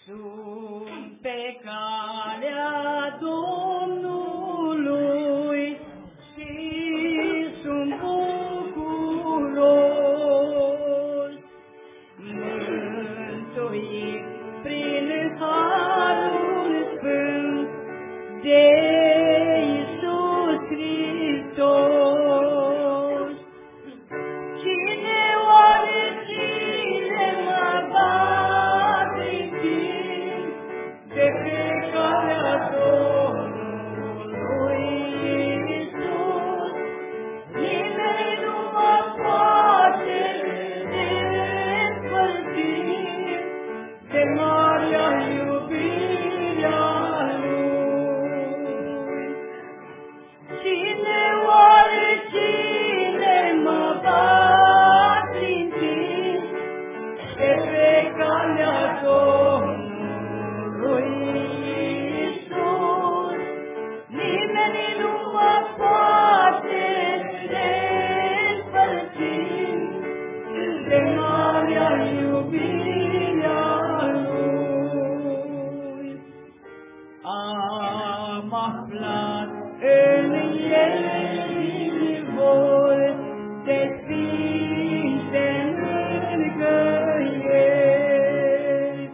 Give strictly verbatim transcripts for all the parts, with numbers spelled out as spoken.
Sunt pe calea Domnului și sunt bucuros, mântuit prin harul sfânt de Iisus Hristos. Cine oare cine mă va primi de pe calea Domnului Iisus? Nimeni nu mă poate despărți de marea iubire a Lui. Cine oare cine mă va primi de pe calea Domnului Iisus? Nimeni nu mă poate despărți de marea iubire a Lui. Am aflat în el izvor de sfințe mângâieri.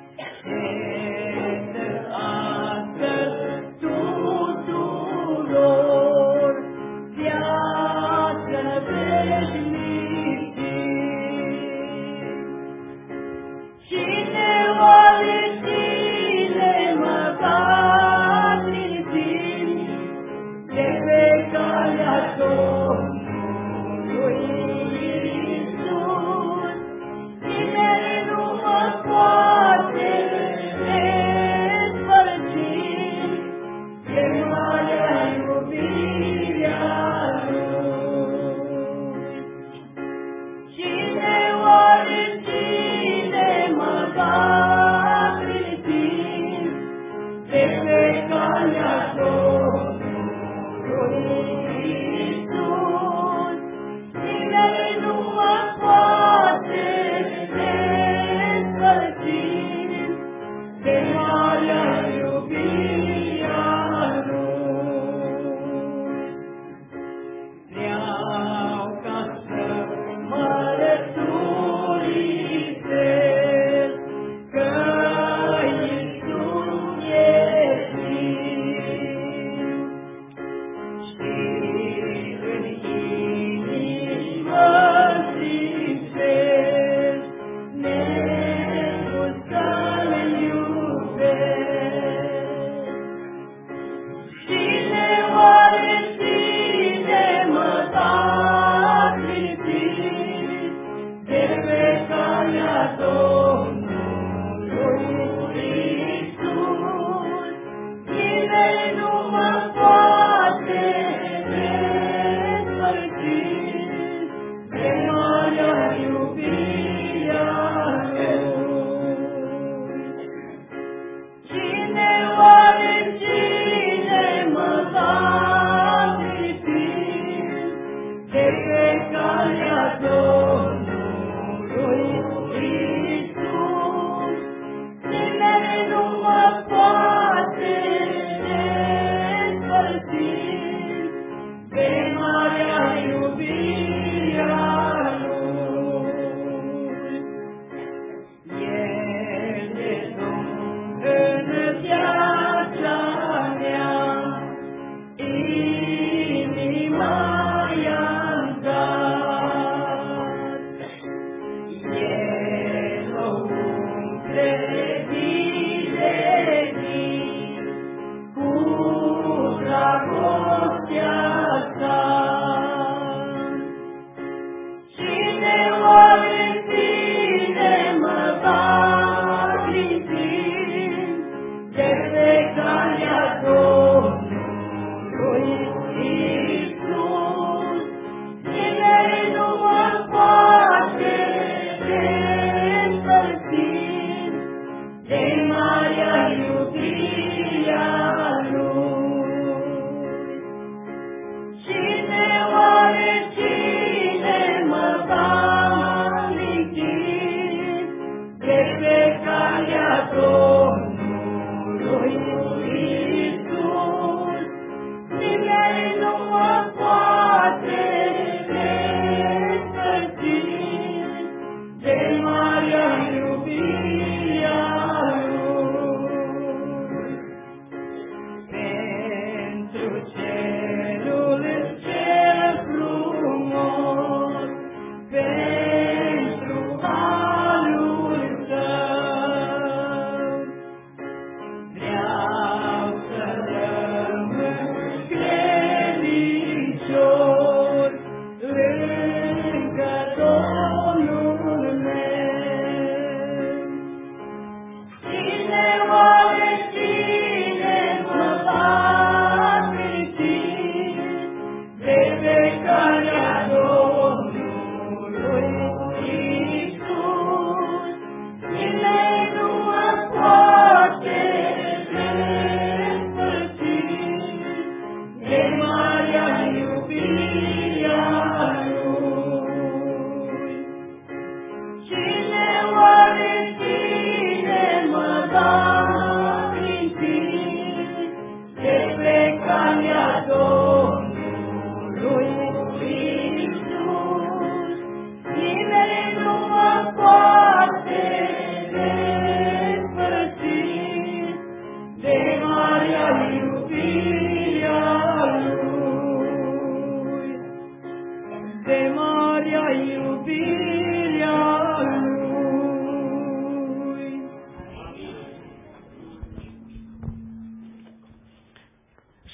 Se dă astăzi tuturor viață veșnicie. Cine oare cine mă va primi de pe calea Domnului Iisus? Nimeni nu mă poate despărți de marea iubire a Lui. Cine oare cine mă va primi de pe calea Domnului Iisus? Nimeni nu mă poate despărți de marea iubire a Lui. Vreau ca să mă răsurisesc că Iisus e viu și în inimă simțesc neamul să-L iubesc. Cine oare cine mă va primi de pe calea Domnului Iisus? Nimeni nu mă poate despărți de marea iubire a Lui. Cine oare cine mă va primi de pe calea Domnului Iisus? Nimeni nu mă poate despărți de marea iubire a Lui. El e Domn în viața mea, inima i-am dat. El o umple zi de zi cu dragostea sa. Cine oare cine mă va primi de pe calea Domnului Iisus? Nimeni nu mă poate despărți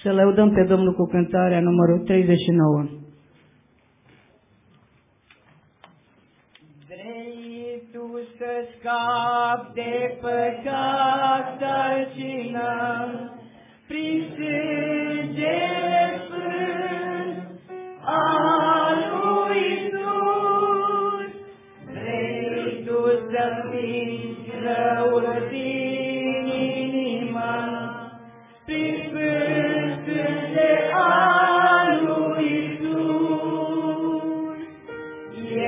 Să lăudăm pe Domnul cu cântarea numărul treizeci și nouă. Vrei tu să scapi de păcat, sarcină, prin sângele sfânt al lui Iisus. Vrei tu să fii răul din inimă, prin sfânt sânge al lui Iisus. E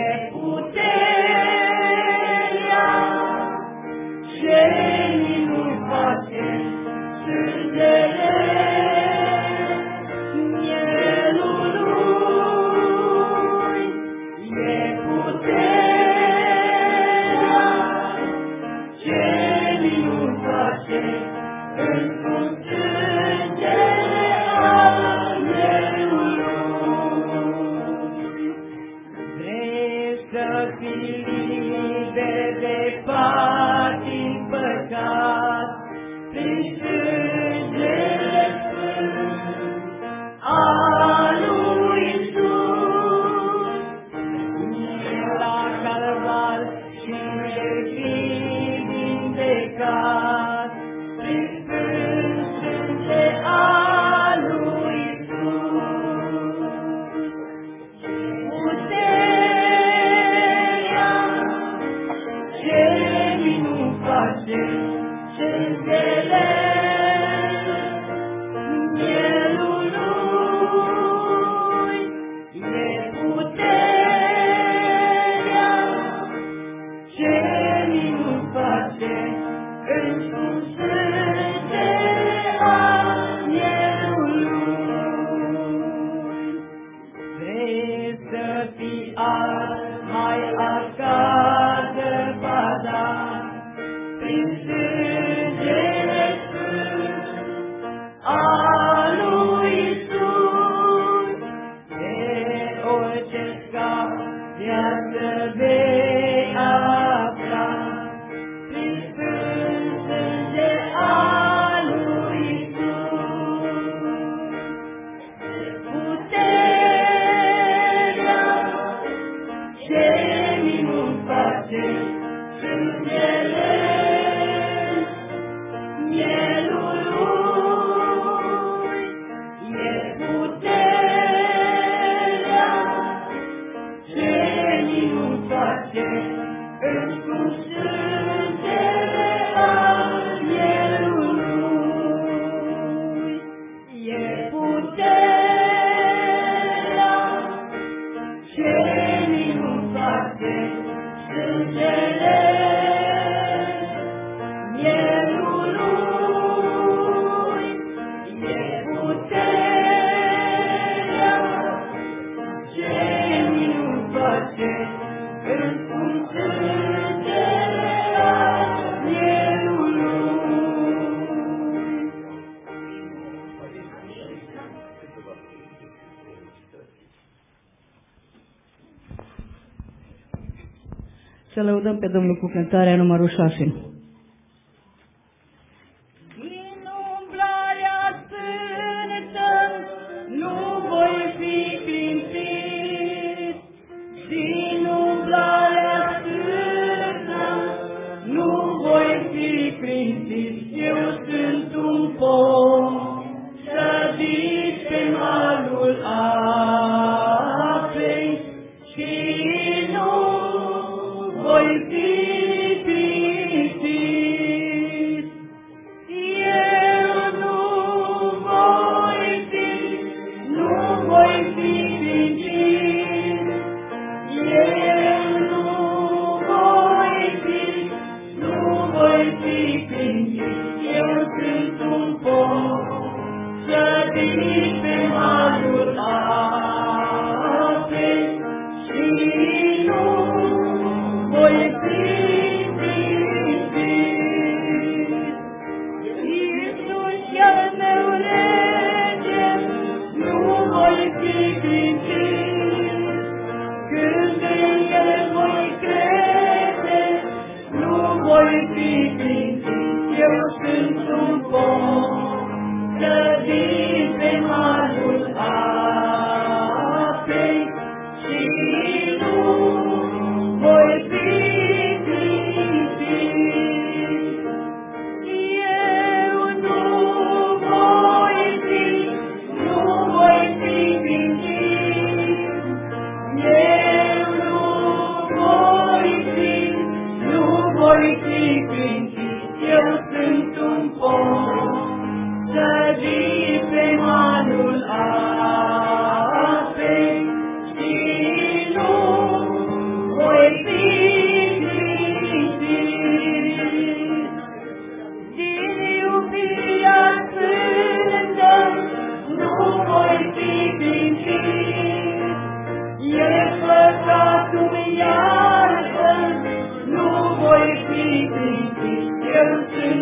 puterea ce nu face sângele mielului. E puterea ce nu face însuși sângele al mielului. Vrei să fii liber de patim păcat, prin sângele sfânt al lui Iisus. La calvar și vei fi vindecat, prin sfânt sânge al lui Iisus. Puterea ce nu face sângele mielului. E puterea ce nu face însuși sângele al mielului. Vrei să fii alt, mai acasă pada, prin sângele sfânt al lui Iisus. De orice scap viață vei afla, prin sfânt sânge al lui Iisus. Puterea ce nu face sângele mielului. E puterea ce nu face însuși sângele al mielului. E puterea ce nu face sângele mielului. E puterea ce nu face însuși sângele al mielului. Să lăudăm pe Domnul cu cântarea numărul șase. Din umblarea sfântă nu voi fi clintit. Din umblarea sfântă nu voi fi clintit. Eu sunt un pom sădit pe malul apei și nu voi fi clintit. Eu nu voi fi, nu voi fi clintit. Eu nu voi fi, nu voi fi clintit. Eu sunt un pom sădit pe malul apei și nu voi fi clintit. Iisus al meu rege, nu voi fi clintit. Când în El voi crede, nu voi fi clintit. Eu sunt un pom sădit pe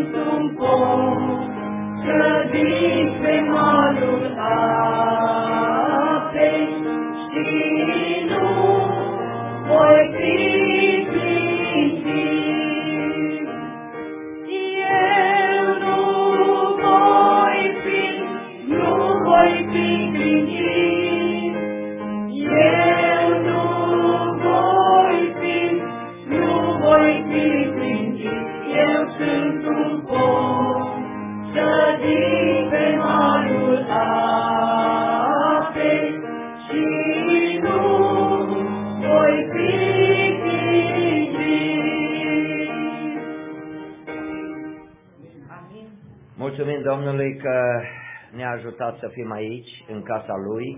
sunt un pom clădit pe malul apei și nu voi fi clintit. Eu nu voi fi, nu voi fi clintit. Eu nu voi fi, nu voi fi clintit. Eu sunt un pom clădit pe malul apei și nu voi fi clintit. Mulțumim Domnului că ne-a ajutat să fim aici, în casa Lui,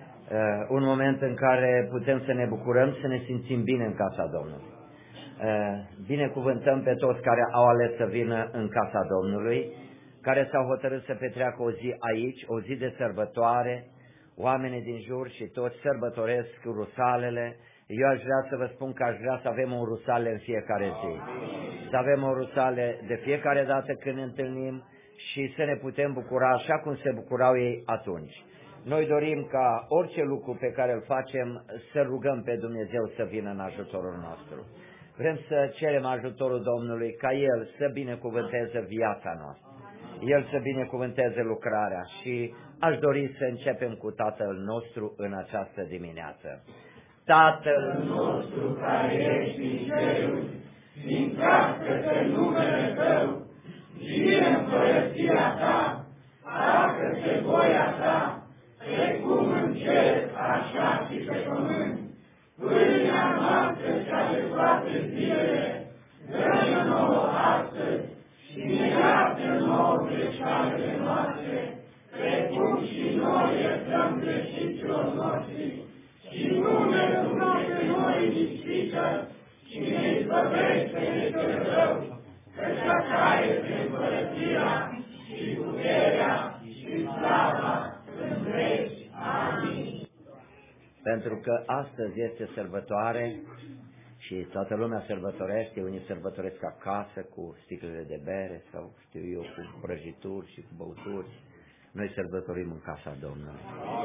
un moment în care putem să ne bucurăm, să ne simțim bine în casa Domnului. Binecuvântăm pe toți care au ales să vină în casa Domnului, care s-au hotărât să petreacă o zi aici, o zi de sărbătoare, oamenii din jur și toți sărbătoresc rusalele. Eu aș vrea să vă spun că aș vrea să avem un rusale în fiecare zi, să avem o rusale de fiecare dată când ne întâlnim și să ne putem bucura așa cum se bucurau ei atunci. Noi dorim ca orice lucru pe care îl facem să rugăm pe Dumnezeu să vină în ajutorul nostru. Vrem să cerem ajutorul Domnului ca El să binecuvânteze viața noastră, El să binecuvânteze lucrarea și aș dori să începem cu Tatăl nostru în această dimineață. Tatăl nostru care ești în ceruri, sfințească-se numele Tău, vie împărăția Ta, facă-se voia Ta, precum în cer, așa și pe pământ. Pâinea noastră cea de toate zilele, dă-ne nouă astăzi și ne iartă nouă greșalele noastre, precum și noi iertăm greșiților noștri. Și nu ne duce pe noi în ispită, ci ne izbăvește de cel rău, căci a Ta este împărăția și puterea și slava în veci. Amin. Pentru că astăzi este sărbătoare și toată lumea sărbătorește, unii sărbătoresc acasă cu sticlele de bere sau știu eu cu prăjituri și cu băuturi. Noi sărbătorim în casa Domnului.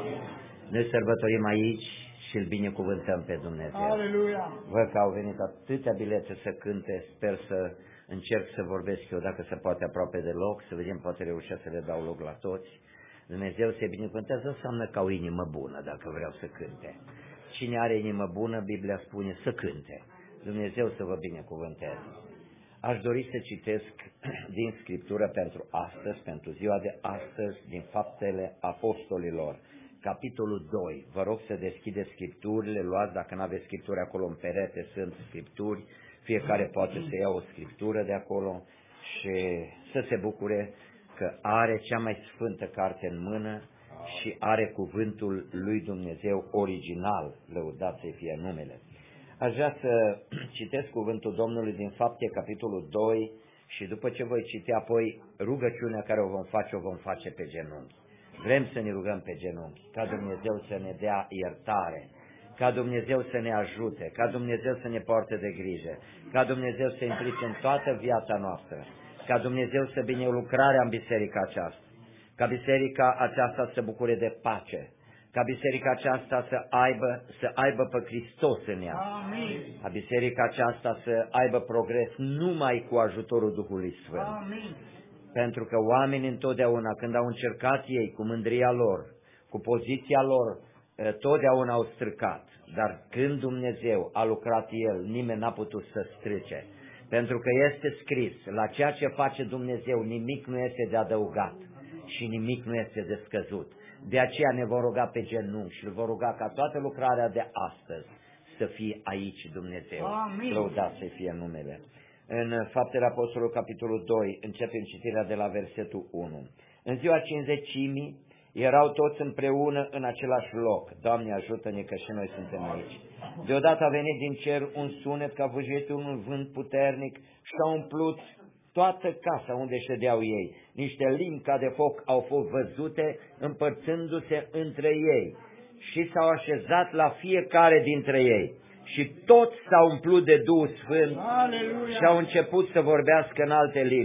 Noi sărbătorim aici și îl binecuvântăm pe Dumnezeu. Aleluia! Văd că au venit atâtea bilete să cânte, sper să încerc să vorbesc eu dacă se poate aproape de loc, să vedem, poate reușesc să le dau loc la toți. Dumnezeu se binecuvântează, înseamnă că au inimă bună, dacă vreau să cânte. Cine are inimă bună, Biblia spune să cânte. Dumnezeu să vă binecuvânteze. Aș dori să citesc din Scriptură pentru astăzi, pentru ziua de astăzi, din Faptele Apostolilor, capitolul doi. Vă rog să deschideți Scripturile, luați, dacă nu aveți Scripturi acolo în perete, sunt Scripturi, fiecare poate să ia o Scriptură de acolo și să se bucure că are cea mai sfântă carte în mână și are cuvântul lui Dumnezeu original, lăudat să fie numele. Aș vrea să citesc cuvântul Domnului din Fapte, capitolul doi, și după ce voi citi apoi rugăciunea care o vom face, o vom face pe genunchi. Vrem să ne rugăm pe genunchi, ca Dumnezeu să ne dea iertare, ca Dumnezeu să ne ajute, ca Dumnezeu să ne poarte de grijă, ca Dumnezeu să implice în toată viața noastră, ca Dumnezeu să bine lucrarea în biserica aceasta, ca biserica aceasta să bucure de pace, ca biserica aceasta să aibă, să aibă pe Hristos în ea, Amin. ca biserica aceasta să aibă progres numai cu ajutorul Duhului Sfânt. Amin. Pentru că oamenii întotdeauna, când au încercat ei cu mândria lor, cu poziția lor, totdeauna au stricat, dar când Dumnezeu a lucrat El, nimeni n-a putut să strice. Pentru că este scris, la ceea ce face Dumnezeu nimic nu este de adăugat și nimic nu este de scăzut. De aceea ne vom ruga pe genunchi și îl vom ruga ca toată lucrarea de astăzi să fie aici Dumnezeu. Amin. Lăudat să fie numele. În Faptele Apostolului, capitolul doi, începem citirea de la versetul unu. În ziua cincizecimii erau toți împreună în același loc. Doamne, ajută-ne că și noi suntem aici. Deodată a venit din cer un sunet ca vâjetul unui vânt puternic și a umplut toată casa unde ședeau ei. Niște limbi ca de foc au fost văzute împărțându-se între ei și s-au așezat la fiecare dintre ei. Și toți s-au umplut de Duhul Sfânt. Aleluia. Și au început să vorbească în alte limbi.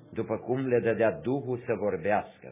după cum le dădea Duhul să vorbească.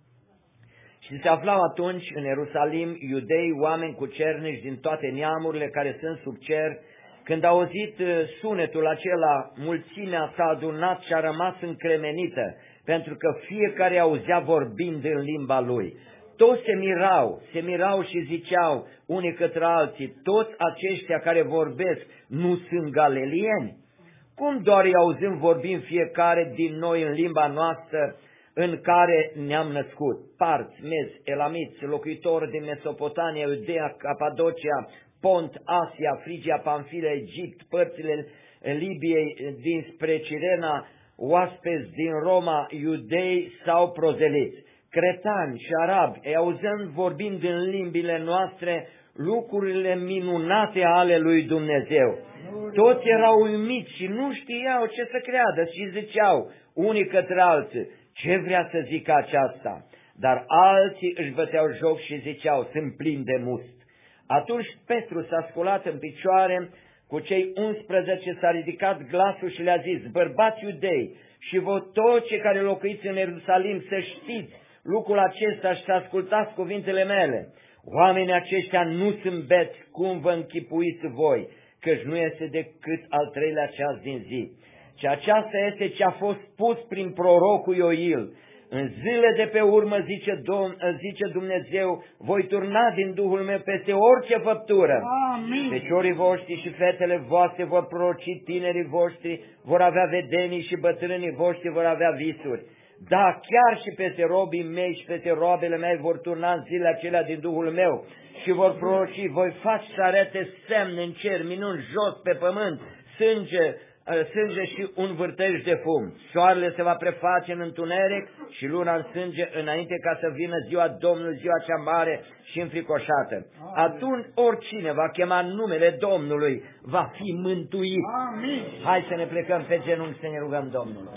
Și se aflau atunci în Ierusalim iudei, oameni cucernici din toate neamurile care sunt sub cer. Când au auzit sunetul acela, mulțimea s-a adunat și a rămas încremenită, pentru că fiecare auzea vorbind în limba lui. Toți se mirau, se mirau și ziceau unii către alții, toți aceștia care vorbesc nu sunt galilieni? Cum doar îi auzim vorbind fiecare din noi în limba noastră în care ne-am născut? Parți, mezi, elamiți, locuitori din Mesopotamia, Iudea, Capadocia, Pont, Asia, Frigia, Pamfilia, Egipt, părțile Libiei dinspre Cirena, oaspeți din Roma, iudei sau prozeliți, cretani și arabi, îi auzând vorbind în limbile noastre lucrurile minunate ale lui Dumnezeu. Toți erau uimiți și nu știau ce să creadă și ziceau unii către alții, ce vrea să zică aceasta? Dar alții își băteau joc și ziceau, sunt plini de must. Atunci Petru s-a sculat în picioare, cu cei unsprezece s-a ridicat glasul și le-a zis, bărbați iudei și vă toți cei care locuiți în Ierusalim să știți lucrul acesta și să ascultați cuvintele mele. Oamenii aceștia nu sunt beți cum vă închipuiți voi, căci nu este decât al treilea ceas din zi. Și aceasta este ce a fost spus prin prorocul Ioil. În zile de pe urmă, zice, Domn, zice Dumnezeu, voi turna din Duhul meu peste orice făptură. Amin. Feciorii voștri și fetele voastre vor proroci, tinerii voștri vor avea vedenii și bătrânii voștri vor avea visuri. Da, chiar și peste robii mei și peste roabele mele vor turna în zilele acelea din Duhul meu și vor proroci, voi face să arate semne în cer, minuni jos pe pământ, sânge, sânge și un vârtej de fum. Soarele se va preface în întuneric și luna în sânge înainte ca să vină ziua Domnului, ziua cea mare și înfricoșată. Atunci oricine va chema numele Domnului va fi mântuit. Amin. Hai să ne plecăm pe genunchi să ne rugăm Domnului.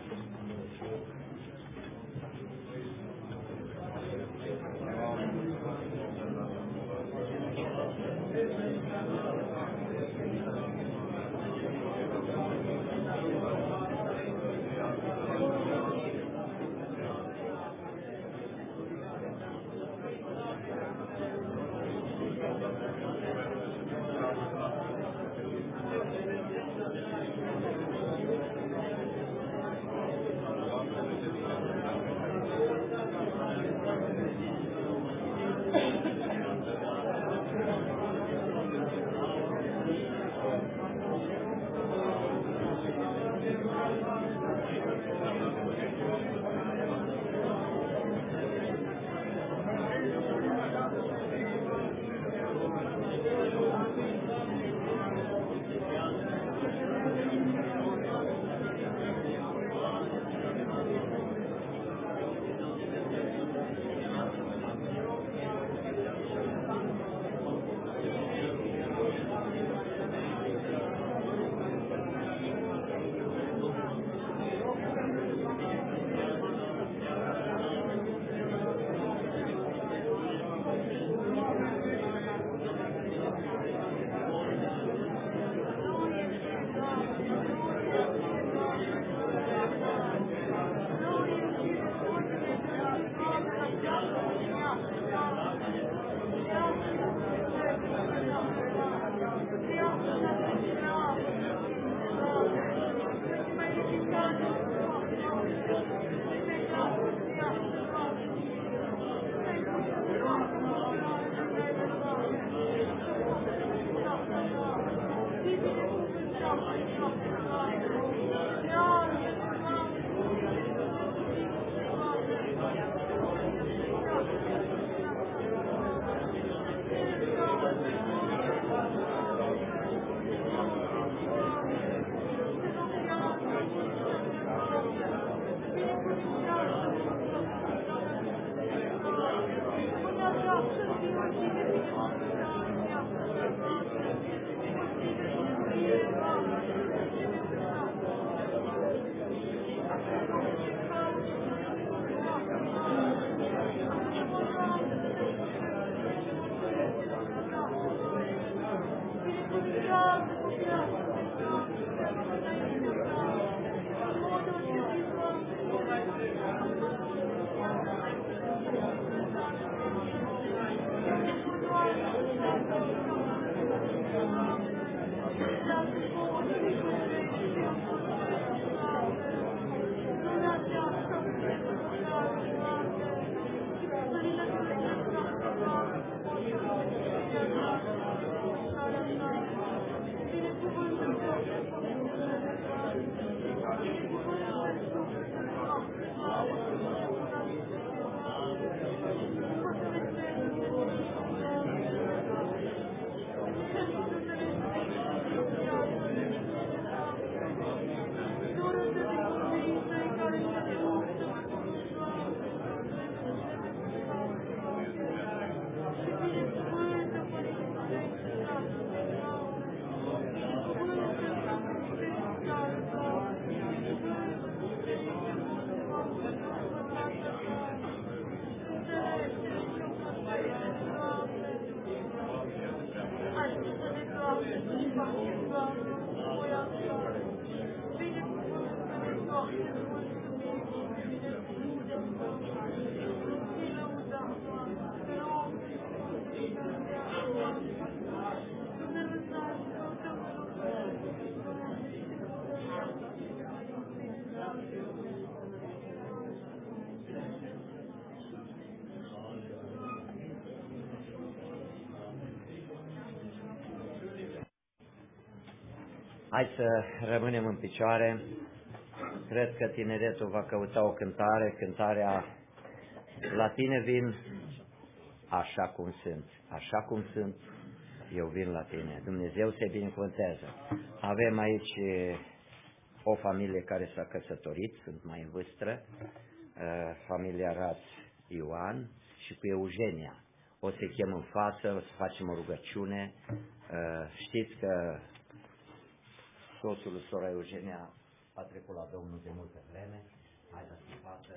Hai să rămânem în picioare. Cred că tineretul va căuta o cântare, cântarea La tine vin așa cum sunt, așa cum sunt, eu vin la tine. Dumnezeu se binecuvântează. Avem aici o familie care s-a căsătorit, sunt mai în vârstă, familia Raț Ioan și cu Eugenia. O să chem în față, o să facem o rugăciune. Știți că soțul lui sora Eugenia a trecut la Domnul de multă vreme. Haideți în față.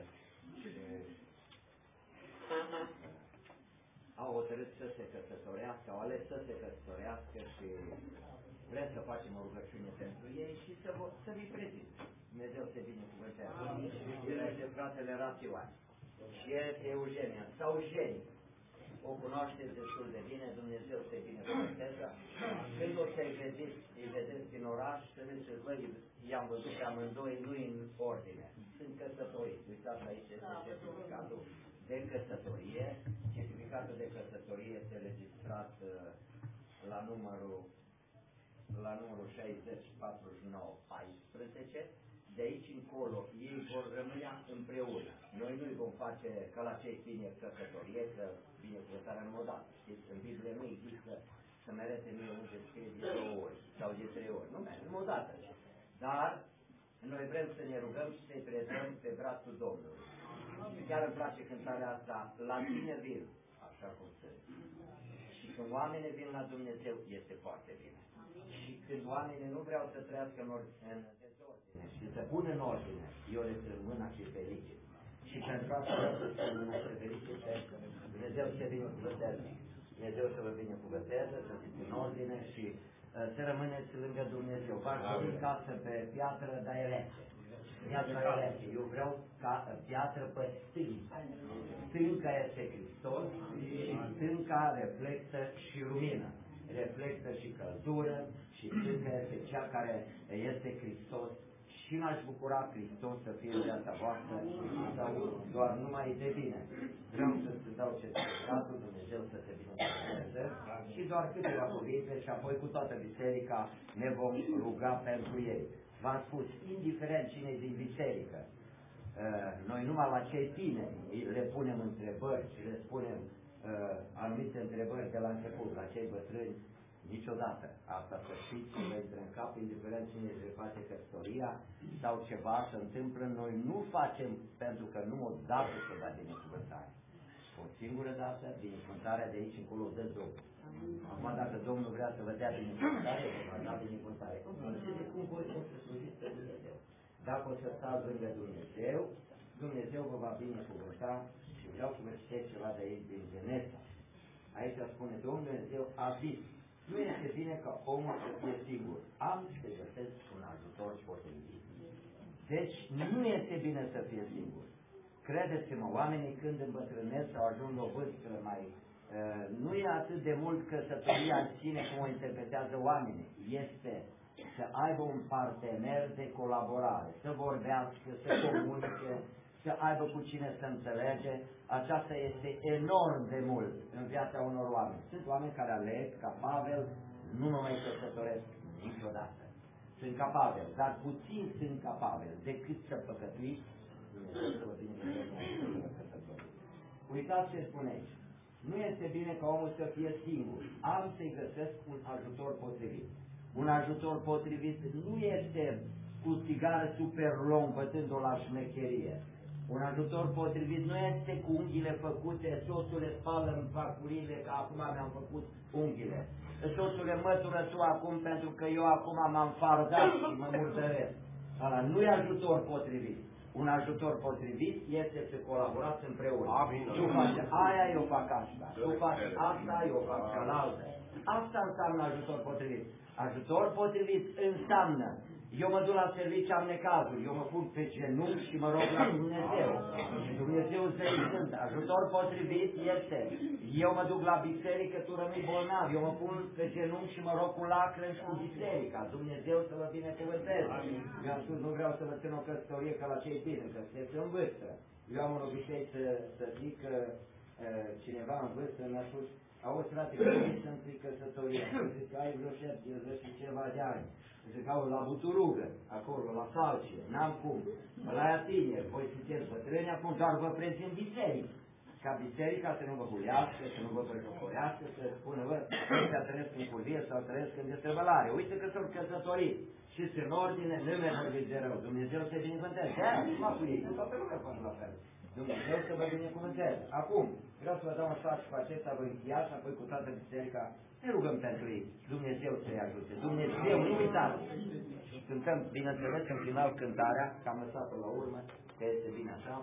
Au hotărât să se căsătorească, au ales să se căsătorească și vrem să facem o rugăciune pentru ei și să, să vi prezint. Dumnezeu se binecuvântează. Și este fratele Rațioan. Și este Eugenia, sau Geni. O cunoașteți destul de bine, Dumnezeu se binecuvântează. Când o să-i vedeți, îi vedeți din oraș, să ziceți, băi, i-am văzut pe amândoi, nu în ordine. Sunt căsătoriți. Uitați aici, este certificatul de căsătorie. Certificatul de căsătorie este registrat uh, la numărul la numărul șaizeci patruzeci și nouă paisprezece. De aici încolo ei vor rămâne împreună. Noi nu-i vom face ca la cei tineri căsătorie, că binecuvântarea în mod dat. Știți, în Biblie nu există să merete mie unde scrie de două ori sau de trei ori. Nu merge, în mod dat. Dar noi vrem să ne rugăm și să-i predăm pe brațul Domnului. Chiar îmi place cântarea asta, la tine vin, așa cum sunt. Și când oamenii vin la Dumnezeu, este foarte bine. Și când oamenii nu vreau să trăiască în, în dezordine și să pună în ordine, eu le strâng mâna și felicit. Și pentru asta vreau să strâng mâna și felicit, Dumnezeu să binecuvânteze. Dumnezeu să vă binecuvânteze, să fiți în ordine și uh, să rămâneți lângă Dumnezeu. V-aș dori casă pe piatră, dar e rece. Piatra e rece. Eu vreau ca piatră pe stâncă. Stânca este Hristos și stânca reflectă și lumină. Reflectă și căldură și stânca este cea care este Hristos. Și m-aș bucura Hristos să fie viața voastră sau doar numai de bine. Vreau să-ți dau certificatul, Dumnezeu să te binecuvânteze și doar câteva cuvinte și apoi cu toată biserica ne vom ruga pentru ei. V-am spus, indiferent cine e din biserică, noi numai la cei tineri le punem întrebări și le spunem anumite întrebări de la început, la cei bătrâni, niciodată. Asta să știți că vă intră în cap, indiferent cine se face căsătoria sau ceva se întâmplă, noi nu facem pentru că nu o dată se da binecuvântare. O singură dată, binecuvântarea de aici încolo dă Domnul. Acum dacă Domnul vrea să vă dea binecuvântare, vă va da binecuvântare. Cum de cum voi o să slujiți pe Dumnezeu? Dacă o să stați lângă Dumnezeu, Dumnezeu vă va binecuvânta și vreau să vă citesc ceva de aici din Genesa. Aici spune, Dumnezeu a zis, nu este bine ca omul să fie singur. Am să găsesc un ajutor potrivit. Deci nu este bine să fie singur. Credeți-mă, oamenii când îmbătrânesc sau ajung la o vârstă mai... Uh, nu e atât de mult căsătoria în sine cum o interpretează oamenii. Este să aibă un partener de colaborare, să vorbească, să comunice, să aibă cu cine să înțelege. Aceasta este enorm de mult în viața unor oameni. Sunt oameni care aleg, ca Pavel, nu mă mai căsătoresc niciodată. Sunt capabili, dar puțin sunt capabili decât să păcătuiți. Uitați ce spune aici. Nu este bine ca omul să fie singur. Am să-i găsesc un ajutor potrivit. Un ajutor potrivit nu este cu țigară super lung, bătând-o la șmecherie. Un ajutor potrivit nu este cu unghiile făcute, soțule spală în farfurile, că acum mi-am făcut unghiile. Soțule, mătură tu acum pentru că eu acum m-am fardat și mă murdăresc. Ala, nu e ajutor potrivit. Un ajutor potrivit este să colaborați împreună. Tu faci aia, eu fac asta. Tu faci asta, eu fac cealaltă. Asta înseamnă ajutor potrivit. Ajutor potrivit înseamnă eu mă duc la serviciu, am necazuri, eu mă pun pe genunchi și mă rog la Dumnezeu. Și Dumnezeu să-i sunt. Ajutor potrivit este, eu mă duc la biserică, tu rămâi bolnav, eu mă pun pe genunchi și mă rog cu lacrimi și cu biserica. Dumnezeu să vă binecuvânteze. Eu am spus, nu vreau să vă țin o căsătorie ca la cei bine, că sunteți în vârstă. Eu am un obicei să, să zic că cineva în vârstă mi-a spus, auzi frate, cum să întâi căsătoria? Zic că ai vreo șaptezeci și ceva de ani. Zic, au la Buturugă, acolo, la Salcie, n-am cum. La aia tineri, voi sunteți bătrâni, acum doar vă prezint biserică. Ca biserica să nu vă hulească, să nu vă băjocorească, să spună, bă, ăștia trăiesc în curvie sau trăiesc în destrăbălare. Uite că s-au căsătorit și în ordine, nu mi-a vorbit de rău. Dumnezeu să binecuvânteze. De-aia, numai cu ei, cu toată lumea fac la fel. Dumnezeu să vă binecuvânteze. Acum, vreau să vă dau un sfat și cu acesta vă încheia și apoi cu toată biserica ne rugăm pentru ei. Dumnezeu să-i ajute. Dumnezeu, nu uitați. Cântăm, bineînțeles, în final cântarea, că am lăsat-o la urmă, că este bine așa.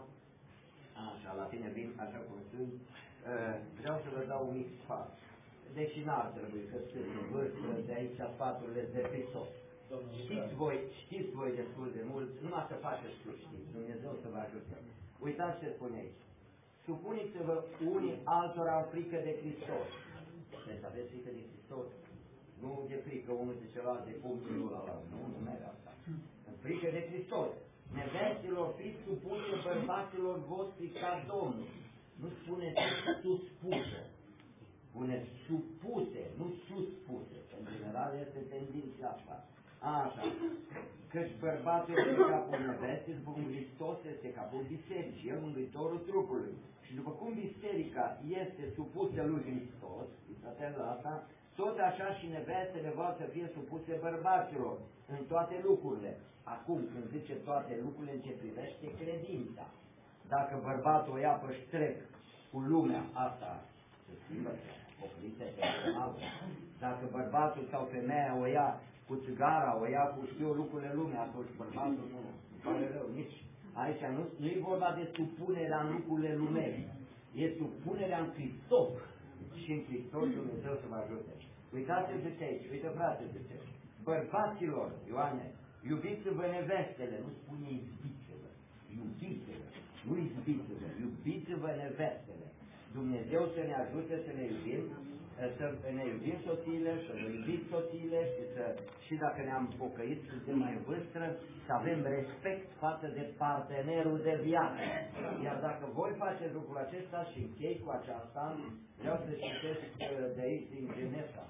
Așa, la tine vin, așa cum sunt. Vreau să vă dau un mic sfat. Deși n-ar trebui că sunt în vârstă, de aici sfaturile de Hristos. Știți voi, știți voi destul de mult, numai să faceți ce știți. Dumnezeu să vă ajute. Uitați ce spune aici. Supuneți-vă unii altora în frică de Hristos. Deci aveți frică de Hristos? Nu de frică unul de celălalt, de punctul ăla. Nu, nu merge asta. În frică de Hristos. Nevestilor, fiți supuse bărbaților voștri ca Domnul. Nu spuneți suspuse. Spuneți supuse, nu suspuse. În general este tendința asta. Așa. Căci bărbatul este capul nevestei, după cum Hristos este capul bisericii, el mângâitorul trupului. Și după cum biserica este supusă lui Hristos, uitați la asta, tot așa și nevestele vor să fie supuse bărbaților în toate lucrurile. Acum, când zice toate lucrurile, în ce privește credința. Dacă bărbatul o ia pe ștrec cu lumea asta, se schimbă oprită personală. Dacă bărbatul sau femeia o ia cu țigara, o ia cu știu lucrurile lumea, atunci bărbatul nu, nu pare rău, nici. Aici nu, nu e vorba de supunerea în lucrurile lumești, e supunerea în Hristos. Și în Hristos Dumnezeu să vă ajute. Uitați-vă ce aici, uite frate, zice, bărbaților, Ioane, iubiți-vă nevestele, nu spune izbiți-vă, iubiți-vă, nu izbiți-vă, iubiți-vă nevestele. Dumnezeu să ne ajute să ne iubim, să ne iubim soțiile, să ne iubiți soțiile și, să, și dacă ne-am pocăit, suntem mai în vârstă, să avem respect față de partenerul de viață. Iar dacă voi faceți lucrul acesta și închei cu aceasta, vreau să citesc de aici din Genesa.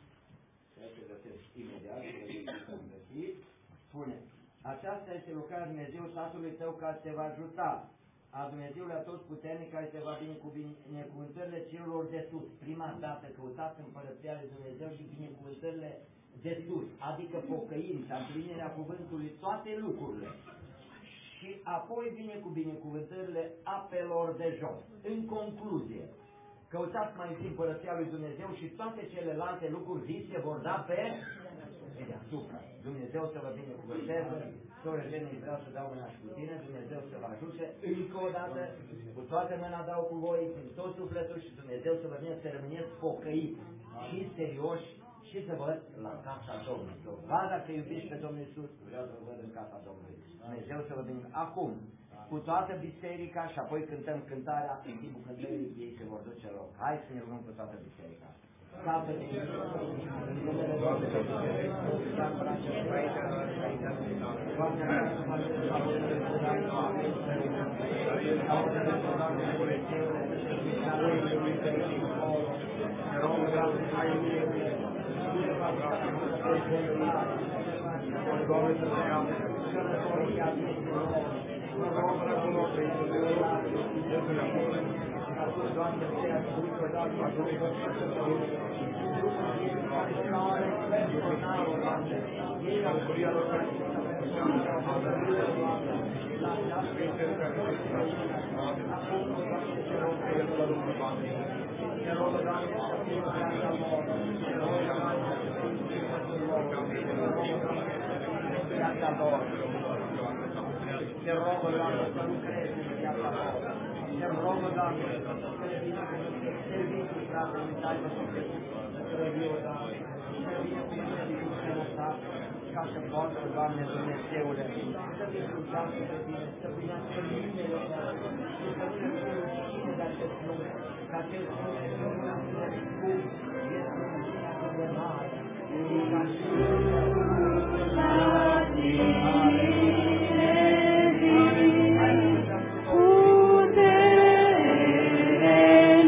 Vreau să găsesc imediat, să găsi. Spune, aceasta este lucrarea Dumnezeu Tatălui tău care te va ajuta. A Dumnezeului Atotputernic care te va binecuvântările celor de sus. Prima dată căutați împărăția lui Dumnezeu și binecuvântările de sus, adică pocăința, împlinirea cuvântului, toate lucrurile. Și apoi vine cu binecuvântările apelor de jos. În concluzie, căutați mai întâi împărăția lui Dumnezeu și toate celelalte lucruri zise vor da pe deasupra. Dumnezeu să vă binecuvânteze. Soră Jenny, vreau să dau mâna și cu tine, Dumnezeu să vă ajute. Încă o dată, cu toată mâna dau cu voi, din tot sufletul și Dumnezeu să vă vină să rămâneți pocăiți și serioși și să văd la casa Domnului. Dovada că iubiți pe Domnul Iisus, vreau să vă văd în casa Domnului. Dumnezeu să vă binecuvânteze. Acum, cu toată biserica și apoi cântăm cântarea, în timpul cântării ei se vor duce loc. Hai să ne rugăm cu toată biserica. Tată din în numele Doamne, Te rogo, Doamne, să nu crezi în viața lor. Te rogo, Doamne, să le binecuvântezi serviciul, frate, nu dai vă să le viu, Doamne, să le binecuvântezi cu sănătate, ca să poată, Doamne, Dumnezeule, să binecuvântească pe tine, să primească minele tale, și să nu le fie rușine de acest nume, că acest nume este un nume scump, este un nume atât de mare, și ca și Putere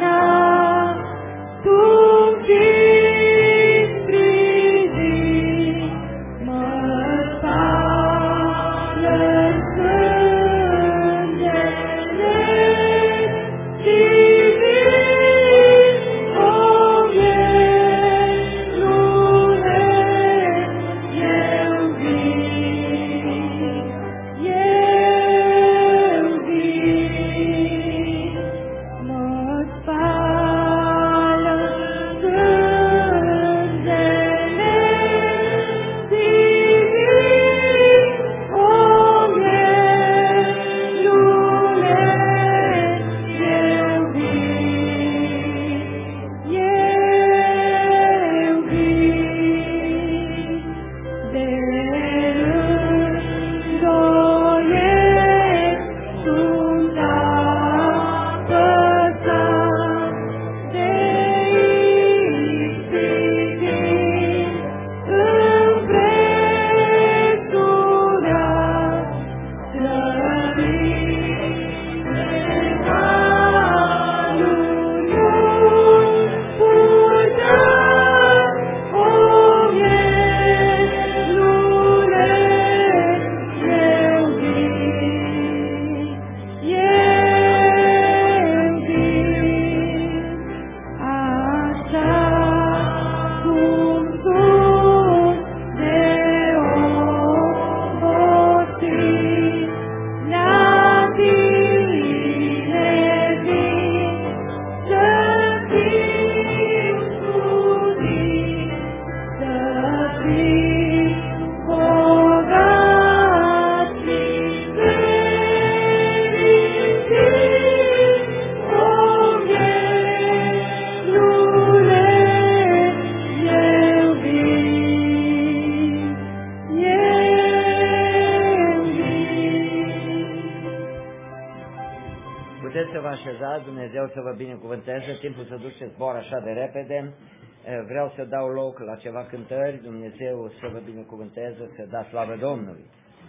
Puteți să vă așezați, Dumnezeu să vă binecuvânteze, timpul se duce, zbor așa de repede. Vreau să dau loc la ceva cântări, Dumnezeu să vă binecuvânteze, să dați slavă Domnului.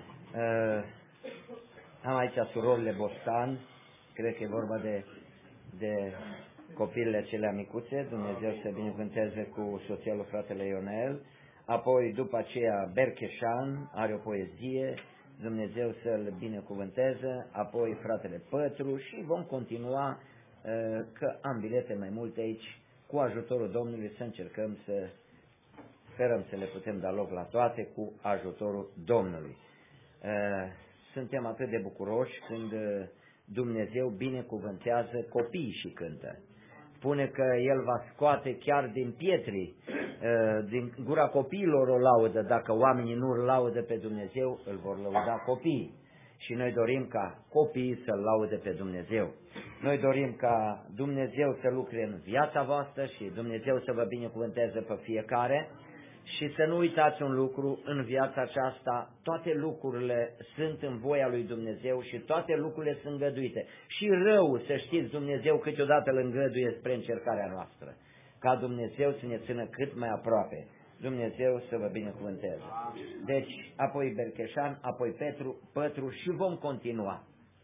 Am aici surorile Bostan, cred că e vorba de, de copilele acelea micuțe, Dumnezeu să binecuvânteze cu soțialul fratele Ionel. Apoi după aceea Bercheșan are o poezie, Dumnezeu să-l binecuvânteze, apoi fratele Pătru și vom continua, că am bilete mai multe aici, cu ajutorul Domnului să încercăm să sperăm să le putem da loc la toate cu ajutorul Domnului. Suntem atât de bucuroși când Dumnezeu binecuvântează copiii și cântă. Spune că El va scoate chiar din pietri, din gura copiilor o laudă, dacă oamenii nu îl laudă pe Dumnezeu, îl vor lăuda copiii. Și noi dorim ca copiii să-L laude pe Dumnezeu. Noi dorim ca Dumnezeu să lucre în viața voastră și Dumnezeu să vă binecuvânteze pe fiecare. Și să nu uitați un lucru, în viața aceasta toate lucrurile sunt în voia lui Dumnezeu și toate lucrurile sunt îngăduite. Și rău, să știți, Dumnezeu câteodată îl îngăduie spre încercarea noastră. Ca Dumnezeu să ne țină cât mai aproape. Dumnezeu să vă binecuvânteze. Deci, apoi Bercheșan, apoi Petru, Pătru și vom continua.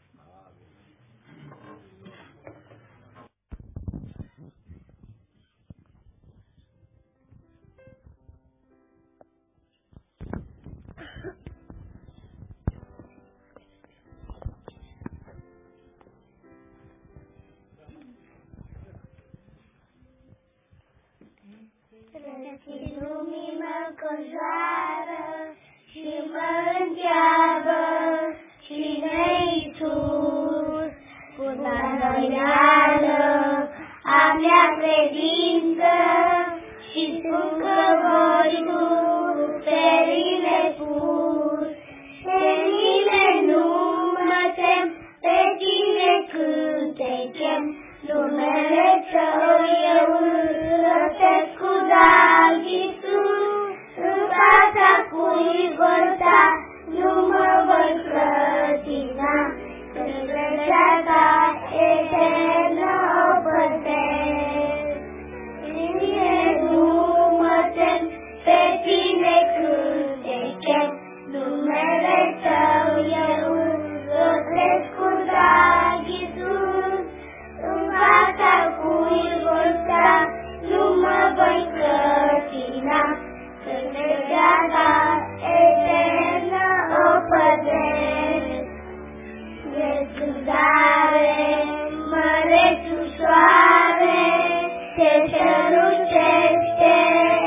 Lumii mă înconjoară și mă întreabă cine-i Iisus. Cu îndoială a mea credință și spun că voi suferile pur. Pe mine nu mă tem, pe tine cântecem, numele Tău eu rostesc cu drag, Iisus. În fața cuiva nu mă voi clătina, când legea Ta eternă o păzesc. Tine nu mă tem, pe tine cântecem, numele Tău eu rostesc cu drag, Iisus. În fața cuiva nu mă voi clătina, când legea Ta eternă o păzesc. Descântare, măreț ușoare, te strălucește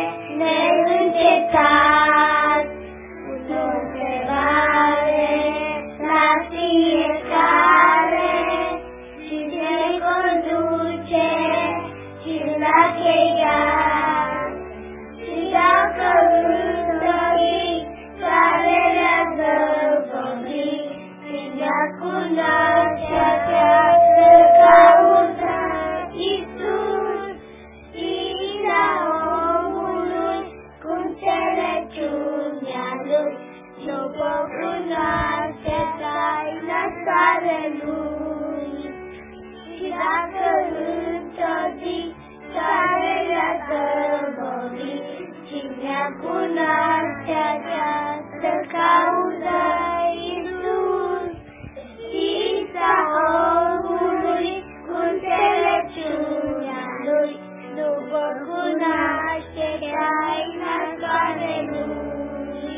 neîncetat. Cu o întrebare la fiecare și te conduce și la cheiat. Și dacă întâi care le-a zăvărit, prindea cu naștea să caută Iisus. Firea omului cu înțelepciunea lui, nu pot cunoaște taina soarelui. Și dacă într-o zi care le-a zăbovit, cine-a cunoaște această cauză, Iisus. Fița omului cu înțelepciunea lui, nu vor cunoaște taina soarelui.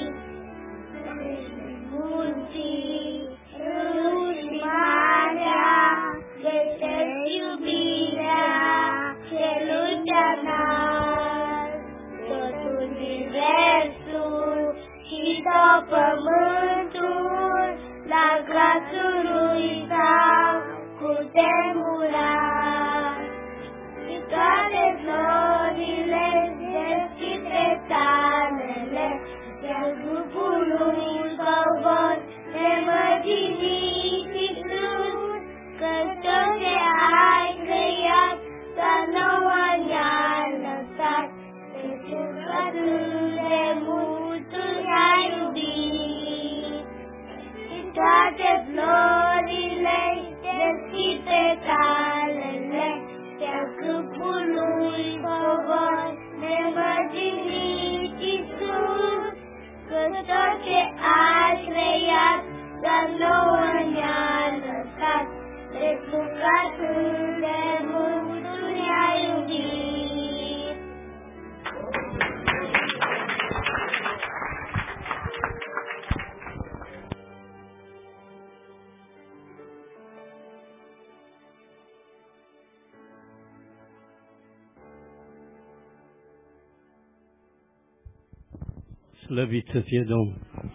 Munții, râul și marea, găsesc iubirea celui de-analt. Tot universul și tot pământul la glasul lui Tău cutemurat. Și toate florile deschide tanele, iar grupul lui Tău vor nemărgini, Iisus. Că tot ce ai creat, ca nouă ne-a lăsat, pentru că atât de mult Tu ne-ai iubit. Și toate florile deschide atât de mult Tu ne-ai iubit. Slăvit să fie Domnul!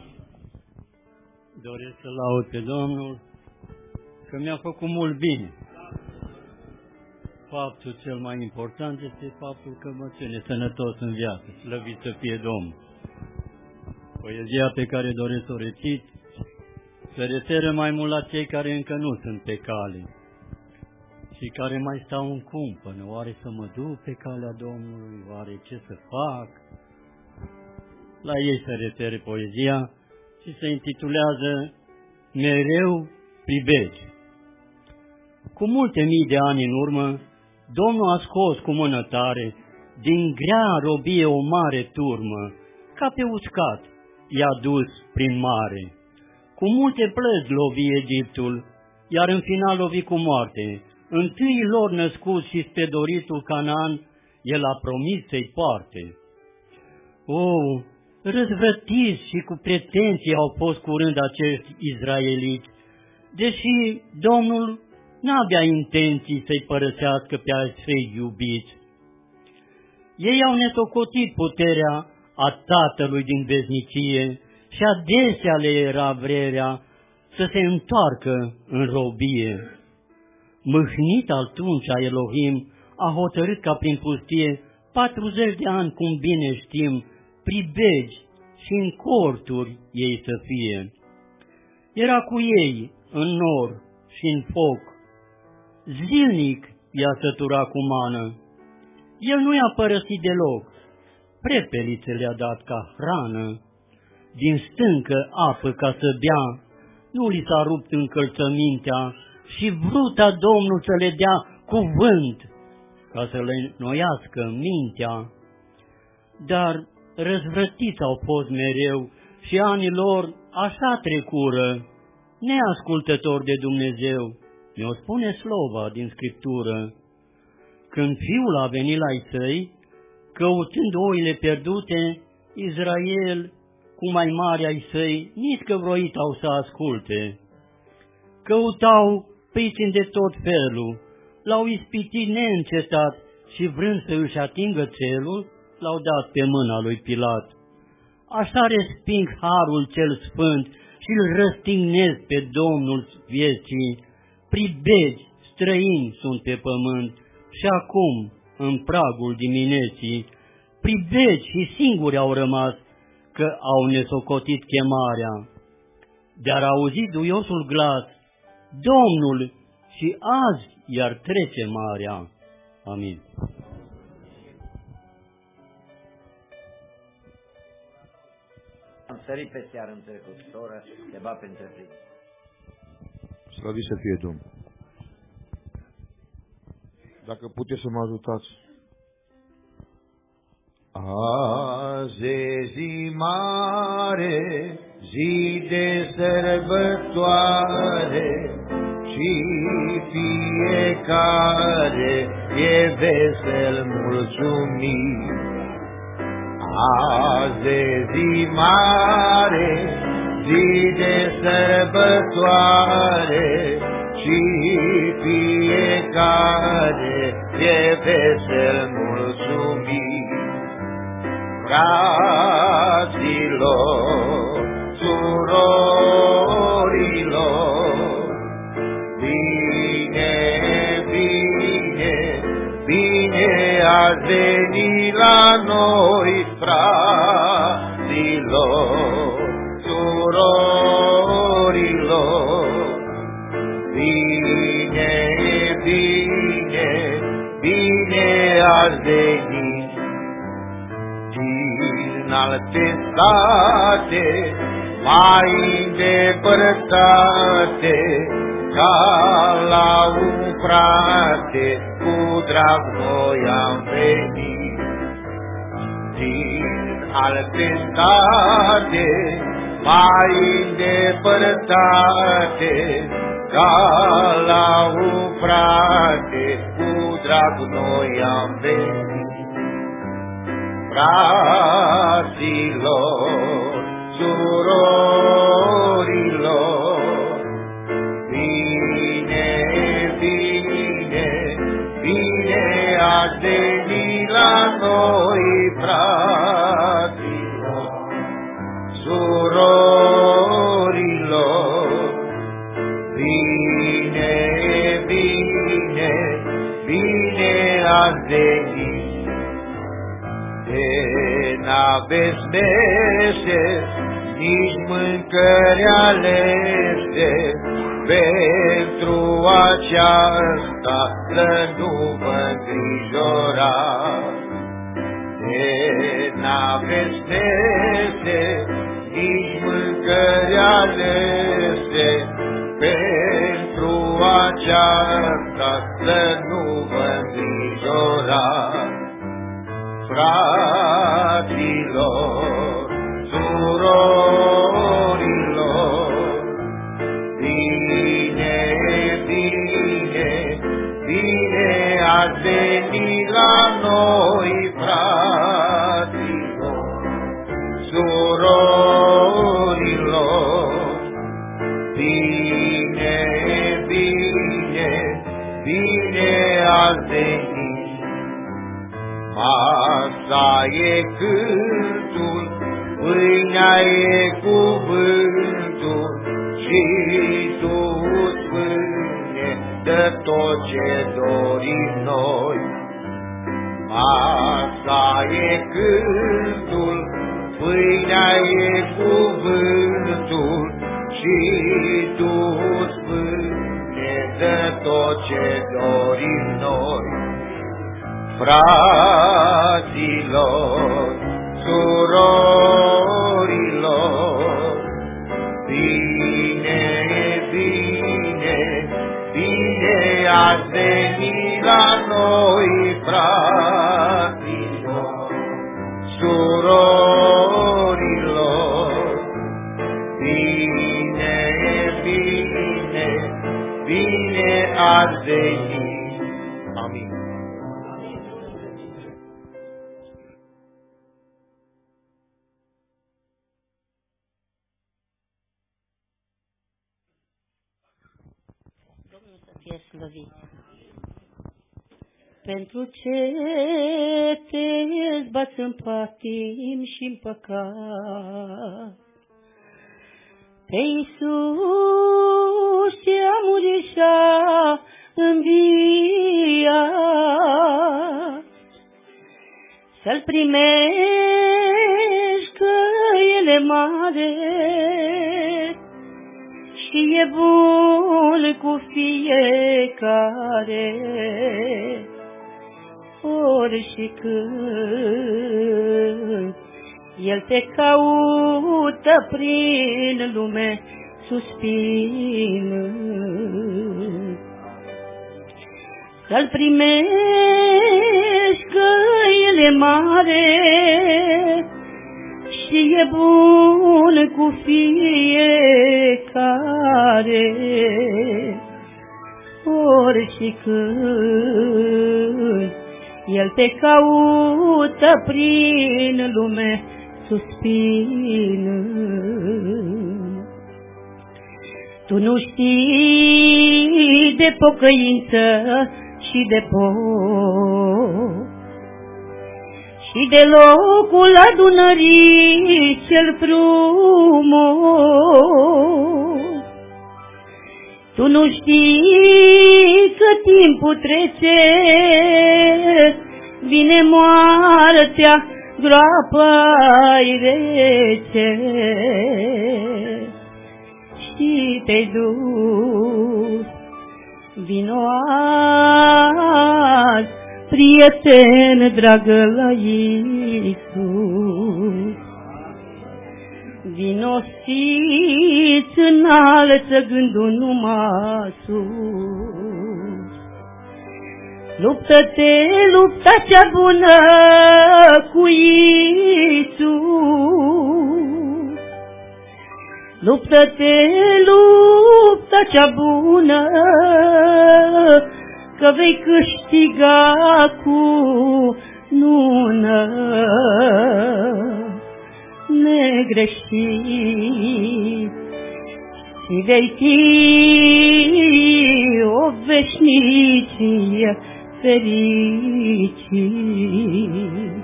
Doresc să laud pe Domnul că mi-a făcut mult bine. Faptul cel mai important este faptul că mă ține sănătos în viață. Slăvit să fie Domnul! Poezia pe care doresc să o recit se referă mai mult la cei care încă nu sunt pe cale și care mai stau în cumpănă. Oare să mă duc pe calea Domnului? Oare ce să fac? La ei se referă poezia și se intitulează Mereu pribegi. Cu multe mii de ani în urmă, Domnul a scos cu mână tare din grea robie o mare turmă, ca pe uscat i-a dus prin mare. Cu multe plăci lovi Egiptul, iar în final lovi cu moarte. Întâi lor născut și spre doritul Canaan, el a promis să-i poarte. O, răzvrătiți și cu pretenții au fost curând acești izraeliți, deși Domnul n-avea intenții să-i părăsească pe ai săi iubiți. Ei au nesocotit puterea a Tatălui din veșnicie și adesea le era vrerea să se întoarcă în robie. Mâhnit atunci Elohim a hotărât ca prin pustie patruzeci de ani, cum bine știm, pribegi și în corturi ei să fie. Era cu ei în nor și în foc, zilnic i-a săturat cu mană. El nu i-a părăsit deloc, prepelițe le-a dat ca hrană. Din stâncă apă ca să bea, nu li s-a rupt încălțămintea și vruta Domnul să le dea cuvânt ca să le noiască mintea. Dar răzvrătiți au fost mereu și anii lor așa trecură, neascultători de Dumnezeu, ne-o spune slova din Scriptură. Când Fiul a venit la ei săi, căutând oile pierdute, Israel, cu mai mari ai săi, nici că vroit au să asculte. Căutau pricini de tot felul, l-au ispitit neîncetat și vrând să își atingă țelul, l-au dat pe mâna lui Pilat. Așa resping harul cel sfânt și îl răstignesc pe Domnul vieții. Pribegi, străini sunt pe pământ și acum, în pragul dimineții, pribegi și singuri au rămas, că au nesocotit chemarea. Dar auzit duiosul glas, Domnul, și azi iar trece marea. Amin. Am sărit pe seară în trecut, soră, te bat pe întreprins. Slăvit să fie Domnul. Dacă puteți să mă ajutați. Azi e zi mare, zi de sărbătoare, și fiecare e vesel mulțumit. Azi e zi mare, zi de sărbătoare, și fiecare e vesel mulțumit. Fraților, surorilor, bine, bine, bine ați venit la noi, fraților, surorilor, bine, bine, bine ați venit. Din alte state, mai îndepărtate, ca la un frate, cu drag noi am venit. Din alte state, mai îndepărtate, ca la un frate, drag noi am venit. Fraților, surorilor, bine, bine, bine ați venit la noi, fraților, surorilor, bine, bine, bine ați venit. De n-aveți mese, nici mâncări alese, pentru aceasta să nu vă îngrijorați. De n-aveți mese, nici mâncări alese, pentru aceasta să nu vă îngrijorați. Fraților, surorilor, bine, bine, bine ați venit la noi, fraților, surorilor, bine, bine, bine ați venit. Masa e cântul, pâinea e cuvântul, și Tu, Pâine, dă tot ce dorim noi. Masa e cântul, pâinea e cuvântul, și Tu, Pâine, dă tot ce dorim noi. Fraților, surorilor, bine, bine, bine ați venit la noi, fraților, surorilor, bine, bine, bine ați venit. Amin. Fie slăvit. Pentru ce te zbați în patim și în păcat, pe Iisus ce-a murit și-a înviat, să-L primești că El e mare și e bun cu fiecare, ori și când El te caută prin lume suspinând. Să-L primești că El e mare și e bun cu fiecare, ori și când El te caută prin lume suspinând. Tu nu știi de pocăință și de pot și de locul adunării cel frumos. Tu nu știi că timpul trece, vine moartea, groapa-i rece și te-ai dus. Vino azi, prieten dragă, la Iisus. Vino și-ți înalță gândul numai sus. Luptă-te, lupta cea bună cu Iisus. Luptă-te, lupta cea bună că vei câștiga cu nună negreșit și vei fi o veșnicie fericit.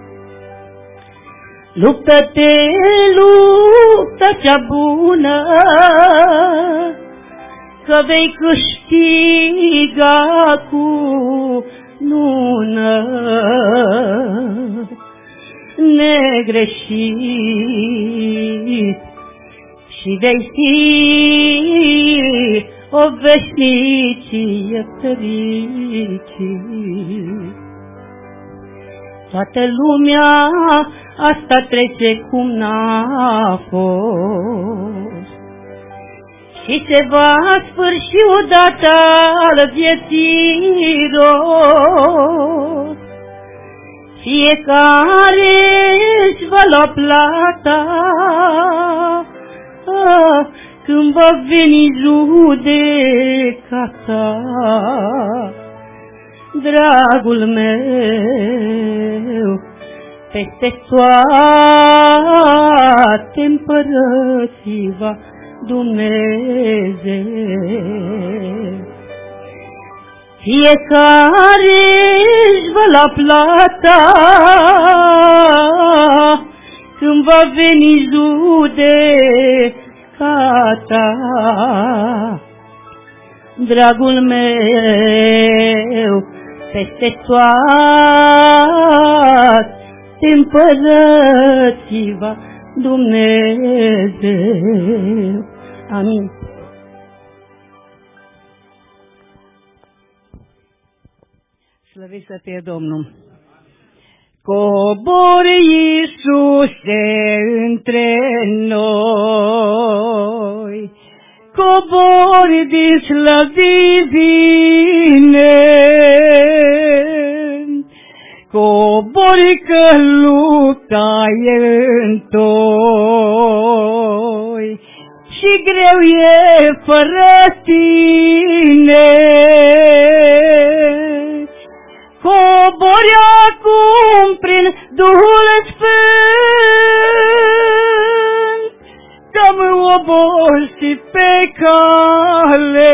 Luptă-te, luptă cea bună, că vei câștiga cu nună negreșit și vei fi o veșnicie fericit. Toată lumea asta trece cum n-a fost și se va sfârși odată al vieții rost. Fiecare își va lua plata când va veni judecata. Dragul meu, peste toate împărății va Dumnezeu. Fiecare își va lua plata când va veni judecata. Dragul meu, peste toate împărății va Dumnezeu. Amin. Slăvit să fie Domnul. Cobor, Iisuse, între noi, cobori din slăvivine, cobori că lupta e întoi și greu e fără tine. Cobori acum prin Duhul Sfânt, că-am obosit pe cale.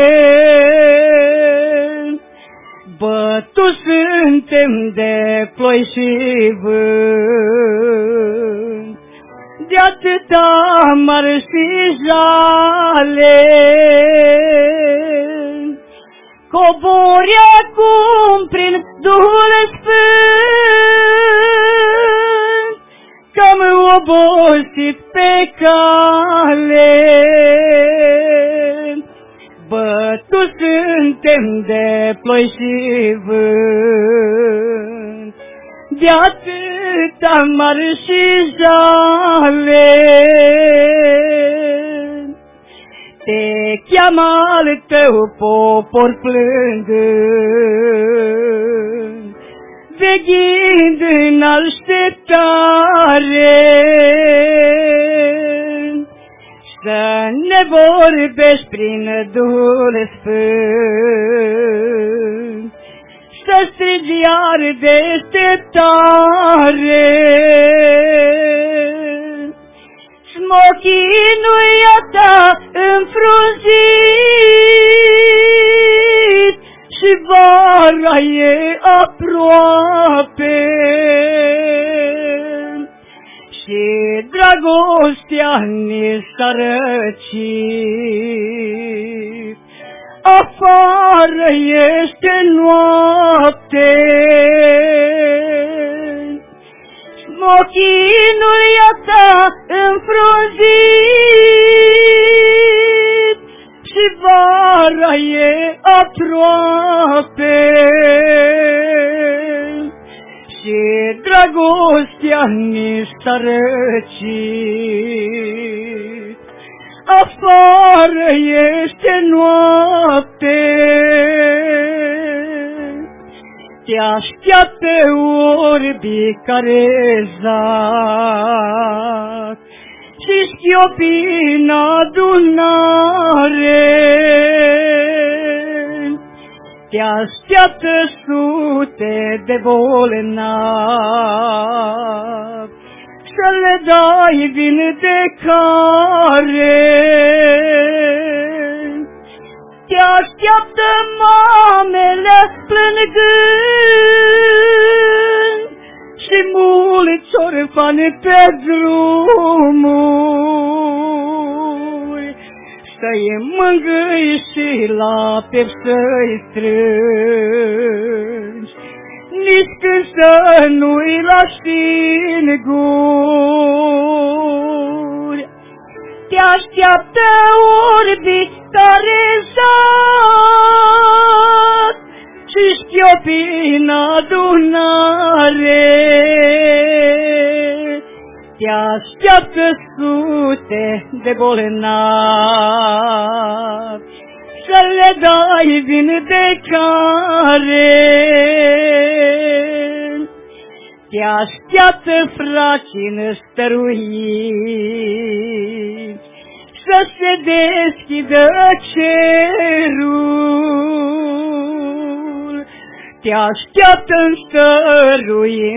Bătuți suntem de ploi și vânt, de atâta mare și jale. Cobori acum prin Duhul Sfânt, că-am obosit pe cale. Bătuți suntem de ploi și vânt, de atâta mare și jale. Te cheamă al tău popor plângând, veghind în așteptare. Să ne vorbești prin Duhul Sfânt, să strigi iar deșteptare. Smochinuia ta înfrunzit și vara e aproape și dragostea ne s-a răcit. Afară este noapte, smochinuia ta înfrunzit și vara e aproape și dragostea ne s-a răcit. Afară este noapte, te așteaptă orbii care zac și șchiopii în adunare. te așteaptă sute de bolnavi, să le dai vindecare. Te așteaptă mamele plângând și mulți orfani pe drumuri, să-i mângâi și la piept să-i strângi, nici când să nu-i lași în guri. Te așteaptă orbi care zat și șchiopii în adunare. Te așteaptă sute de bolnavi, să le dai vindecare. Te așteaptă frații stăruiți, să se deschidă cerul. Te așteaptă în stărui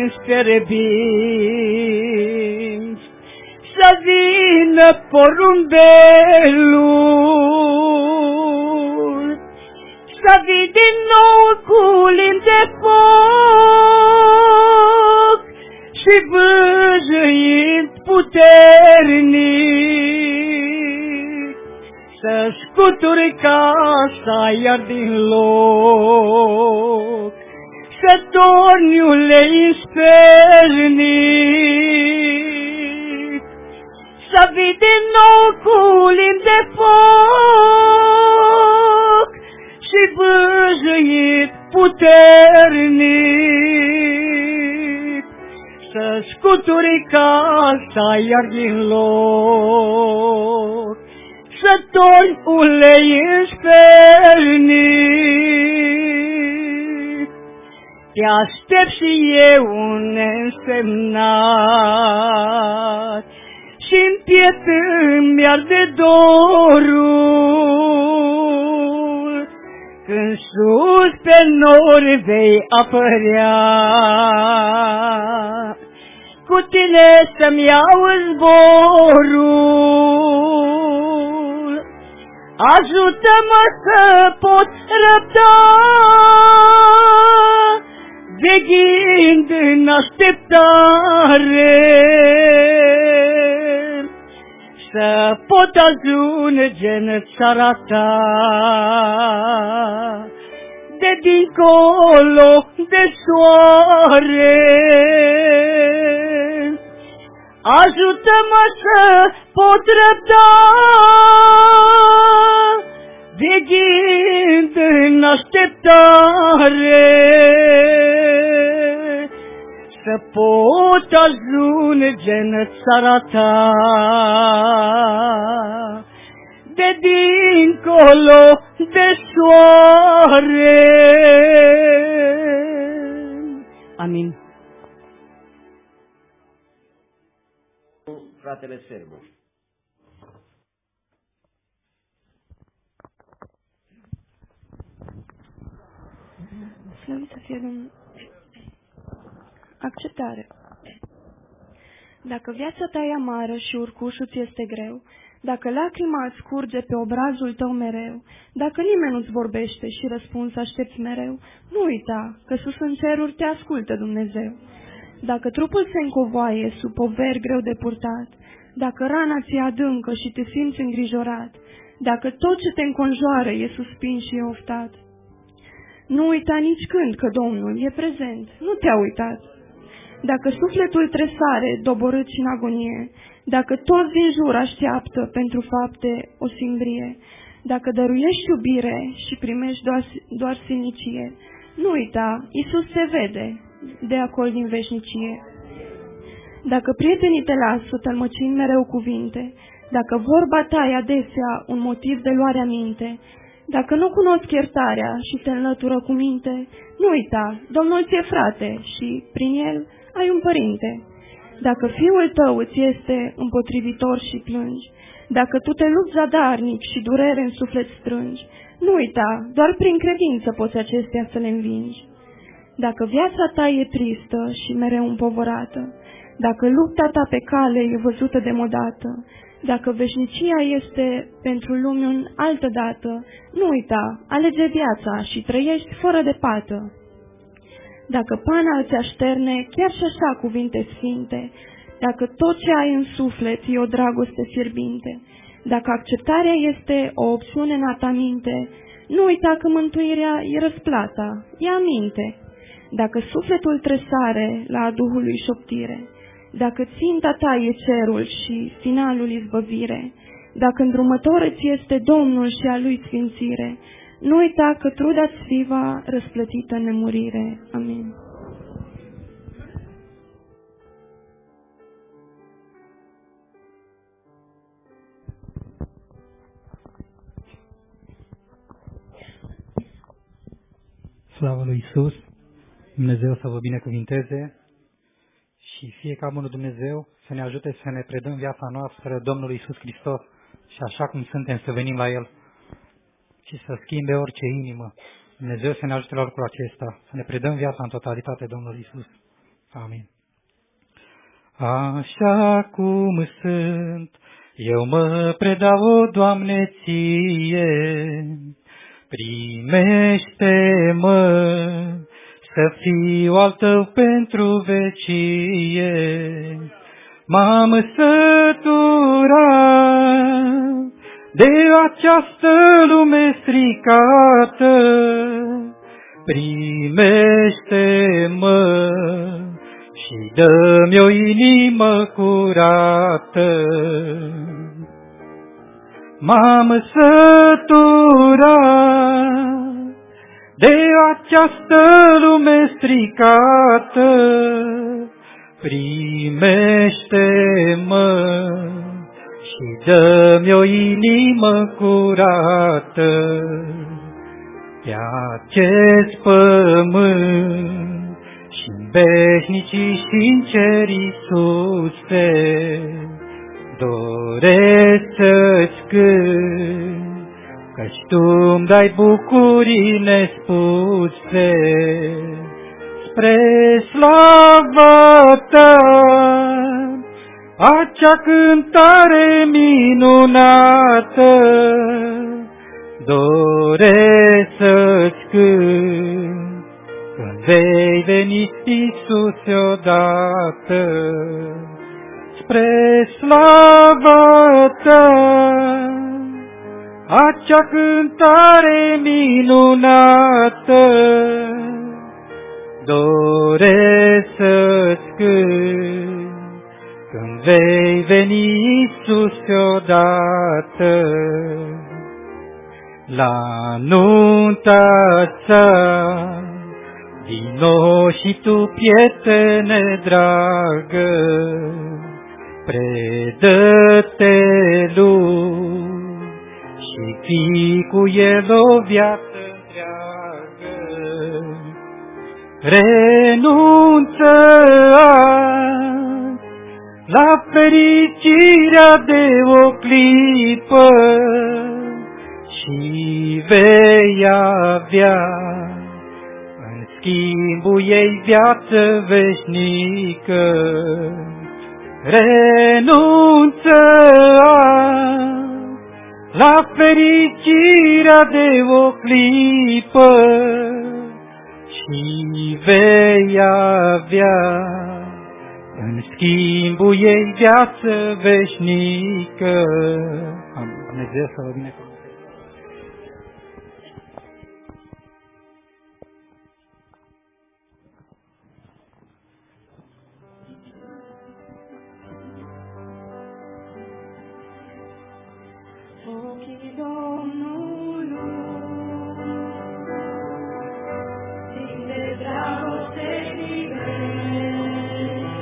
însterbinți, să vină porumbelul, să vii din nou cu limbi de foc și vâjâind puternic, să scuturi casa iar din loc, să torni ulei spernic, să vii din nou cu limbi de foc și vâjâit puternic, să scuturi casa iar din loc, să torni ulei spernic. Te aștept și eu un neînsemnat și-n piept îmi arde dorul, când sus pe nori vei apărea, cu tine să-mi iau zborul. Ajută-mă să pot răbda, veghind în așteptare, să pot ajunge în țara ta, de dincolo de soare. Ajută-mă să pot răbda, veghind în așteptare, să pot ajunge în țara ta, de dincolo de soare. Amin. Fratele Sârbu. Slăvit să fie Domnul. Acceptare. Dacă viața ta e amară și urcușul ți este greu, dacă lacrima îți curge pe obrazul tău mereu, dacă nimeni nu-ți vorbește și răspuns aștepți mereu, nu uita că sus în ceruri te ascultă Dumnezeu. Dacă trupul se încovoaie sub poveri greu de purtat, dacă rana ți-e adâncă și te simți îngrijorat, dacă tot ce te înconjoară e suspins și e oftat, nu uita nici când că Domnul e prezent, nu te-a uitat. Dacă sufletul tresare, doborât și în agonie, dacă toți din jur așteaptă pentru fapte o simbrie, dacă dăruiești iubire și primești doar, doar silnicie, nu uita, Iisus te vede de acolo din veșnicie. Dacă prietenii te lasă tălmăcind mereu cuvinte, dacă vorba ta e adesea un motiv de luare aminte, dacă nu cunosc iertarea și te înlătură cu minte, nu uita, Domnul ți-e frate și, prin el, ai un părinte. Dacă fiul tău îți este împotrivitor și plângi, dacă tu te lupți zadarnic și durere în suflet strângi, Nu uita, doar prin credință poți acestea să le învingi. Dacă viața ta e tristă și mereu împovărată, dacă lupta ta pe cale e văzută demodată, dacă veșnicia este pentru lume în altă dată, nu uita, alege viața și trăiești fără de pată. Dacă pana îți așterne chiar și așa cuvinte sfinte, dacă tot ce ai în suflet e o dragoste fierbinte, dacă acceptarea este o opțiune în a ta minte, nu uita că mântuirea e răsplata, ia minte. Dacă sufletul tresare la Duhului șoptire, dacă ținta ta e cerul și finalul izbăvire, dacă îndrumător îți este Domnul și a Lui sfințire, nu uita că truda-ți fi va răsplătită în nemurire. Amin. Slavă lui Iisus, Dumnezeu să vă binecuvinteze și fie ca bunul Dumnezeu să ne ajute să ne predăm viața noastră Domnului Iisus Hristos și așa cum suntem să venim la El și să schimbe orice inimă. Dumnezeu să ne ajute la lucrul acesta, să ne predăm viața în totalitate Domnului Iisus. Amin. Așa cum sunt, eu mă predau, Doamne, Ție, primește-mă să fiu al Tău pentru vecie. M-am săturat de această lume stricată, primește-mă și dă-mi o inimă curată. M-am săturat de această lume stricată, primește-mă și dă-mi o inimă curată. Pe acest pământ și-n veșnicii și-n cer, Iisuse, doresc să-ți cânt, căci Tu-mi dai bucurii nespuse. Spre slava Ta, acea cântare minunată, doresc să-ți cânt, când vei veni, Iisuse, odată. Spre slava Ta, acea cântare minunată, doresc să-ți cânt, când vei veni, Iisuse, odată. La nunta Ta, vino și Tu, prietene dragă, predă-te Lui și fii cu El o viață întreagă. Renunță la fericirea de o clipă și vei avea în schimbul ei viață veșnică. Renunță la fericirea de o clipă și vei avea în schimbul ei viață veșnică. Amin. Dumnezeu să vă binecuvânteze. Ochii Domnului, plini de dragoste iubești,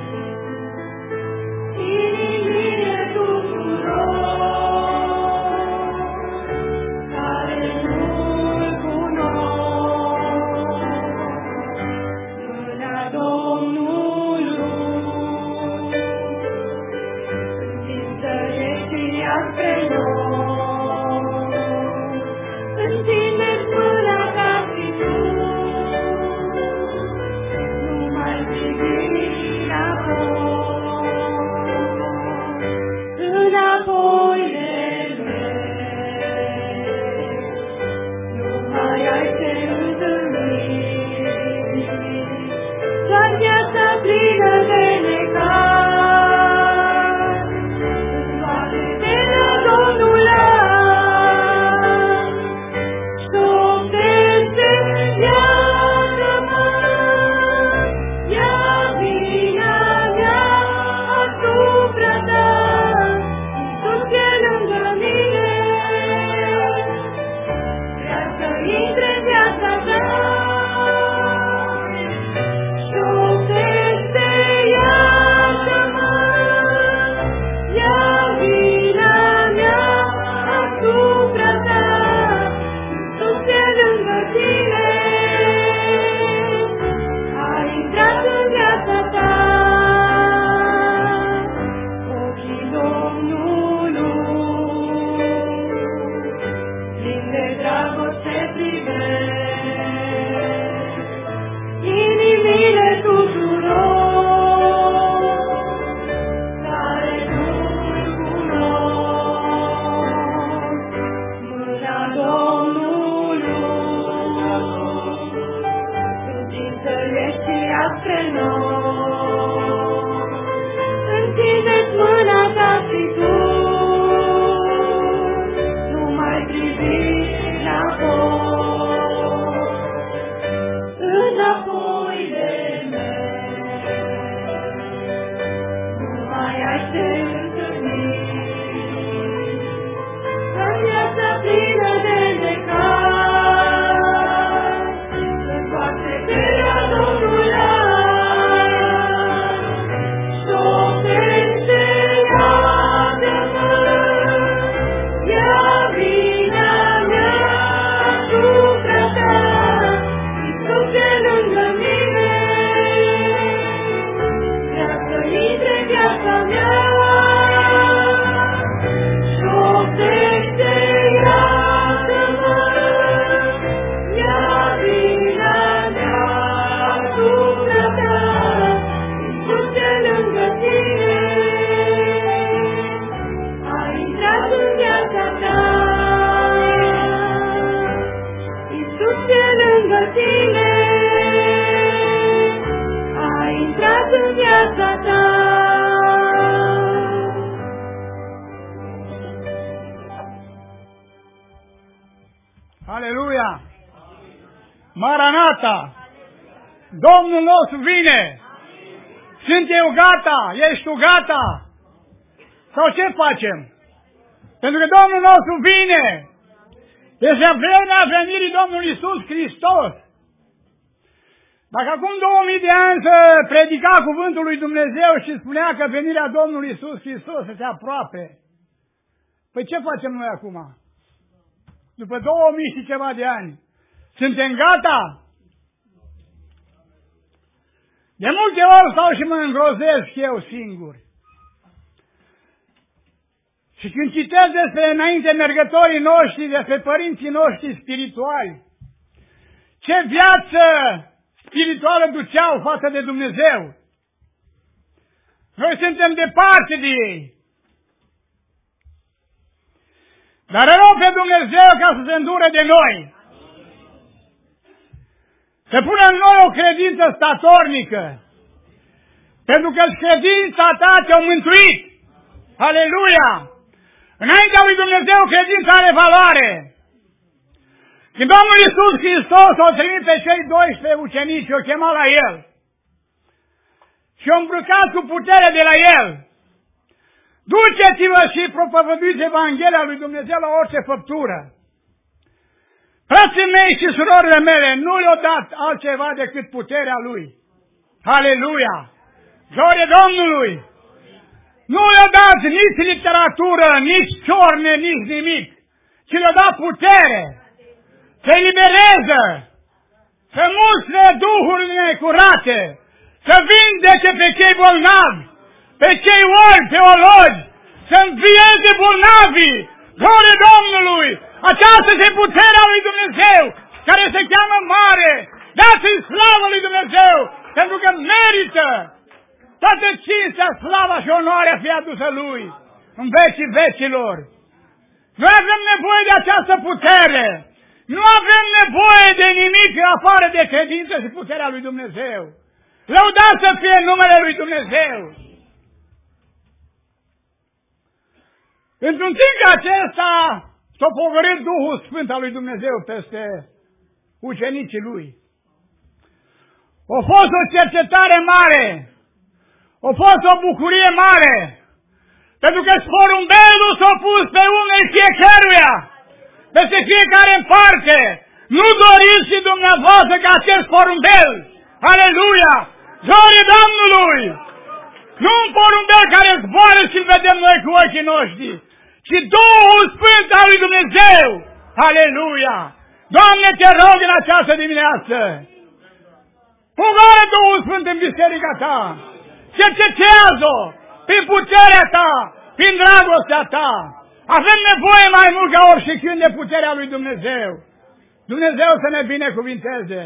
inimile tuturor, spre noi. Întindeți mâna ta și tu, nu mai privi înapoi, înapoi de mine, nu mai ai de întâlnit, în viața plină de necaz, întoarce cheia Domnului și oprește, iartă-mă, ia vina mea asupra ta, Iisuse lângă mine, vrea să intre în viața mea și oprește, iartă-mă, ia vina mea asupra ta, Iisuse lângă tine, a intrat în viața ta, Iisuse lângă tine, a intrat în viața ta. Aleluia! Maranata! Domnul nostru vine! Sunt eu gata? Ești tu gata? Sau ce facem? Pentru că Domnul nostru vine! Este vremea venirii Domnului Iisus Hristos. Dacă acum două mii de ani se predica cuvântul lui Dumnezeu și spunea că venirea Domnului Iisus Hristos este aproape, păi ce facem noi acum? După două mii și ceva de ani, suntem gata? De multe ori stau și mă îngrozesc eu singur. Și când citesc despre înainte mergătorii noștri, despre părinții noștri spirituali, ce viață spirituală duceau față de Dumnezeu. Noi suntem departe de ei. Dar rog pe Dumnezeu ca să se îndure de noi. Să pună în noi o credință statornică. Pentru că credința ta te-a mântuit. Aleluia! Înaintea lui Dumnezeu credința are valoare. Când Domnul Iisus Hristos o trimis pe cei doisprezece ucenici, o chema la El și o îmbrăcat cu putere de la El. Duceți-vă și propovăduiți Evanghelia lui Dumnezeu la orice făptură. Frații mei și surorile mele, nu le-au dat altceva decât puterea Lui. Aleluia! Glorie Domnului! Nu le-au dat nici literatură, nici ciorne, nici nimic, ci le-au dat putere. Să elibereze, să mustre duhurile necurate, să vindece pe cei bolnavi, pe cei orbi, pe ologi, să învieze bolnavii. Glorie Domnului! Aceasta este puterea lui Dumnezeu, care se cheamă mare. Dați-i slavă lui Dumnezeu, pentru că merită toată cinstea, slava și onoarea fi adusă Lui în vecii vecilor. Noi avem nevoie de această putere. Nu avem nevoie de nimic afară de credință și puterea lui Dumnezeu. Lăudat să fie numele lui Dumnezeu. Într-un timp acesta s-a pogorât Duhul Sfânt al lui Dumnezeu peste ucenicii Lui. A fost o cercetare mare. A fost o bucurie mare. Pentru că porumbelul s-a pus pe unei fiecăruia. Peste fiecare în parte. Nu doriți și dumneavoastră ca acest porumbel. Aleluia! Glorie Domnului! Nu un porumbel care zboară și-l vedem noi cu ochii noștri, ci Duhul Sfânt al lui Dumnezeu. Aleluia! Doamne, te rog în această dimineață, pogoră Duhul Sfânt în biserica ta, cercetează-o prin puterea ta, prin dragostea ta. Avem nevoie mai mult ca oricând de puterea lui Dumnezeu. Dumnezeu să ne binecuvinteze.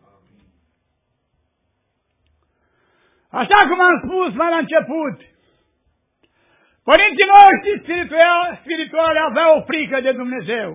Așa cum am spus mai la început, părinții noștri spirituali, spirituali aveau o frică de Dumnezeu.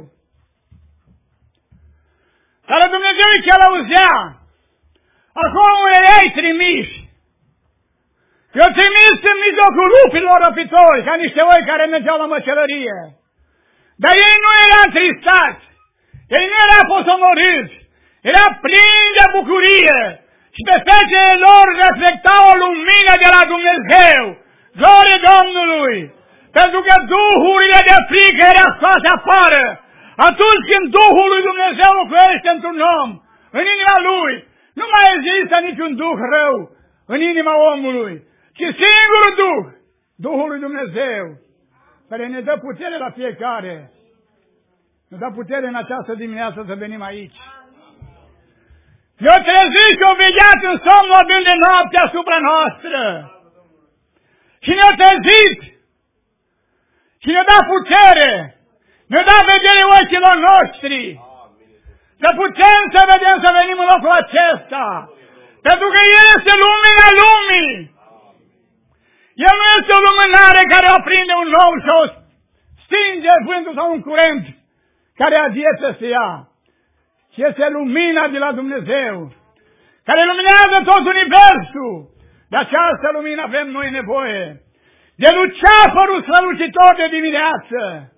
Dar Dumnezeu îi călăuzea. Acolo unde ei trimis. I-a trimis în mijlocul lupilor răpitori, ca niște oi care mergeau la măcelărie. Dar ei nu erau întristați, ei nu erau posomorâți, erau plini de bucurie și pe fețele lor reflecta o lumină de la Dumnezeu. Glorie Domnului! Pentru că duhurile de frică erau scoase afară. Atunci când Duhul lui Dumnezeu locuiește într-un om, în inima lui, nu mai există niciun duh rău în inima omului, ci singurul Duh, Duhul lui Dumnezeu, care ne dă putere la fiecare. Ne dă putere în această dimineață să venim aici. Ne-o trezit și o vegheat în somn orbind de noapte asupra noastră. Și ne-o trezit și ne-a dat putere, ne-a dat vedere ochilor noștri, să putem să vedem să venim în locul acesta, pentru că El este lumina lumii. El nu este o lumânare care aprinde un om și o stinge vântul sau un curent care adieță să ia, ci este lumina de la Dumnezeu, care luminează tot universul. De această lumină avem noi nevoie. De luceafărul strălucitor de dimineață.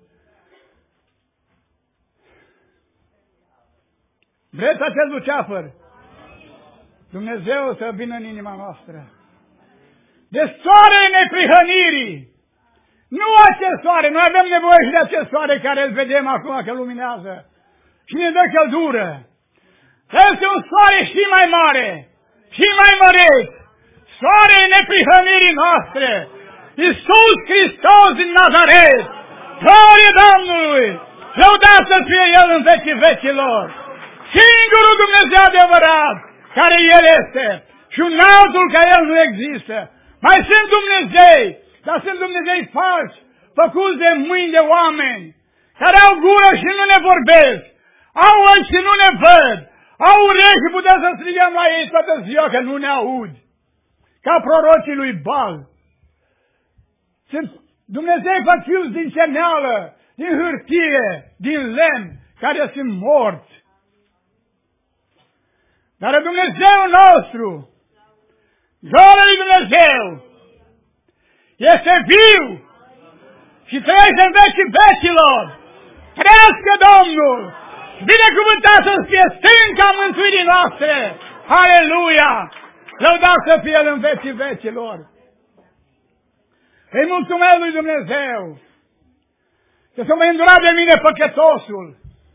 Vreți acest luceafăr? Dumnezeu să vină în inima noastră. De soarele neprihănirii. Nu acest soare, noi avem nevoie și de acest soare care îl vedem acum că luminează și ne dă căldură. Este un soare și mai mare, și mai măreț. Soarele neprihănirii noastre. Iisus Hristos din Nazaret, glorie Domnului, lăudat să fie El în vecii vecilor, singurul Dumnezeu adevărat, care El este, și un altul ca El nu există. Mai sunt Dumnezei, dar sunt Dumnezei falși, făcuți de mâini de oameni, care au gură și nu ne vorbesc, au ochi și nu ne văd, au urechi și putem să strigăm la ei toată ziua că nu ne aud, ca prorocii lui Baal. Sunt Dumnezei făcuți din ceneală, din hârtie, din lemn, care sunt morți. Dar Dumnezeu nostru, gloria lui Dumnezeu, este viu și trăiește în vecii vecilor. Trăiască Domnul! Binecuvântat să fie stânca mântuirii noastre! Aleluia! Lăudat să fie El în vecii vecilor! Îi mulțumesc lui Dumnezeu că s-a mai îndurat de mine păcătosul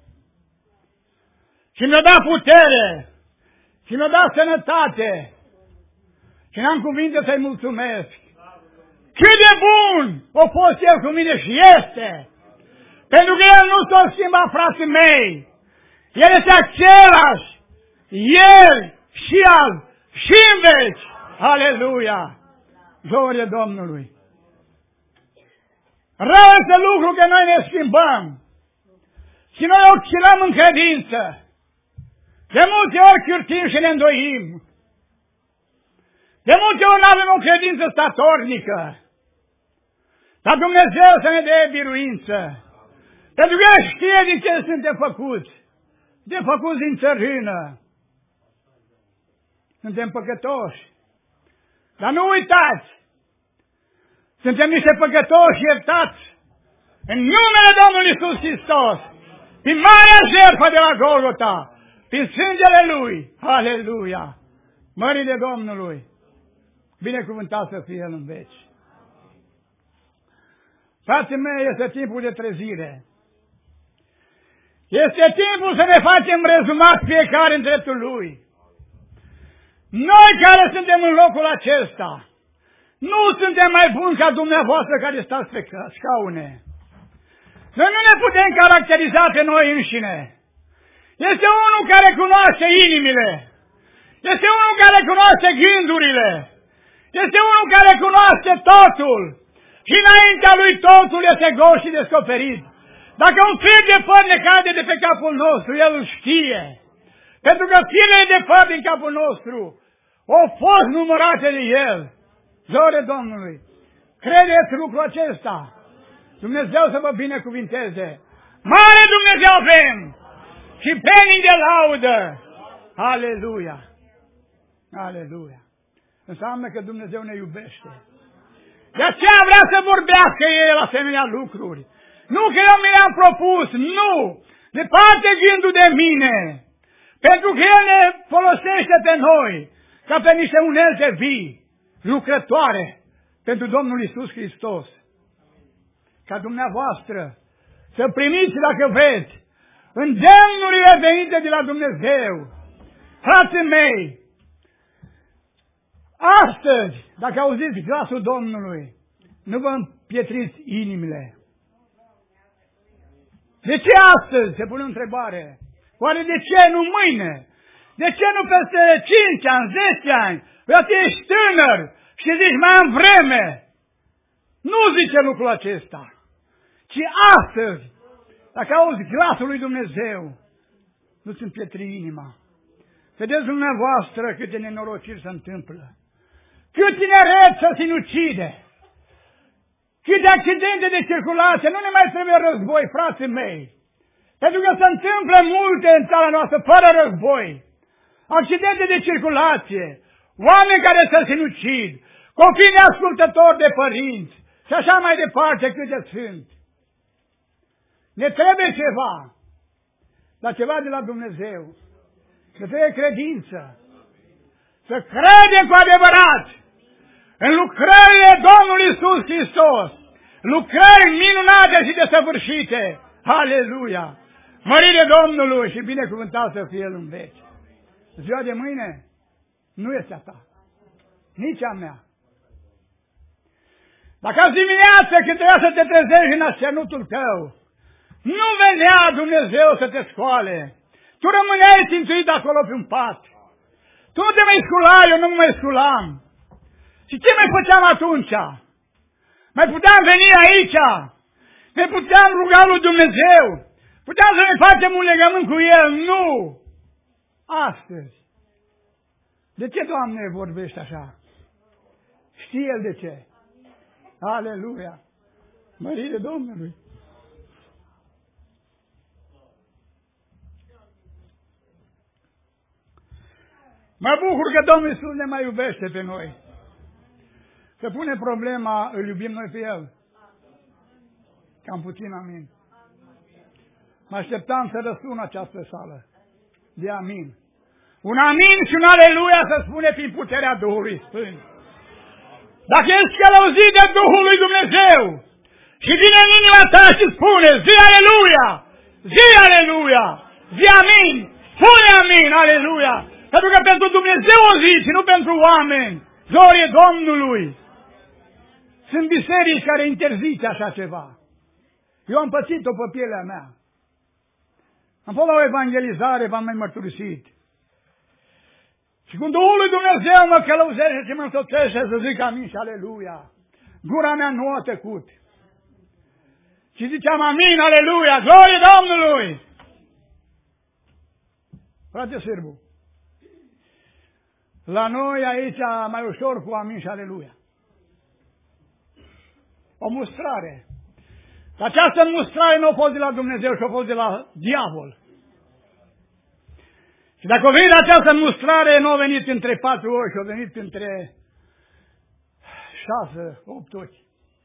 și mi-a dat putere și mi-a dat sănătate și n-am cuvinte să-i mulțumesc. Cât de bun a fost El cu mine și este, pentru că El nu s-a schimbat, frații mei. El este același, El și azi și în veci. Aleluia! Glorie Domnului! Rău este lucru că noi ne schimbăm și noi oscilăm în credință. De multe ori cârtim și ne îndoim. De multe ori nu avem o credință statornică. Dar Dumnezeu să ne dea biruință. Pentru că El știe din ce suntem făcuți. De făcuți din țărână. Suntem păcătoși. Dar nu uitați! Suntem niște păcătoși iertați în numele Domnului Iisus Hristos, prin marea jertfă de la Golgota, prin sângele Lui. Aleluia! Mările Domnului! Binecuvântat să fie El în veci. Frații mei, este timpul de trezire. Este timpul să ne facem rezumat fiecare în dreptul Lui. Noi care suntem în locul acesta, nu suntem mai buni ca dumneavoastră care stați pe scaune. Noi nu ne putem caracteriza pe noi înșine. Este unul care cunoaște inimile. Este unul care cunoaște gândurile. Este unul care cunoaște totul. Și înaintea lui totul este gol și descoperit. Dacă un fir de făr ne cade de pe capul nostru, El îl știe. Pentru că firele de făr din capul nostru au fost numărate de El. Glorie Domnului! Credeți lucrul acesta? Dumnezeu să vă binecuvinteze! Mare Dumnezeu avem! Și penii de laudă! Aleluia! Aleluia! înseamnă că Dumnezeu ne iubește. De aceea vrea să vorbească El asemenea lucruri. Nu că eu mi le-am propus, nu! Departe gândul de mine! Pentru că El ne folosește pe noi ca pe niște unelte vii, lucrătoare pentru Domnul Iisus Hristos. Ca dumneavoastră să primiți, dacă vreți, îndemnurile venite de la Dumnezeu. Frații mei, astăzi, dacă auziți glasul Domnului, nu vă împietriți inimile. De ce astăzi? Se pune o întrebare. Oare de ce nu mâine? De ce nu peste cinci ani, zece ani? Poate ești tânăr și zici, mai am vreme. Nu zice lucrul acesta. Ci astăzi, dacă auzi glasul lui Dumnezeu, nu-ți împietri inima. Vedeți dumneavoastră câte nenorociri se întâmplă. Cât tineret să sinucide. Câte accidente de circulație. Nu ne mai trebuie război, frații mei. Pentru că se întâmplă multe în țara noastră fără război. Accidente de circulație. Oameni care se sinucid. Copii neascultători de părinți. Și așa mai departe câte sunt. Ne trebuie ceva. Dar ceva de la Dumnezeu. Ne trebuie credință. Să credem cu adevărat în lucrările Domnului Iisus Hristos. Lucrări minunate și desăvârșite. Aleluia! Mărire Domnului și binecuvântat să fie El în veci. Ziua de mâine nu este a ta. Nici a mea. Dacă azi dimineață când trebuia să te trezești în așternutul tău, nu venea Dumnezeu să te scoale. Tu rămâneai țintuit acolo pe un pat. Tu nu te mai sculai, eu nu mă mai sculam. Și ce mai făceam atunci? Mai puteam veni aici? Ne puteam ruga lui Dumnezeu? Puteam să ne facem un legământ cu El? Nu! Astăzi. De ce, Doamne, vorbești așa? Știe El de ce. Aleluia! Mărire Domnului! Mă bucur că Domnul Iisus ne mai iubește pe noi. Să pune problema, îl iubim noi pe El. Cam puțin amin. Mă așteptam să răsună această sală de amin. Un amin și un aleluia să spune prin puterea Duhului Sfânt. Dacă ești călăuzit de Duhul lui Dumnezeu și vine în inima ta și spune zi aleluia, zi aleluia, zi amin, spune amin, aleluia. Pentru că pentru Dumnezeu o zi și nu pentru oameni. Glorie Domnului! Sunt biserici care interzice așa ceva. Eu am pățit-o pe pielea mea. Am fost la o evangelizare, v-am mai mărturisit. Și când Duhul lui Dumnezeu mă călăuzește și mă însoțește să zic amin și aleluia, gura mea nu a tăcut. Și ziceam amin, aleluia, glorie Domnului! Frate Sârbu, la noi aici mai ușor cu amin și aleluia. O mustrare. Această mustrare nu a fost de la Dumnezeu, ci a fost de la diavol. Și dacă a venit această mustrare, nu a venit între patru ochi, a venit între șase, opt ochi.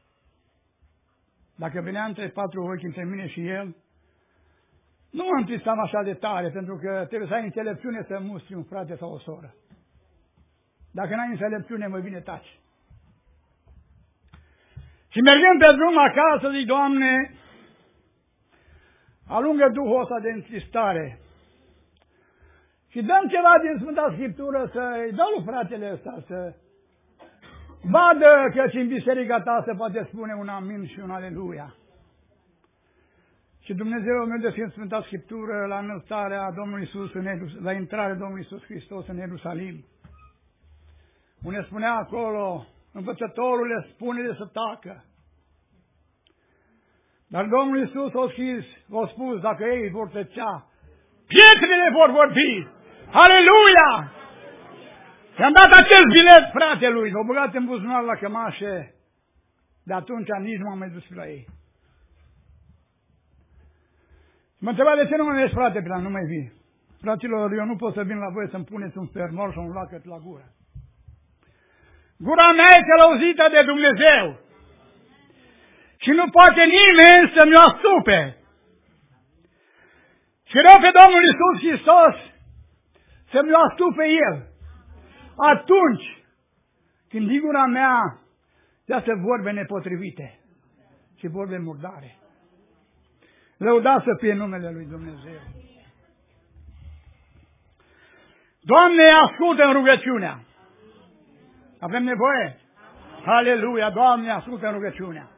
Dacă venea între patru ochi, între mine și el, nu mă întristam așa de tare, pentru că trebuie să ai înțelepciune să mustri un frate sau o soră. Dacă n-ai înțelepciune, mă vine taci. Și mergând pe drum acasă, zic, Doamne, alungă Duhul ăsta de întristare. Și dăm ceva din Sfânta Scriptură să-i dau lui fratele ăsta, să vadă că și în biserica ta se poate spune un amin și un aleluia. Și Dumnezeu mi-a deschis în Sfânta Scriptură la înălțarea Domnului Iisus, la intrarea Domnului Iisus Hristos în Ierusalim. Unde spunea acolo, învățătorul le spune de să tacă. Dar Domnul Iisus a scris, a spus, dacă ei vor tăcea, pietrele vor vorbi. Aleluia! I-am dat acest bilet fratelui, l-a băgat în buzunar la cămașe, de atunci nici nu m-am mai dus la ei. Mă întreba de ce nu mă mergi, frate, pe la nu mai vii. Fraților, eu nu pot să vin la voi să-mi puneți un fermor și un lacăt la gură. Gura mea este călăuzită de Dumnezeu. Și nu poate nimeni să mi-o astupe. Și rog pe Domnul Iisus Hristos să mi-o astupe El. Atunci când din gura mea iasă vorbe nepotrivite și vorbe murdare. Lăudați să fie numele Lui Dumnezeu. Doamne, ascultă în rugăciunea. Avem nevoie? Aleluia, Doamne, ascultă în rugăciunea.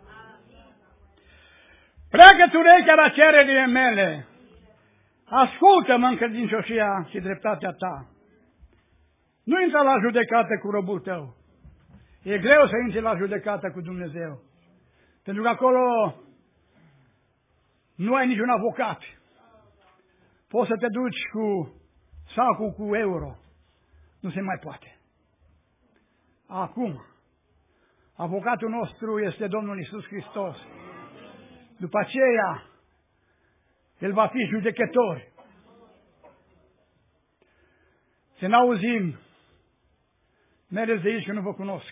Pleacă-ți urechea la cererile mele. Ascultă-mă în credincioșia și dreptatea ta. Nu intra la judecată cu robul tău. E greu să intri la judecată cu Dumnezeu. Pentru că acolo nu ai niciun avocat. Poți să te duci cu sacul cu euro. Nu se mai poate. Acum, avocatul nostru este Domnul Iisus Hristos. După aceea, El va fi judecător. Să n-auzim, mergeți de aici că nu vă cunosc.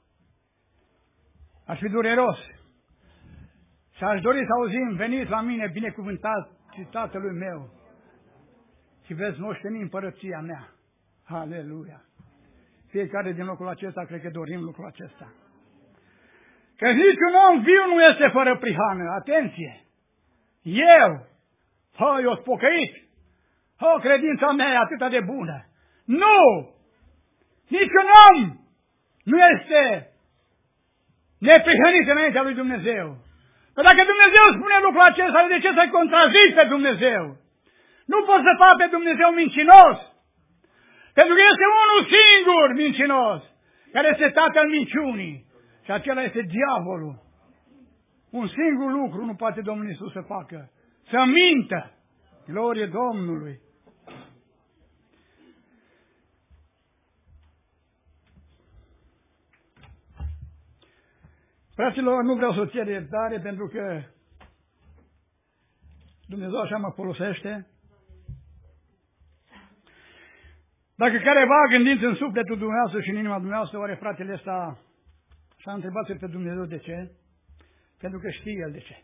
Aș fi dureros. Și aș dori să auzim, veniți la mine, binecuvântat și Tatălui meu. Și veți moșteni împărăția mea. Aleluia! Fiecare din locul acesta, cred că dorim lucrul acesta. Că niciun om viu nu este fără prihană. Atenție! Eu, hă, eu spocăit, hă, credința mea e atât de bună. Nu! Niciun om nu este neprihănit înaintea lui Dumnezeu. Că dacă Dumnezeu spune lucrul acesta, de ce să-i contrazici pe Dumnezeu? Nu poți să faci pe Dumnezeu mincinos. Pentru că este unul singur mincinos, care este tatăl minciunii. Și acela este diavolul. Un singur lucru nu poate Domnul Iisus să facă. Să mintă. Glorie Domnului. Fraților, nu vreau să cer iertare pentru că Dumnezeu așa mă folosește. Dacă careva a gândit în sufletul dumneavoastră și în inima dumneavoastră, oare fratele ăsta și-a întrebat pe Dumnezeu de ce? Pentru că știe el de ce.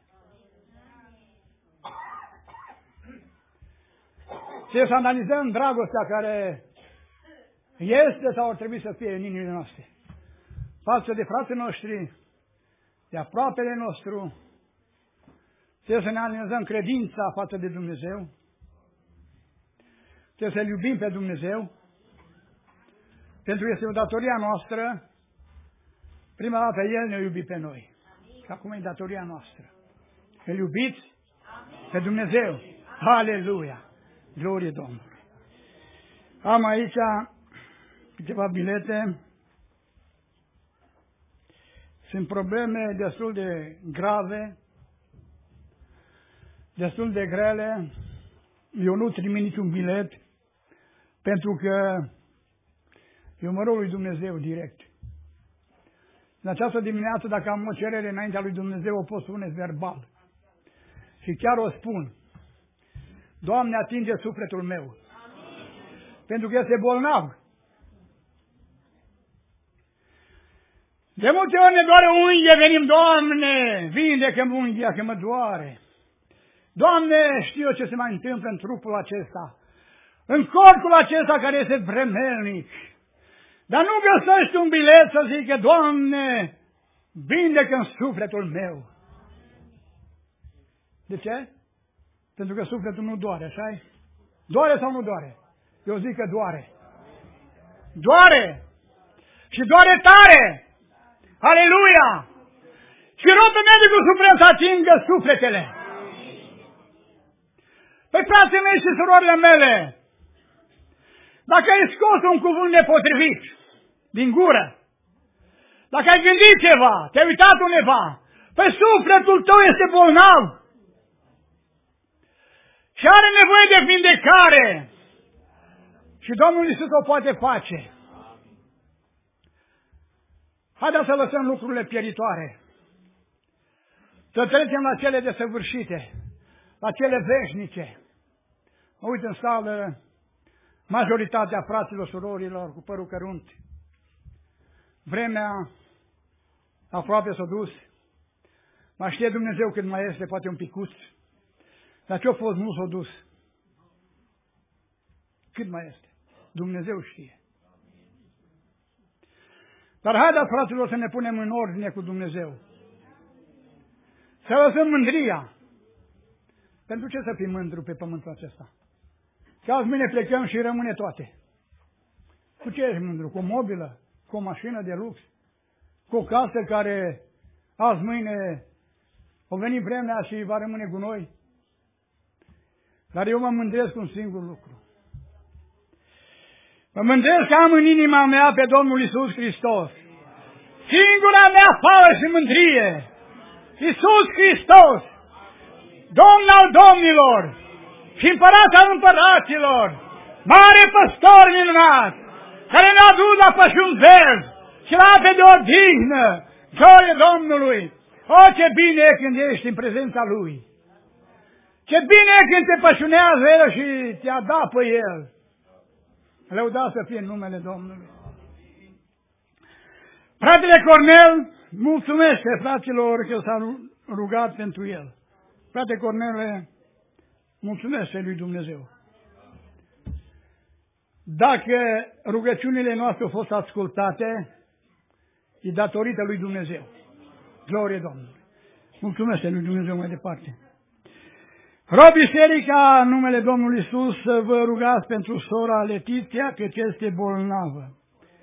Trebuie să analizăm dragostea care este sau ar trebui să fie în inimile noastre. Față de frații noștri, de aproapele nostru, trebuie să ne analizăm credința față de Dumnezeu, trebuie să-L iubim pe Dumnezeu, pentru că este o datoria noastră. Prima dată El ne-a iubit pe noi. Și acum e datoria noastră. Îl iubiți pe Dumnezeu. Aleluia! Glorie Domnului! Am aici câteva bilete. Sunt probleme destul de grave, destul de grele. Eu nu trimit niciun bilet, pentru că eu mă rog lui Dumnezeu direct. În această dimineață, dacă am o cerere înaintea lui Dumnezeu, o pot spune verbal. Și chiar o spun. Doamne, atinge sufletul meu. Amin. Pentru că este bolnav. De multe ori ne doare unghie, venim, Doamne, vindecă-mi unghia că mă doare. Doamne, știu eu ce se mai întâmplă în trupul acesta, în corpul acesta care este vremelnic. Dar nu găsești un bilet să zică, Doamne, vindecă-mi sufletul meu. De ce? Pentru că sufletul nu doare, așa-i? Doare sau nu doare? Eu zic că doare. Doare! Și doare tare! Aleluia! Și rog pe medicul suprem să atingă sufletele. Păi, frații mei și surorile mele, dacă ai scos un cuvânt nepotrivit din gură, dacă ai gândit ceva, te-ai uitat undeva, păi sufletul tău este bolnav și are nevoie de vindecare și Domnul Iisus o poate face. Haideți să lăsăm lucrurile pieritoare, să trecem la cele desăvârșite, la cele veșnice. Mă uit în sală, majoritatea fraților, surorilor cu părul cărunt. vremea aproape s-a dus. Mai știe Dumnezeu cât mai este, poate un picuț. Dar ce-a fost nu s-a dus. Cât mai este? Dumnezeu știe. Dar haideți, fraților, să ne punem în ordine cu Dumnezeu. Să lăsăm mândria. Pentru ce să fii mândru pe pământul acesta? Că azi mâine plecăm și rămâne toate. Cu ce ești mândru? Cu o mobilă? Cu o mașină de lux? Cu o casă care azi mâine o veni vremea și va rămâne gunoi? Dar eu mă mândresc cu un singur lucru. Mă mândresc că am în inima mea pe Domnul Iisus Hristos. Singura mea fală și mândrie. Iisus Hristos, Domn al Domnilor și Împărat al Împăraților, mare păstor minunat, care ne-a dus la pășuni verzi și la ape de odihnă, glorie Domnului. O, ce bine e când ești în prezența Lui! Ce bine e când te pășunează El și te adapă El! Lăudat să fie în numele Domnului. Fratele Cornel mulțumește fraților că s-a rugat pentru el. Frate Cornele, mulțumește lui Dumnezeu. Dacă rugăciunile noastre au fost ascultate, e datorită lui Dumnezeu. Glorie Domnului. Mulțumește lui Dumnezeu mai departe. Rog biserica în numele Domnului Iisus să vă rugați pentru sora Letiția, că este bolnavă.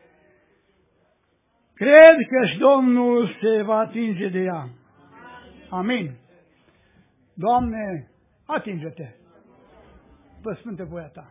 Cred că și Domnul se va atinge de ea. Amin. Doamne, atinge-te pe sfântă voia Ta.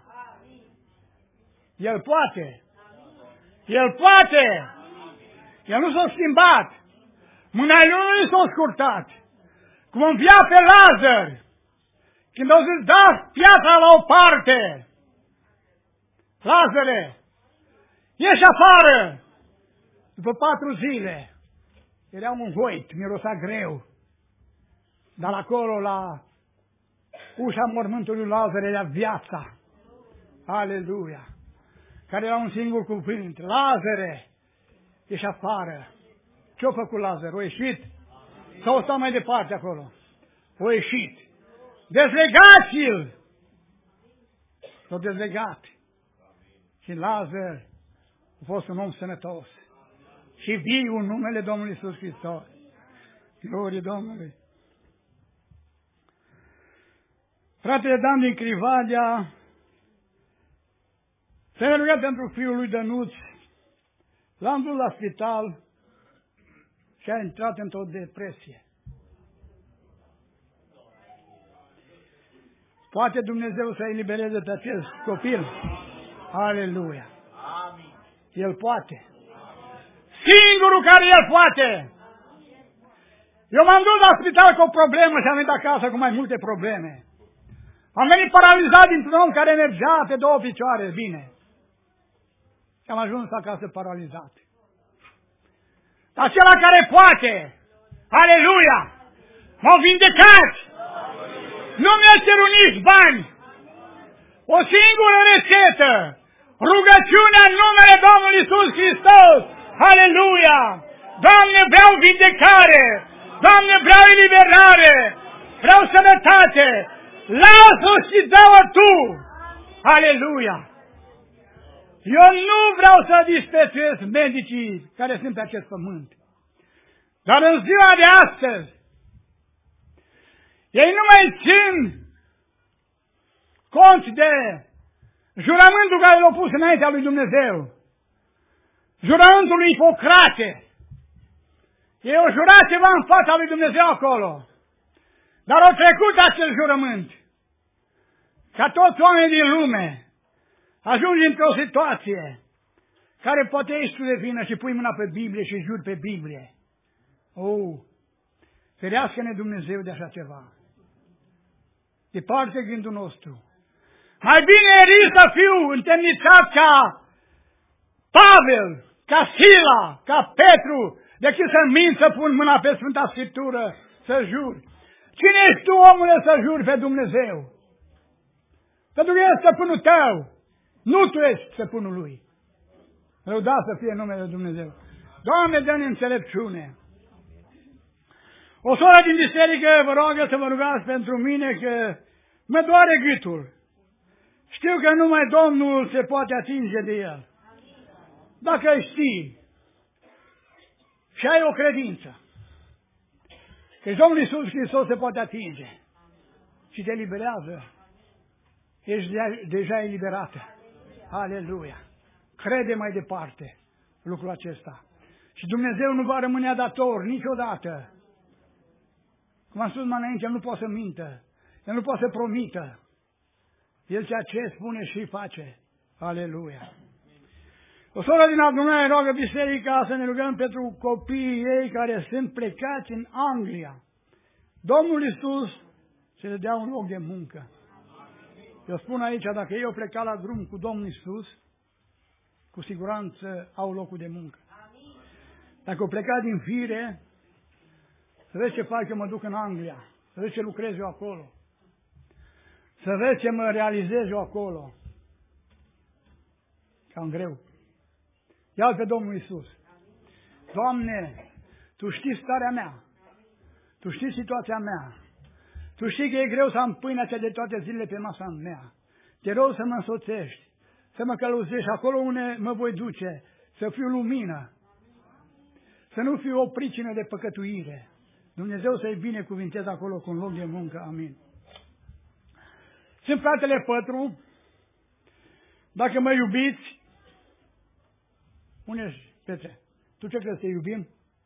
El poate. El poate. El nu s-a schimbat. Mâna Lui nu s-a scurtat. Cum învia pe Lazar. Când au zis, dați piatra la o parte. Lazare, ieși afară. După patru zile, era un voit, mirosa greu. Dar acolo, la ușa mormântului Lazar, era viața. Aleluia! Care era un singur cuvânt. Lazare, ieși afară. Ce-a făcut Lazar? O ieșit? Sau o stat mai departe acolo? O ieșit. Dezlegați-l! S-a dezlegat. Și Lazar a fost un om sănătos. Și viu în numele Domnului Iisus Hristos. Glorie Domnului! Fratele Dan din Crivadea s-a rugat pentru fiul lui Dănuț. L-am dus la spital și a intrat într-o depresie. Poate Dumnezeu să elibereze pe acest copil. Aleluia! El poate. Singurul care El poate. Eu m-am dus la spital cu o problemă și am venit acasă cu mai multe probleme. Am venit paralizat dintr-un om care mergea pe două picioare, bine. Și am ajuns acasă paralizat. Acela care poate, aleluia, m-au vindecat. Nu mi-a cerut nici bani. O singură rețetă. Rugăciunea în numele Domnului Iisus Hristos. Aleluia! Doamne, vreau vindecare! Doamne, vreau eliberare! Vreau sănătate! Lasă-o și dă-o Tu! Aleluia! Eu nu vreau să disprețuiesc medicii care sunt pe acest pământ. Dar în ziua de astăzi, ei nu mai țin cont de jurământul care l-au pus înaintea lui Dumnezeu. Jurământul lui Ipocrate. Ei au jurat ceva în fața lui Dumnezeu acolo. Dar au trecut acel jurământ. Ca toți oamenii din lume, ajungi într-o situație care poate ești tu de vină și pui mâna pe Biblie și juri pe Biblie. Oh, ferească-ne Dumnezeu de așa ceva. Departe gândul nostru. Mai bine eri să fiu întemnițat ca Pavel, ca Sila, ca Petru, decât să mint să pun mâna pe Sfânta Scriptură să juri. Cine ești tu, omule, să juri pe Dumnezeu? Pentru că e stăpânul tău. Nu tu ești stăpânul lui. Lăudat să fie numele Dumnezeu. Doamne, dă-ne înțelepciune. O soră din biserică vă roagă să vă rugați pentru mine că mă doare gâtul. Știu că numai Domnul se poate atinge de el. Dacă îi știi și ai o credință că Domnul Iisus Hristos se poate atinge și te eliberează, ești deja eliberată. Aleluia! Crede mai departe lucrul acesta. Și Dumnezeu nu va rămâne dator niciodată. Cum am spus mai înainte, El nu poate să mintă. El nu poate să promită. El ceea ce spune și face. Aleluia! O soră din adunare roagă biserica să ne rugăm pentru copiii ei care sunt plecați în Anglia. Domnul Iisus să le dea un loc de muncă. Eu spun aici, dacă ei au plecat la drum cu Domnul Iisus, cu siguranță au locul de muncă. Dacă au plecat din fire, să vezi ce fac, eu mă duc în Anglia, să vezi ce lucrez eu acolo, să vezi ce mă realizez eu acolo. Cam greu. Ia-l pe Domnul Iisus. Doamne, Tu știi starea mea, Tu știi situația mea, Tu știi că e greu să am pâinea cea de toate zilele pe masa mea. Te rog să mă însoțești, să mă călăuzești acolo unde mă voi duce, să fiu lumină, să nu fiu o pricină de păcătuire. Dumnezeu să-i binecuvinteze acolo cu un loc de muncă. Amin. Sunt fratele Pătru. Dacă mă iubiți, spune-și, Petre, tu ce crezi, să te iubim?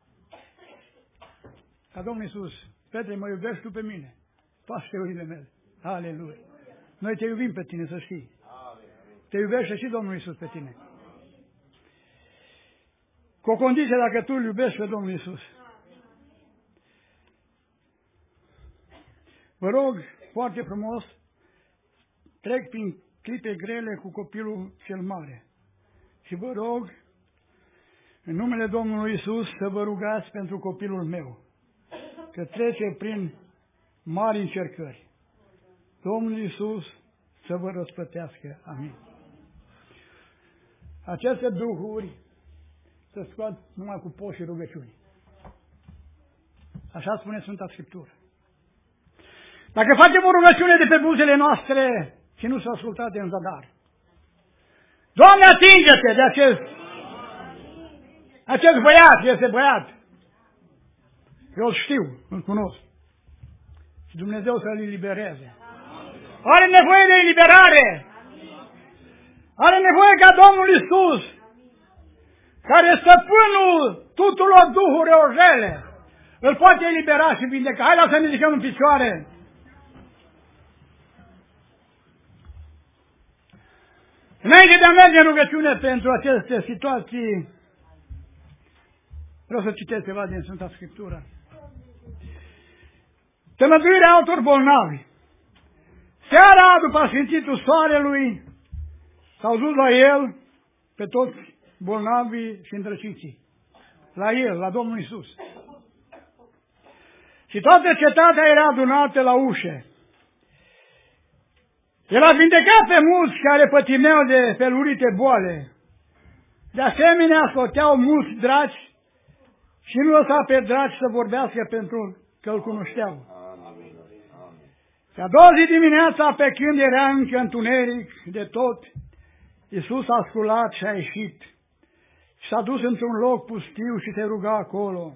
Ca Domnul Iisus, Petre, mă iubești tu pe mine, pașteurile mele. Aleluia! Noi te iubim pe tine, să știi. Te iubește și Domnul Iisus pe tine. Cu o condiție, dacă tu îl iubești pe Domnul Iisus. Vă rog foarte frumos, trec prin clipe grele cu copilul cel mare. Și vă rog, în numele Domnului Iisus, să vă rugați pentru copilul meu, că trece prin mari încercări. Domnul Iisus să vă răsplătească. Amin. Aceste duhuri se scot numai cu post și rugăciuni. Așa spune Sfânta Scriptură. Dacă facem o rugăciune de pe buzele noastre și nu s-a ascultat în zadar, Doamne, atinge-te de acest, acest băiat, este băiat. Eu îl știu, îl cunosc. Și Dumnezeu să-l elibereze. Are nevoie de eliberare. Are nevoie ca Domnul Iisus, care e stăpânul tuturor duhurilor rele, îl poate elibera și vindeca. Haideți să ne ridicăm în picioare. Înainte de a merge în rugăciune pentru aceste situații, vreau să citesc ceva din Sfânta Scriptură. Tămăduirea altor bolnavi. Seara, după sfințitul soarelui, s-au dus la el pe toți bolnavii și îndrăciții. La el, la Domnul Iisus. Și toată cetatea era adunată la ușe. El a vindecat pe mulți care pătimeau de felurite boale. De asemenea, scoteau mulți draci și nu lăsa pe draci să vorbească pentru că îl cunoșteau. Și a doua zi dimineața, pe când era încă întuneric de tot, Iisus a sculat și a ieșit și s-a dus într-un loc pustiu și se ruga acolo.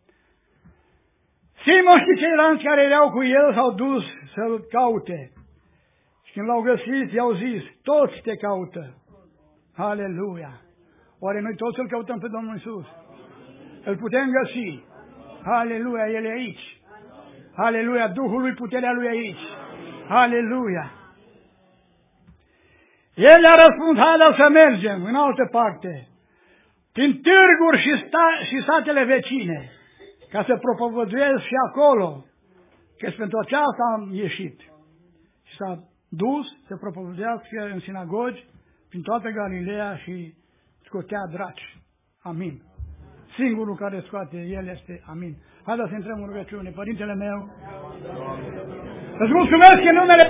Simon și ceilalți care erau cu el s-au dus să-l caute. Și când l-au găsit, i-au zis, toți te caută. Aleluia! Oare noi toți îl căutăm pe Domnul Iisus? Îl putem găsi. Aleluia! El e aici. Aleluia! Duhul lui, puterea lui aici. Aleluia! El a răspuns, haideți să mergem în altă parte, prin târguri și, sta, și satele vecine, ca să propovăduiesc și acolo, că pentru aceasta am ieșit. Și s-a dus să propovăduiască în sinagogi prin toată Galileea și scotea draci. Amin. Singurul care scoate el este Amin. Haideți să intrăm în rugăciune. Părintele meu, îți mulțumesc în numele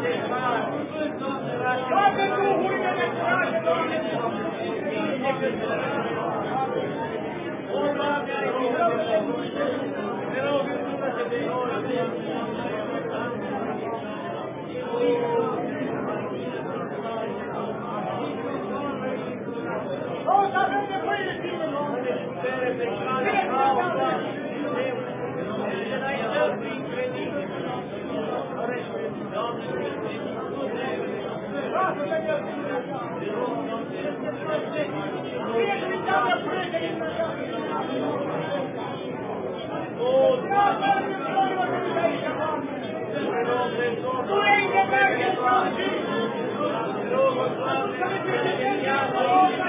Toate duhurile de curate, Doamne, o, Doamne, ai milă, te rog, să te o, să avem nevoie de tine, Doamne, putere pe care slavă, Doamne, și înaintăm prin credință, Doamne, lasă-te de tine, fie Hristoasă prietenă, o, Doamne, tu ei de merge, Doamne, să ne privedească, Doamne,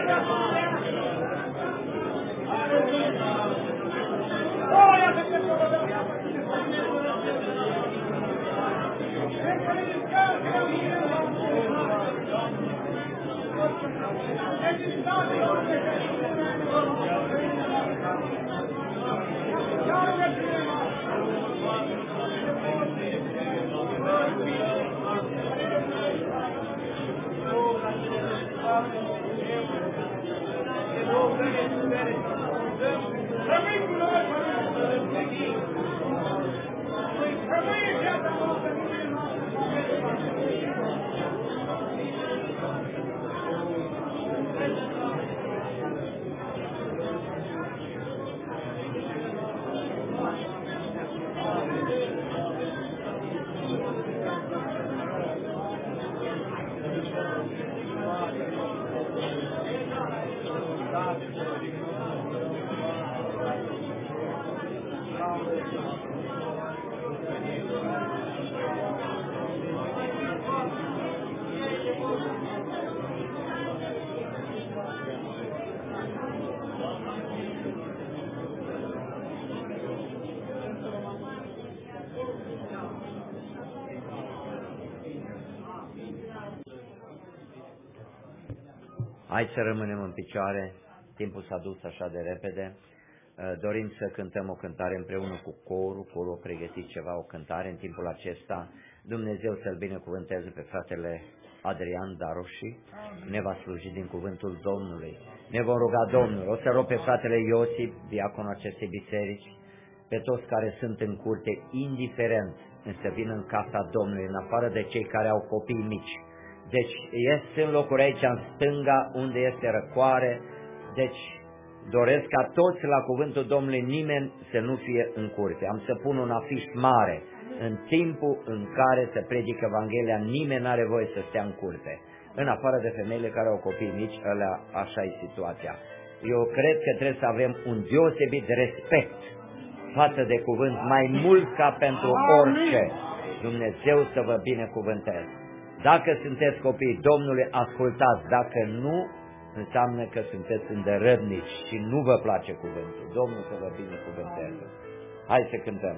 Hai să rămânem în picioare, timpul s-a dus așa de repede. Dorim să cântăm o cântare împreună cu corul, corul a pregătit ceva, o cântare în timpul acesta. Dumnezeu să-l binecuvânteze pe fratele Adrian Daroși, ne va sluji din cuvântul Domnului. Ne vom ruga Domnul, o să rog pe fratele Iosif, diaconul acestei biserici, pe toți care sunt în curte, indiferent, însă vin în casa Domnului, în afară de cei care au copii mici. Deci, sunt locuri aici în stânga, unde este răcoare, deci doresc ca toți la cuvântul Domnului, nimeni să nu fie în curte. Am să pun un afiș mare, în timpul în care se predică Evanghelia, nimeni n-are voie să stea în curte. În afară de femeile care au copii mici, alea, așa e situația. Eu cred că trebuie să avem un deosebit respect față de cuvânt, mai mult ca pentru orice. Dumnezeu să vă binecuvânteze. Dacă sunteți copii Domnului, ascultați, dacă nu, înseamnă că sunteți îndărătnici și nu vă place cuvântul. Domnul să vă binecuvânteze. Hai să cântăm.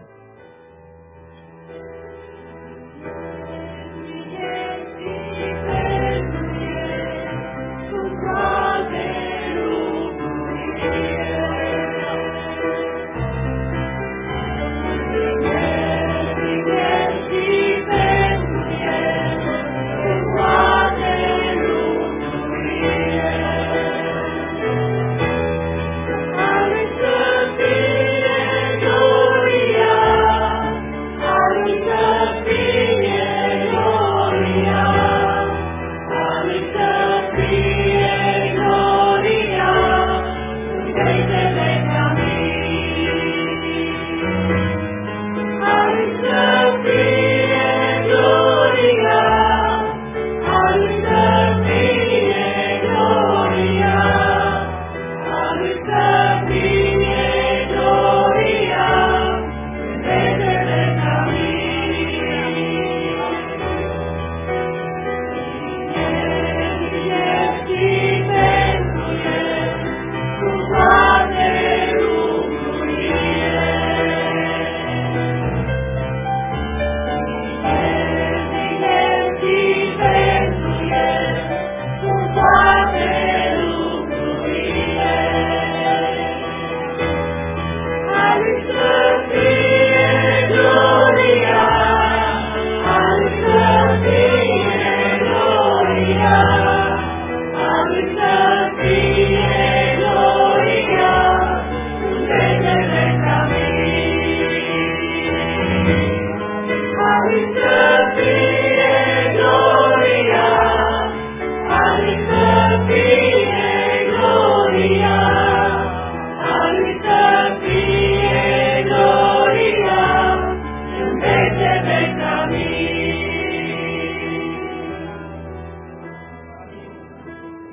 Hallelujah.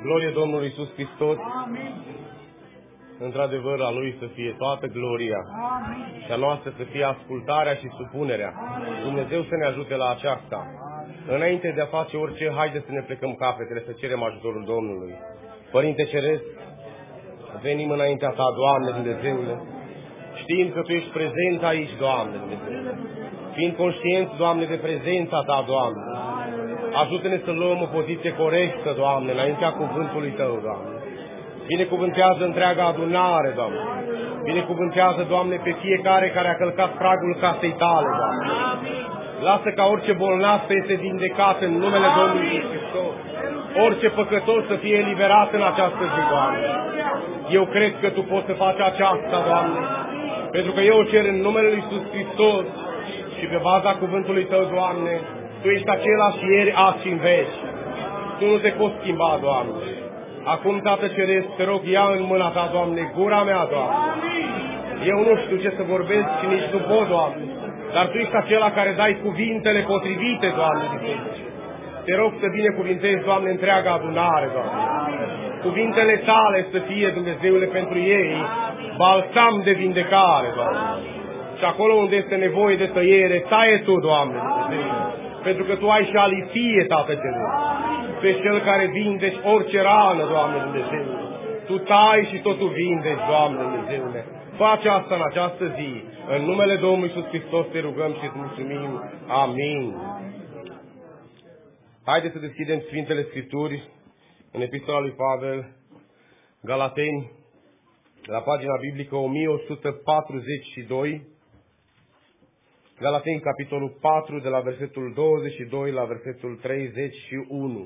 Glorie Domnului Iisus Hristos. Într-adevăr, a Lui să fie toată gloria și a noastră să fie ascultarea și supunerea. Dumnezeu să ne ajute la aceasta. Înainte de a face orice, haide să ne plecăm capetele, să cerem ajutorul Domnului. Părinte Ceresc, venim înaintea Ta, Doamne Dumnezeule, știind că Tu ești prezent aici, Doamne Dumnezeule. Fiind conștienți, Doamne, de prezența Ta, Doamne, ajută-ne să luăm o poziție corectă, Doamne, înaintea cuvântului Tău, Doamne. Binecuvântează întreaga adunare, Doamne. Binecuvântează, Doamne, pe fiecare care a călcat pragul casei Tale, Doamne. Lasă ca orice bolnav să este vindecat în numele Domnului Iisus Hristos. Orice păcătos să fie eliberat în această zi, Doamne. Eu cred că Tu poți să faci aceasta, Doamne, pentru că eu o cer în numele Lui Iisus Hristos și pe baza cuvântului Tău, Doamne, Tu ești același ieri, azi și în veci. Tu nu te poți schimba, Doamne. Acum, Tată Ceresc, te rog, ia în mâna Ta, Doamne, gura mea, Doamne. Eu nu știu ce să vorbesc și nici nu pot, Doamne, dar Tu ești acela care dai cuvintele potrivite, Doamne, biserici. Te rog să binecuvintezi, Doamne, întreaga adunare, Doamne. Cuvintele Tale să fie, Dumnezeule, pentru ei, balsam de vindecare, Doamne. Și acolo unde este nevoie de tăiere, taie Tu, Doamne, Dumnezeule, pentru că Tu ai și alifie, Tată Ceresc, pe Cel care vindeci orice rană, Doamne Dumnezeule. Tu tai și totul vindeci, Doamne Dumnezeule. Face asta în această zi. În numele Domnului Iisus Hristos te rugăm și îți mulțumim. Amin. Haideți să deschidem Sfintele Scripturi în Epistola lui Pavel, Galateni, la pagina biblică o mie o sută patruzeci și doi. Galateni, capitolul patru, de la versetul douăzeci și doi la versetul treizeci și unu.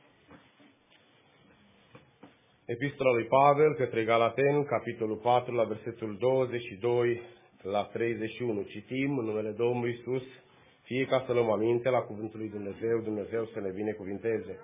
Epistola lui Pavel către Galateni, capitolul patru, la versetul douăzeci și doi la treizeci și unu. Citim în numele Domnului Iisus, fie ca să luăm aminte la cuvântul lui Dumnezeu, Dumnezeu să ne binecuvinteze.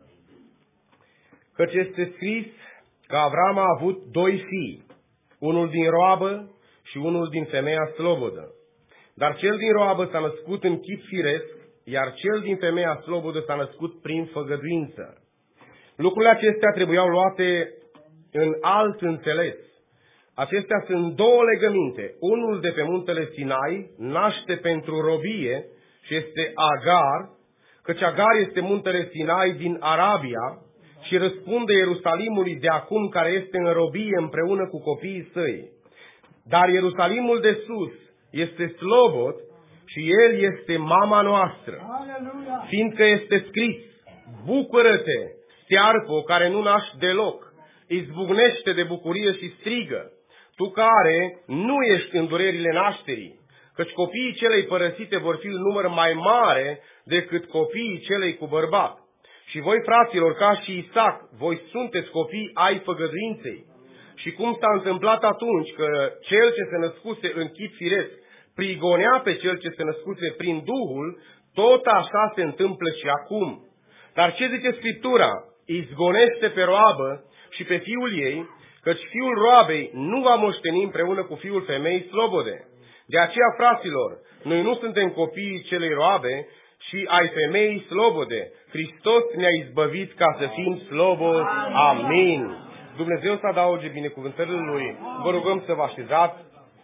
Căci este scris că Avram a avut doi fii, unul din roabă și unul din femeia slobodă. Dar cel din roabă s-a născut în chip firesc, iar cel din femeia slobodă s-a născut prin făgăduință. Lucrurile acestea trebuiau luate în alt înțeles. Acestea sunt două legăminte. Unul de pe muntele Sinai naște pentru robie și este Agar, căci Agar este muntele Sinai din Arabia și răspunde Ierusalimului de acum care este în robie împreună cu copiii săi. Dar Ierusalimul de sus este slobod și el este mama noastră. Fiindcă este scris, bucură-te, stearpo care nu naști deloc, izbucnește de bucurie și strigă, tu care nu ești în durerile nașterii, căci copiii celei părăsite vor fi în număr mai mare decât copiii celei cu bărbat. Și voi, fraților, ca și Isaac, voi sunteți copii ai făgăduinței. Și cum s-a întâmplat atunci că cel ce se născuse în chip firesc prigonea pe cel ce se născuse prin Duhul, tot așa se întâmplă și acum. Dar ce zice Scriptura? Izgonește pe roabă și pe fiul ei, căci fiul roabei nu va moșteni împreună cu fiul femeii slobode. De aceea, fraților, noi nu suntem copiii celei roabe și ai femeii slobode. Hristos ne-a izbăvit ca să fim slobozi. Amin. Dumnezeu să adauge binecuvântările Lui. Vă rugăm să vă așezați.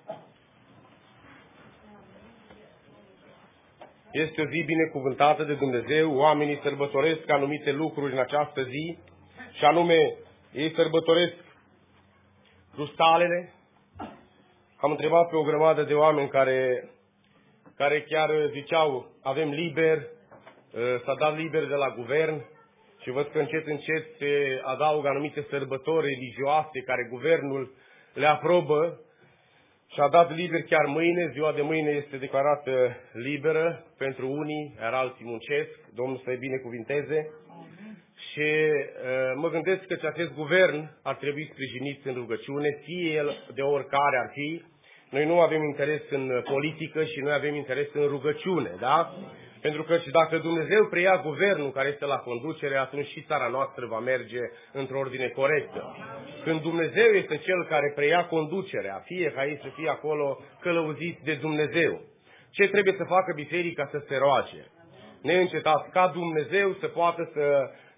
Este o zi binecuvântată de Dumnezeu. Oamenii sărbătoresc anumite lucruri în această zi și anume, ei sărbătoresc crustalele. Am întrebat pe o grămadă de oameni care, care chiar ziceau, avem liber, s-a dat liber de la guvern și văd că încet, încet se adaugă anumite sărbători religioase care guvernul le aprobă și a dat liber chiar mâine. Ziua de mâine este declarată liberă pentru unii, iar alții muncesc. Domnul să-i binecuvinteze. Și uh, mă gândesc că acest guvern ar trebui sprijinit în rugăciune, fie el de oricare ar fi. Noi nu avem interes în politică și noi avem interes în rugăciune, da? Pentru că și dacă Dumnezeu preia guvernul care este la conducere, atunci și țara noastră va merge într-o ordine corectă. Când Dumnezeu este Cel care preia conducerea, fie ca ei să fie acolo călăuziți de Dumnezeu, ce trebuie să facă biserica? Să se roage neîncetat ca Dumnezeu să poată să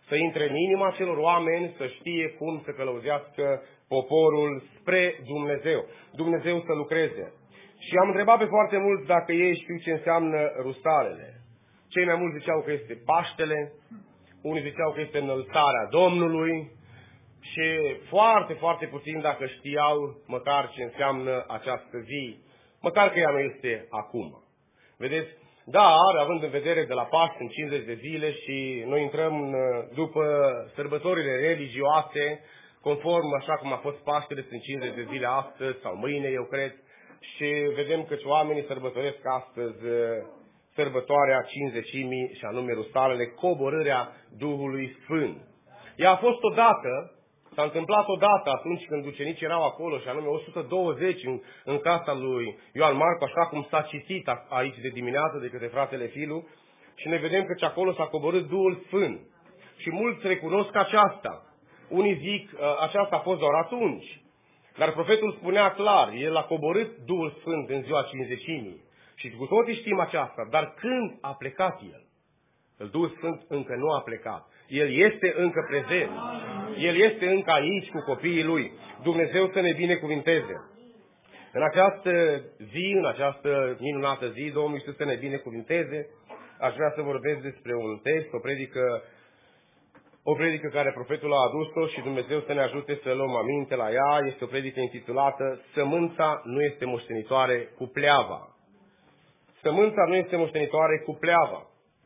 să intre în inima acelor oameni, să știe cum să călăuzească poporul spre Dumnezeu. Dumnezeu să lucreze. Și am întrebat pe foarte mulți dacă ei știu ce înseamnă rustalele. Cei mai mulți ziceau că este Paștele, unii ziceau că este înălțarea Domnului și foarte, foarte puțin dacă știau măcar ce înseamnă această zi, măcar că ea nu este acum. Vedeți? Dar, având în vedere de la Paște în cincizeci de zile și noi intrăm după sărbătorile religioase, conform așa cum a fost Paștele, sunt cincizeci de zile astăzi sau mâine, eu cred, și vedem că oamenii sărbătoresc astăzi sărbătoarea cincizecimii și anume rustalele, coborârea Duhului Sfânt. Ea a fost odată, s-a întâmplat odată atunci când ucenicii erau acolo și anume o sută douăzeci în, în casa lui Ioan Marcu, așa cum s-a citit aici de dimineață de către fratele Filu, și ne vedem că acolo s-a coborât Duhul Sfânt. Și mulți recunosc aceasta. Unii zic aceasta a fost doar atunci. Dar profetul spunea clar, el a coborât Duhul Sfânt în ziua cincizecimii. Și cu toții știm aceasta, dar când a plecat el? Duhul Sfânt încă nu a plecat. El este încă prezent. El este încă aici cu copiii lui. Dumnezeu să ne binecuvinteze. În această zi, în această minunată zi, Domnul Iisus să ne binecuvinteze. Aș vrea să vorbesc despre un text, o predică, o predică care profetul a adus-o și Dumnezeu să ne ajute să luăm aminte la ea. Este o predică intitulată Sămânța nu este moștenitoare cu pleava. Sămânța nu este moștenitoare cu pleava.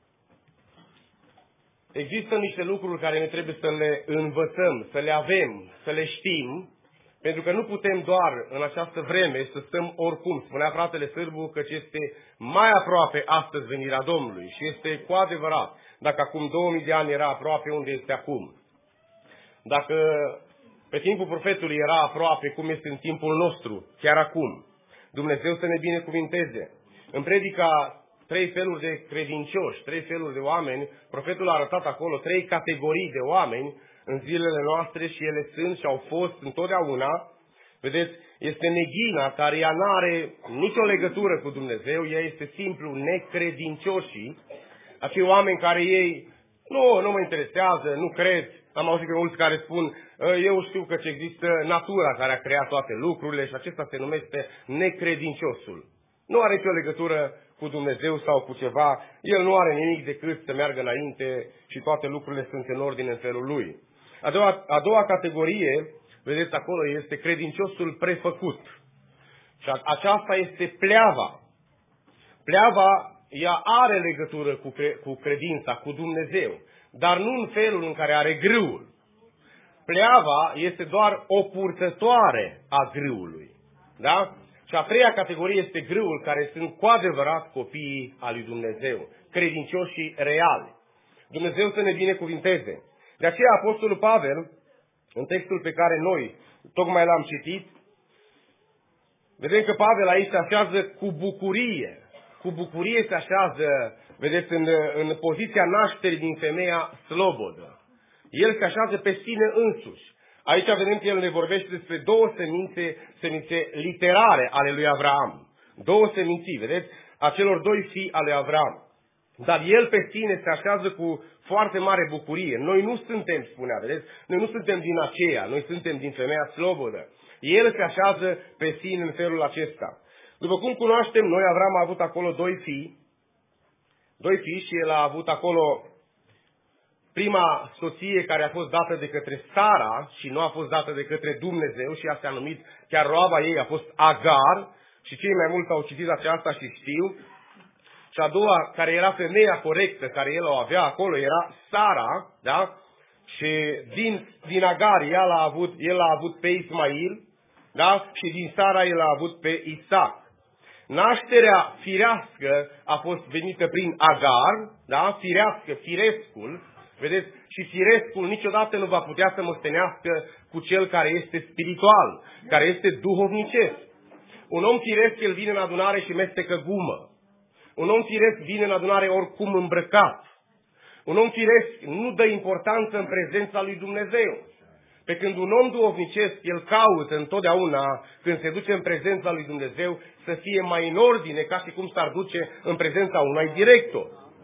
Există niște lucruri care ne trebuie să le învățăm, să le avem, să le știm, pentru că nu putem doar în această vreme să stăm oricum. Spunea fratele Sârbu că este mai aproape astăzi venirea Domnului și este cu adevărat. Dacă acum două mii de ani era aproape, unde este acum? Dacă pe timpul profetului era aproape, cum este în timpul nostru, chiar acum? Dumnezeu să ne binecuvinteze. În predica trei feluri de credincioși, trei feluri de oameni, profetul a arătat acolo trei categorii de oameni în zilele noastre și ele sunt și au fost întotdeauna. Vedeți, este neghina care ea nu are nicio legătură cu Dumnezeu, ea este simplu necredincioșii, acei oameni care ei, nu, nu mă interesează, nu cred. Am auzit pe mulți care spun, eu știu că există natura care a creat toate lucrurile și acesta se numește necredinciosul. Nu are nicio legătură cu Dumnezeu sau cu ceva, el nu are nimic decât să meargă înainte și toate lucrurile sunt în ordine în felul lui. A doua, a doua categorie, vedeți acolo, este credinciosul prefăcut. Și aceasta este pleava. Pleava, ea are legătură cu, cre, cu credința, cu Dumnezeu, dar nu în felul în care are grâul. Pleava este doar o purtătoare a grâului. Da? Și a treia categorie este grâul, care sunt cu adevărat copiii al lui Dumnezeu, credincioșii reali. Dumnezeu să ne binecuvinteze. De aceea Apostolul Pavel, în textul pe care noi tocmai l-am citit, vedem că Pavel aici se așează cu bucurie. Cu bucurie se așează, vedeți, în, în poziția nașterii din femeia slobodă. El se așează pe sine însuși. Aici vedem că el ne vorbește despre două semințe, semințe literare ale lui Avraam. Două seminții, vedeți, a celor doi fii ale lui Avraam. Dar el pe sine se așează cu foarte mare bucurie. Noi nu suntem, spunea, vedeți, noi nu suntem din aceea, noi suntem din femeia slobodă. El se așează pe sine în felul acesta. După cum cunoaștem, noi Avraam a avut acolo doi fii, doi fii și el a avut acolo prima soție care a fost dată de către Sara și nu a fost dată de către Dumnezeu și ea s-a numit, chiar roaba ei a fost Agar și cei mai mulți au citit aceasta și știu. Și a doua, care era femeia corectă, care el o avea acolo, era Sara, da? Și din, din Agar el a, avut, el a avut pe Ismail, da? Și din Sara el a avut pe Isaac. Nașterea firească a fost venită prin Agar, da? Firească, firescul, vedeți? Și firescul niciodată nu va putea să moștenească cu cel care este spiritual, care este duhovnicesc. Un om firesc, el vine în adunare și mestecă gumă. Un om firesc vine în adunare oricum îmbrăcat. Un om firesc nu dă importanță în prezența lui Dumnezeu. Pe când un om duhovnicesc, el caută întotdeauna, când se duce în prezența lui Dumnezeu, să fie mai în ordine, ca și cum s-ar duce în prezența unui director.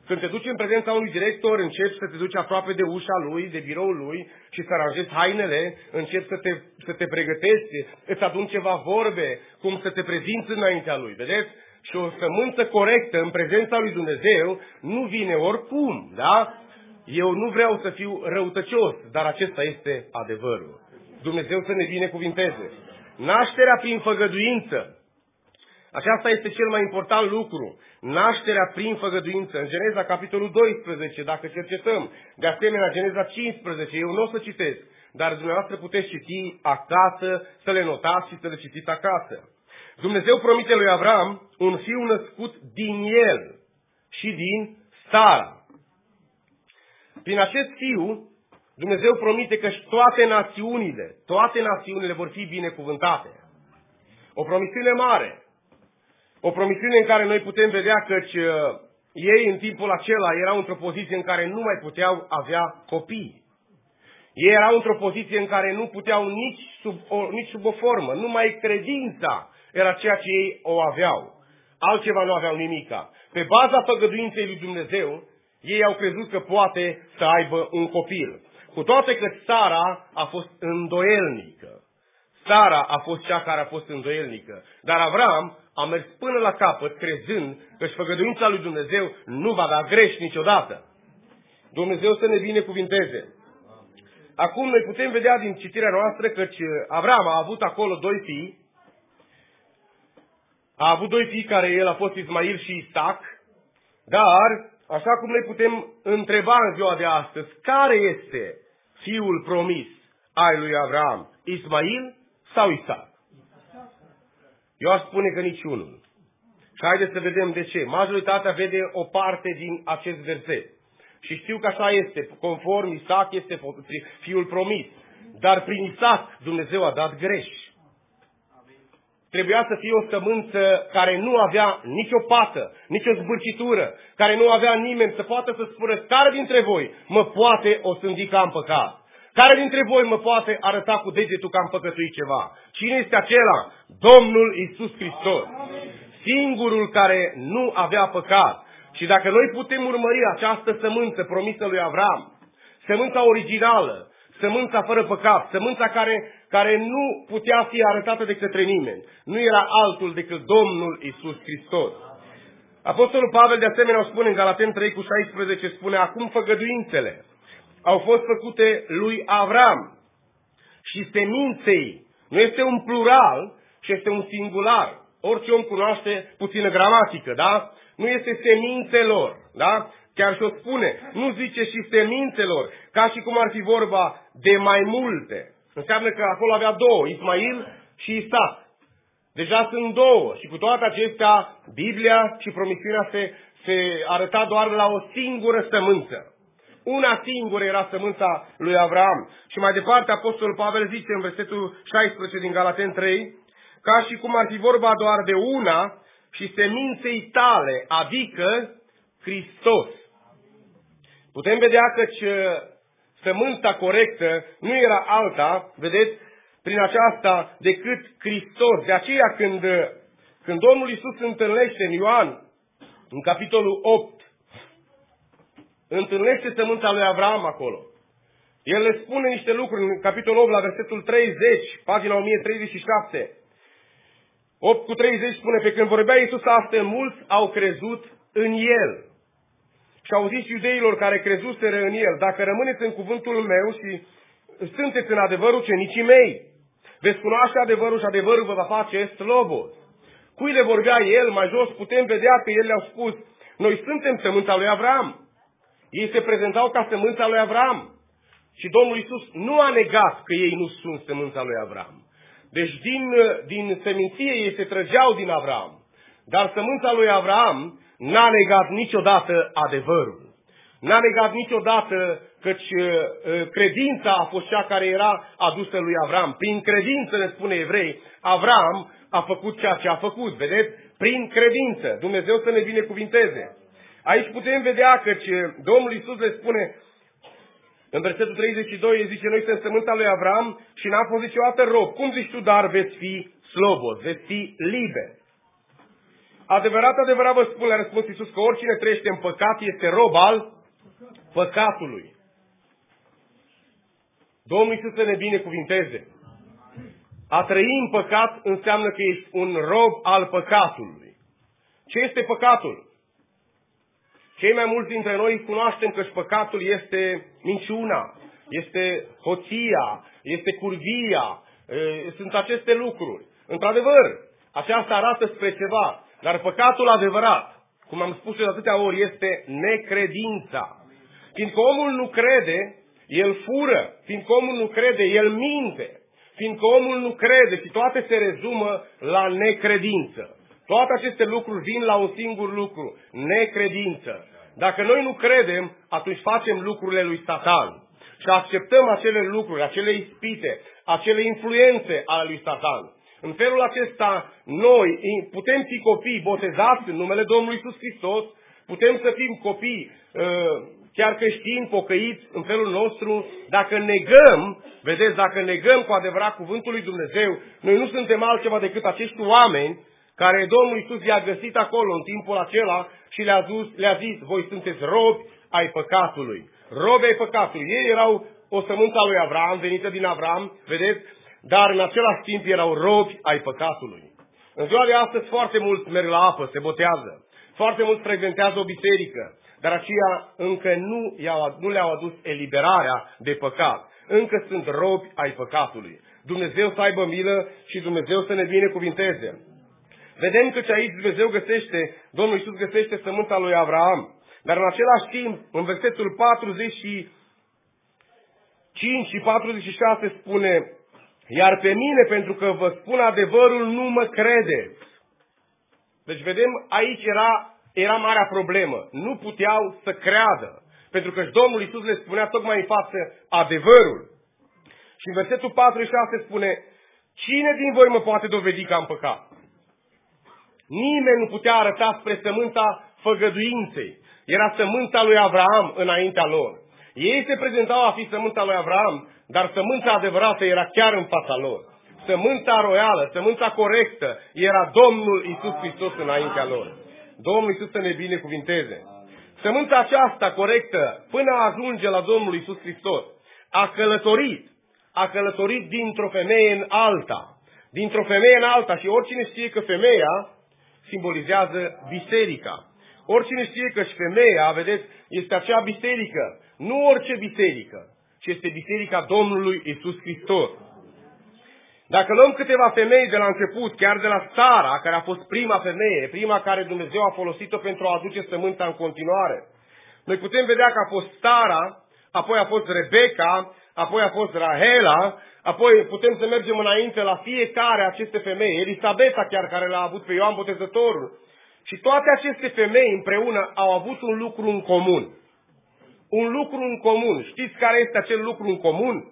Când te duci în prezența unui director, începi să te duci aproape de ușa lui, de biroul lui și să aranjezi hainele, începi să te, să te pregătești, îți adun ceva vorbe, cum să te prezinți înaintea lui, vedeți? Și o sămânță corectă în prezența lui Dumnezeu nu vine oricum, da? Eu nu vreau să fiu răutăcios, dar acesta este adevărul. Dumnezeu să ne binecuvinteze. Nașterea prin făgăduință. Aceasta este cel mai important lucru. Nașterea prin făgăduință. În Geneza, capitolul doisprezece, dacă cercetăm, de asemenea, Geneza cincisprezece, eu nu o să citesc, dar dumneavoastră puteți citi acasă, să le notați și să le citiți acasă. Dumnezeu promite lui Avram un fiu născut din el și din Sara. Prin acest fiu, Dumnezeu promite că toate națiunile, toate națiunile vor fi binecuvântate. O promisiune mare. O promisiune în care noi putem vedea căci uh, ei în timpul acela erau într-o poziție în care nu mai puteau avea copii. Ei erau într-o poziție în care nu puteau nici sub o, nici sub o formă. Numai credința era ceea ce ei o aveau. Altceva nu aveau nimica. Pe baza făgăduinței lui Dumnezeu, ei au crezut că poate să aibă un copil. Cu toate că Sara a fost îndoielnică. Sara a fost cea care a fost îndoielnică. Dar Avram a mers până la capăt crezând că și făgăduința lui Dumnezeu nu va da greș niciodată. Dumnezeu să ne binecuvinteze. Acum noi putem vedea din citirea noastră că Avram a avut acolo doi fii. A avut doi fii care el a fost Ismail și Isaac. Dar, așa cum noi putem întreba în ziua de astăzi, care este fiul promis al lui Avram? Ismail sau Isaac? Eu aș spune că niciunul. Și haideți să vedem de ce. Majoritatea vede o parte din acest verset. Și știu că așa este. Conform, Isaac este fiul promis. Dar prin Isaac Dumnezeu a dat greș. Trebuia să fie o sămânță care nu avea nicio pată, nicio zbârcitură, care nu avea nimeni să poată să spună care dintre voi mă poate osândi că am păcat. Care dintre voi mă poate arăta cu degetul că am păcătuit ceva? Cine este acela? Domnul Iisus Hristos. Singurul care nu avea păcat. Și dacă noi putem urmări această sămânță promisă lui Avram, sămânța originală, sămânța fără păcat, sămânța care, care nu putea fi arătată de către nimeni, nu era altul decât Domnul Iisus Hristos. Apostolul Pavel de asemenea o spune în Galateni trei cu șaisprezece, spune, acum făgăduințele au fost făcute lui Avram și seminței. Nu este un plural, ci este un singular. Orice om cunoaște puțină gramatică, da? Nu este semințelor, da? Chiar și o spune, nu zice și semințelor, ca și cum ar fi vorba de mai multe. Înseamnă că acolo avea două, Ismail și Isaac. Deja sunt două și cu toate acestea, Biblia și promisiunea se, se arăta doar la o singură sămânță. Una singură era sămânța lui Avram. Și mai departe, Apostolul Pavel zice în versetul șaisprezece din Galateni trei, ca și cum ar fi vorba doar de una și seminței tale, adică Hristos. Putem vedea că sămânța corectă nu era alta, vedeți, prin aceasta decât Hristos. De aceea când, când Domnul Iisus se întâlnește în Ioan, în capitolul opt, întâlnește sămânța lui Avram acolo. El le spune niște lucruri în capitolul opt, la versetul treizeci, pagina o mie treizeci și șapte. opt cu treizeci spune, pe când vorbea Iisus astfel, mulți au crezut în El. Și au zis iudeilor care crezuseră în El, dacă rămâneți în cuvântul meu și sunteți în adevărul ucenicii mei, veți cunoaște adevărul și adevărul vă va face slobos. Cui le vorbea El, mai jos putem vedea că El le-au spus, noi suntem sămânța lui Avram. Ei se prezentau ca sămânța lui Avram. Și Domnul Iisus nu a negat că ei nu sunt sămânța lui Avram. Deci din, din seminție ei se trăgeau din Avram. Dar sămânța lui Avram n-a negat niciodată adevărul. N-a negat niciodată căci credința a fost cea care era adusă lui Avram. Prin credință, ne spune Evrei, Avram a făcut ceea ce a făcut. Vedeți? Prin credință. Dumnezeu să ne binecuvinteze. Aici putem vedea că Domnul Iisus le spune, în versetul treizeci și doi, el zice, noi suntem sămânța lui Avram și n-am fost niciodată rob. Cum zici tu, dar veți fi slobos, veți fi liberi. Adevărat, adevărat vă spun, le-a răspuns Iisus, că oricine trăiește în păcat este rob al păcatului. Domnul Iisus să ne binecuvinteze. A trăi în păcat înseamnă că ești un rob al păcatului. Ce este păcatul? Cei mai mulți dintre noi cunoaștem că păcatul este minciuna, este hoția, este curvia, sunt aceste lucruri. Într-adevăr, aceasta arată spre ceva, dar păcatul adevărat, cum am spus de atâtea ori, este necredința. Fiindcă omul nu crede, el fură, fiindcă omul nu crede, el minte, fiindcă omul nu crede și toate se rezumă la necredință. Toate aceste lucruri vin la un singur lucru, necredință. Dacă noi nu credem, atunci facem lucrurile lui Satan și acceptăm acele lucruri, acele ispite, acele influențe ale lui Satan. În felul acesta, noi putem fi copii botezați în numele Domnului Iisus Hristos, putem să fim copii chiar creștini, pocăiți în felul nostru, dacă negăm, vedeți, dacă negăm cu adevărat cuvântul lui Dumnezeu, noi nu suntem altceva decât acești oameni care Domnul Iisus i-a găsit acolo în timpul acela și le-a zis, le-a zis, voi sunteți robi ai păcatului. Robi ai păcatului. Ei erau o sămânță a lui Avram, venită din Avram, vedeți, dar în același timp erau robi ai păcatului. În ziua de astăzi foarte mulți merg la apă, se botează, foarte mulți frecventează o biserică, dar aceia încă nu, i-au, nu le-au adus eliberarea de păcat. Încă sunt robi ai păcatului. Dumnezeu să aibă milă și Dumnezeu să ne binecuvinteze. Vedem că aici Dumnezeu găsește, Domnul Iisus găsește sămânța lui Avram, dar în același timp, în versetul patruzeci și cinci și patruzeci și șase spune, iar pe mine, pentru că vă spun adevărul, nu mă credeți. Deci vedem, aici era, era marea problemă. Nu puteau să creadă, pentru că Domnul Iisus le spunea tocmai în față adevărul. Și în versetul patruzeci și șase spune, cine din voi mă poate dovedi că am păcat? Nimeni nu putea arăta spre sămânța făgăduinței. Era sămânța lui Avram înaintea lor. Ei se prezentau a fi sămânța lui Avram, dar sămânța adevărată era chiar în fața lor. Sămânța royală, sămânța corectă, era Domnul Iisus Hristos înaintea lor. Domnul Iisus să ne binecuvinteze. Sămânța aceasta corectă, până ajunge la Domnul Iisus Hristos, a călătorit, a călătorit dintr-o femeie în alta. Dintr-o femeie în alta și oricine știe că femeia simbolizează biserica. Oricine știe că și femeia, vedeți, este acea biserică. Nu orice biserică, ci este biserica Domnului Iisus Hristos. Dacă luăm câteva femei de la început, chiar de la Sara, care a fost prima femeie, prima care Dumnezeu a folosit-o pentru a aduce sămânța în continuare, noi putem vedea că a fost Sara, apoi a fost Rebecca, apoi a fost Rahela, apoi putem să mergem înainte la fiecare aceste femei, Elisabeta chiar, care l-a avut pe Ioan Botezătorul. Și toate aceste femei împreună au avut un lucru în comun. Un lucru în comun. Știți care este acel lucru în comun?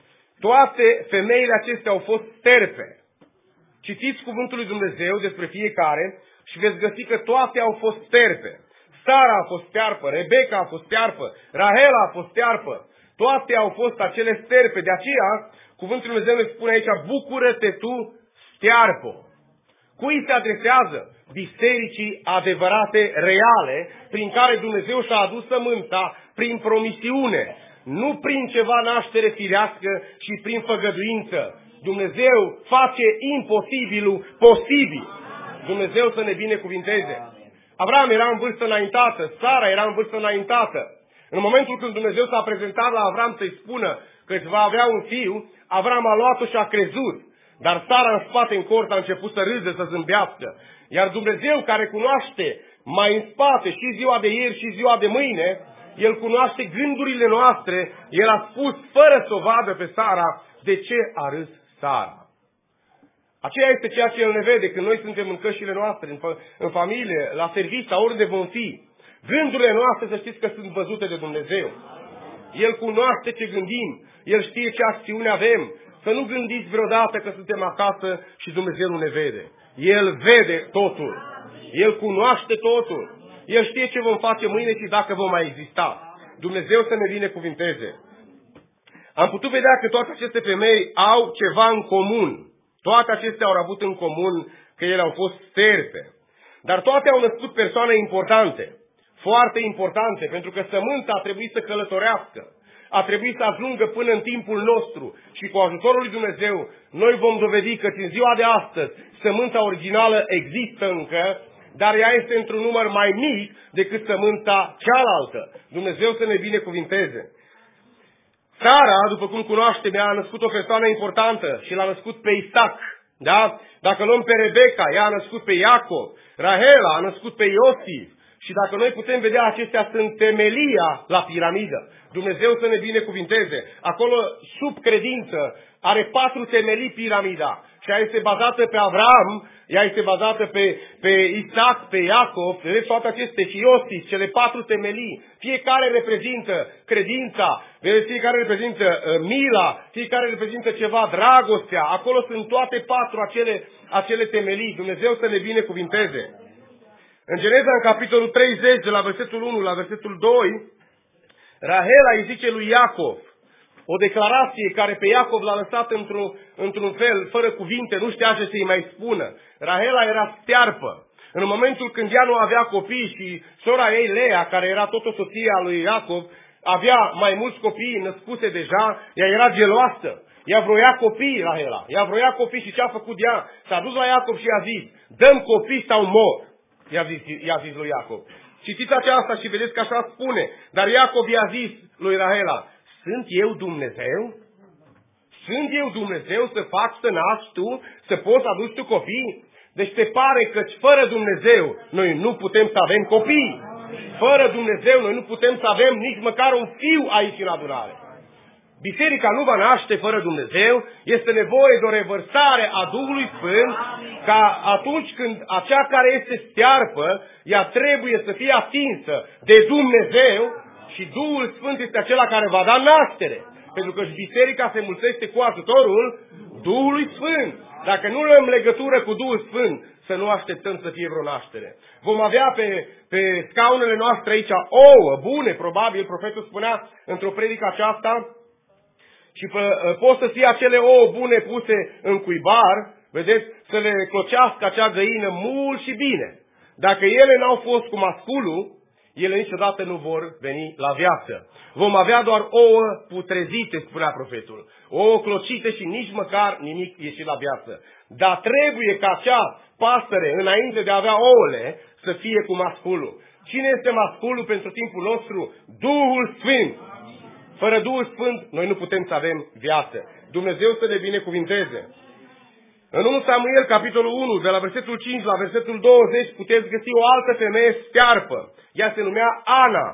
Toate femeile acestea au fost sterpe. Citiți cuvântul lui Dumnezeu despre fiecare și veți găsi că toate au fost sterpe. Sara a fost stearpă, Rebecca a fost stearpă, Rahela a fost stearpă. Toate au fost acele sterpe. De aceea, cuvântul lui Dumnezeu ne spune aici, bucură-te tu, stearpă. Cui se adresează? Bisericii adevărate, reale, prin care Dumnezeu și-a adus sămânța prin promisiune, nu prin ceva naștere firească și prin făgăduință. Dumnezeu face imposibilul posibil. Dumnezeu să ne binecuvinteze. Avram era în vârstă înaintată, Sara era în vârstă înaintată. În momentul când Dumnezeu s-a prezentat la Avram să-i spună că își va avea un fiu, Avram a luat-o și a crezut. Dar Sara în spate, în cort, a început să râde, să zâmbească. Iar Dumnezeu, care cunoaște mai în spate și ziua de ieri și ziua de mâine, El cunoaște gândurile noastre. El a spus, fără să o vadă pe Sara, de ce a râs Sara. Aceea este ceea ce El ne vede când noi suntem în cășile noastre, în, în familie, la serviciu, sau oriunde vom fi. Gândurile noastre, să știți că sunt văzute de Dumnezeu. El cunoaște ce gândim. El știe ce acțiune avem. Să nu gândiți vreodată că suntem acasă și Dumnezeu nu ne vede. El vede totul. El cunoaște totul. El știe ce vom face mâine și dacă vom mai exista. Dumnezeu să ne binecuvinteze. Am putut vedea că toate aceste femei au ceva în comun. Toate acestea au avut în comun că ele au fost sterpe. Dar toate au născut persoane importante, foarte importante, pentru că sămânța a trebuit să călătorească, a trebuit să ajungă până în timpul nostru și cu ajutorul lui Dumnezeu noi vom dovedi că în ziua de astăzi sămânța originală există încă, dar ea este într-un număr mai mic decât sămânța cealaltă. Dumnezeu să ne binecuvinteze. Sara, după cum cunoaștem, ea a născut o persoană importantă și l-a născut pe Isaac. Da? Dacă luăm pe Rebecca, ea a născut pe Iacov. Rahela a născut pe Iosif. Și dacă noi putem vedea, acestea sunt temelia la piramidă. Dumnezeu să ne binecuvinteze. Acolo, sub credință, are patru temelii piramida. Și ea este bazată pe Avram, ea este bazată pe, pe Isaac, pe Iacov, vedeți toate aceste, și Iosif, cele patru temelii. Fiecare reprezintă credința, vedeți, fiecare reprezintă uh, mila, fiecare reprezintă ceva, dragostea. Acolo sunt toate patru acele, acele temelii. Dumnezeu să ne binecuvinteze. În Geneza, în capitolul treizeci, de la versetul unu la versetul doi, Rahela îi zice lui Iacov o declarație care pe Iacov l-a lăsat într-un, într-un fel, fără cuvinte, nu știa ce să-i mai spună. Rahela era stearpă. În momentul când ea nu avea copii și sora ei, Lea, care era tot o soție a lui Iacov, avea mai mulți copii născuse deja, ea era geloasă. Ea vroia copii, Rahela. Ea vroia copii și ce a făcut ea? S-a dus la Iacov și i-a zis, dăm copii sau mor. I-a zis, i-a zis lui Iacov. Citiți aceasta și vedeți că așa spune. Dar Iacov i-a zis lui Rahela, sunt eu Dumnezeu? Sunt eu Dumnezeu să fac să naști tu, să poți să aduci tu copii? Deci se pare că fără Dumnezeu noi nu putem să avem copii. Fără Dumnezeu noi nu putem să avem nici măcar un fiu aici în adunare. Biserica nu va naște fără Dumnezeu, este nevoie de o revărsare a Duhului Sfânt, ca atunci când acea care este stearpă, ea trebuie să fie atinsă de Dumnezeu și Duhul Sfânt este acela care va da naștere. Pentru că și biserica se mulțește cu ajutorul Duhului Sfânt. Dacă nu luăm legătură cu Duhul Sfânt, să nu așteptăm să fie vreo naștere. Vom avea pe, pe scaunele noastre aici ouă bune, probabil, profetul spunea într-o predică aceasta, și pă, pot să fie acele ouă bune puse în cuibar, vedeți, să le clocească acea găină mult și bine. Dacă ele n-au fost cu masculul, ele niciodată nu vor veni la viață. Vom avea doar ouă putrezite, spunea profetul. Ouă clocite și nici măcar nimic ieșit la viață. Dar trebuie ca acea pasăre, înainte de a avea ouăle, să fie cu masculul. Cine este masculul pentru timpul nostru? Duhul Sfânt. Fără Duhul Sfânt, noi nu putem să avem viață. Dumnezeu să ne binecuvinteze. În întâi Samuel, capitolul unu, de la versetul cinci la versetul douăzeci, puteți găsi o altă femeie stearpă. Ea se numea Ana.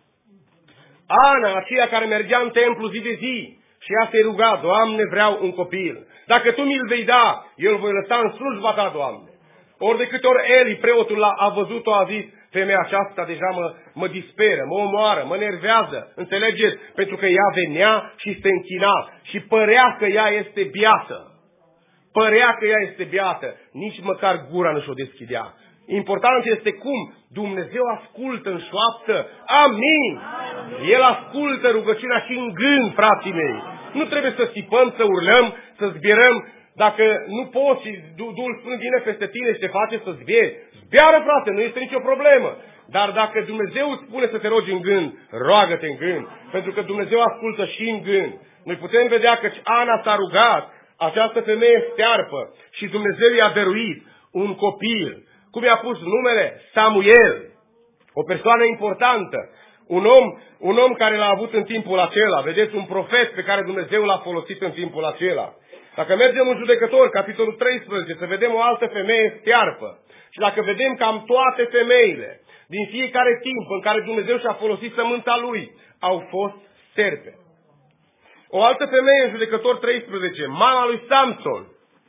Ana, aceea care mergea în templu zi de zi și ea se ruga, Doamne, vreau un copil. Dacă Tu mi-l vei da, eu îl voi lăsa în slujba Ta, Doamne. Ori de câte ori Eli, preotul, a văzut-o, a zis, femeia aceasta deja mă, mă disperă, mă omoară, mă nervează. Înțelegeți? Pentru că ea venea și se închina și părea că ea este biată. Părea că ea este beată, nici măcar gura nu și-o deschidea. Important este cum Dumnezeu ascultă în șoaptă. Amin! El ascultă rugăciunea și în gând, frații mei. Nu trebuie să țipăm, să urlăm, să zbierăm. Dacă nu poți și Duhul Sfânt vine peste tine și te face să zbieri, zbiară, frate, nu este nicio problemă. Dar dacă Dumnezeu îți spune să te rogi în gând, roagă-te în gând. Pentru că Dumnezeu ascultă și în gând. Noi putem vedea că Ana s-a rugat, această femeie stearpă, și Dumnezeu i-a dăruit un copil. Cum i-a pus numele? Samuel. O persoană importantă. Un om, un om care l-a avut în timpul acela. Vedeți, un profet pe care Dumnezeu l-a folosit în timpul acela. Dacă mergem în Judecători, capitolul treisprezece, să vedem o altă femeie stearpă. Și dacă vedem cam toate femeile din fiecare timp în care Dumnezeu și-a folosit sămânța lui, au fost sterpe. O altă femeie în Judecători treisprezece, mama lui Samson.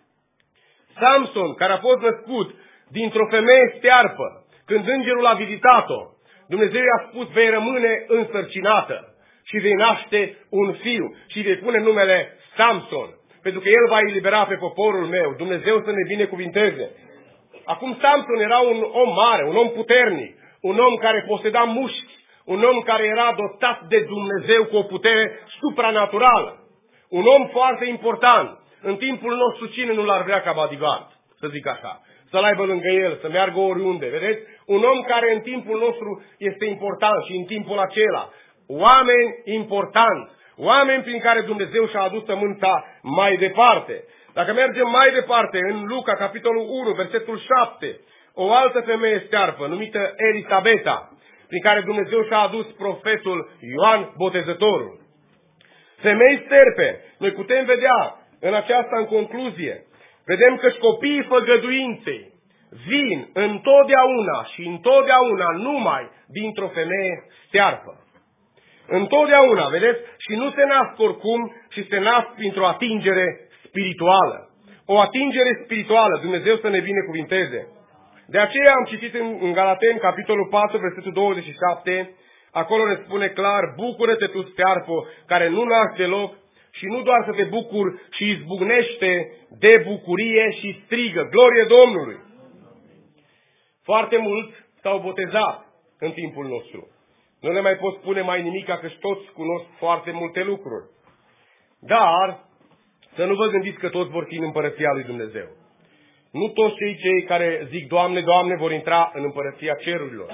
Samson, care a fost născut dintr-o femeie stearpă, când îngerul a vizitat-o, Dumnezeu i-a spus, vei rămâne însărcinată și vei naște un fiu și vei pune numele Samson, pentru că el va elibera pe poporul meu. Dumnezeu să ne binecuvinteze. Acum Samson era un om mare, un om puternic, un om care poseda mușchi, un om care era dotat de Dumnezeu cu o putere supranaturală. Un om foarte important. În timpul nostru cine nu l-ar vrea ca bodyguard, să zic așa? să-l aibă lângă el, să meargă oriunde. Vedeți? Un om care în timpul nostru este important și în timpul acela. Oameni importanți, oameni prin care Dumnezeu și-a adus sămânța mai departe. Dacă mergem mai departe, în Luca, capitolul unu, versetul șapte, o altă femeie stearpă, numită Elisabeta, prin care Dumnezeu și-a adus profetul Ioan Botezătorul. Femei sterpe, noi putem vedea în aceasta în concluzie, vedem că copiii făgăduinței vin întotdeauna și întotdeauna numai dintr-o femeie stearpă. Întotdeauna, vedeți? Și nu se nasc oricum, și se nasc printr-o atingere spirituală. O atingere spirituală, Dumnezeu să ne binecuvinteze. De aceea am citit în, în Galateni, capitolul patru, versetul douăzeci și șapte, acolo ne spune clar, bucură-te tu, stearpă, care nu nasc deloc, și nu doar să te bucuri, ci izbucnește de bucurie și strigă, glorie Domnului! Foarte mulți s-au botezat în timpul nostru. Nu le mai pot spune mai nimic, că toți cunosc foarte multe lucruri. Dar să nu vă gândiți că toți vor fi în împărăția lui Dumnezeu. Nu toți cei, cei care zic, Doamne, Doamne, vor intra în împărăția cerurilor.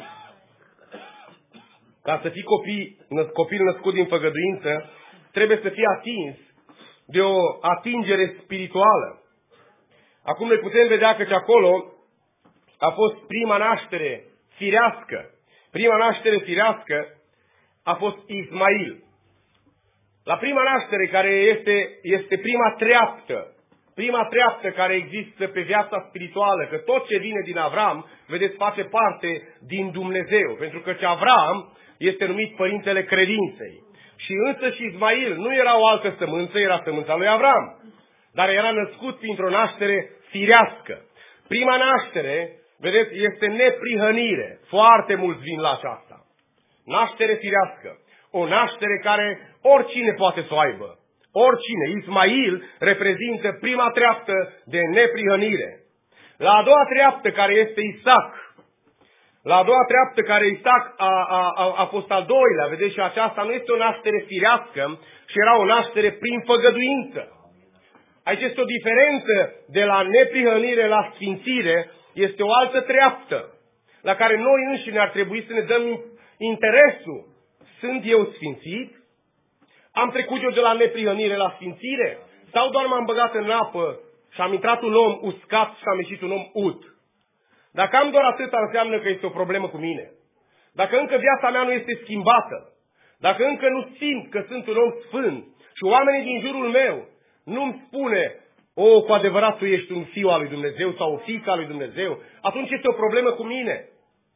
Ca să fii copii, copil născut din făgăduință, trebuie să fii atins de o atingere spirituală. Acum noi putem vedea că acolo a fost prima naștere firească. Prima naștere firească a fost Ismail. La prima naștere, care este, este prima treaptă, prima treaptă care există pe viața spirituală, că tot ce vine din Avram, vedeți, face parte din Dumnezeu. Pentru că Avram este numit părintele credinței. Și însă și Ismail nu era o altă sămânță, era sămânța lui Avram. Dar era născut printr-o naștere firească. Prima naștere, vedeți, este neprihănire. Foarte mulți vin la aceasta. Naștere firească. O naștere care oricine poate să o aibă. Oricine. Ismail reprezintă prima treaptă de neprihănire. La a doua treaptă, care este Isaac, la a doua treaptă, care Isaac a, a, a, a fost al doilea, vedeți, și aceasta nu este o naștere firească, ci era o naștere prin făgăduință. Aici este o diferență de la neprihănire la sfințire, este o altă treaptă, la care noi înșine ar trebui să ne dăm interesul. Sunt eu sfințit? Am trecut eu de la neprihănire la sfințire? Sau doar m-am băgat în apă și am intrat un om uscat și am ieșit un om ud? Dacă am doar atâta, înseamnă că este o problemă cu mine. Dacă încă viața mea nu este schimbată, dacă încă nu simt că sunt un om sfânt și oamenii din jurul meu nu-mi spune, o, cu adevărat tu ești un fiu al lui Dumnezeu sau o fiică al lui Dumnezeu, atunci este o problemă cu mine.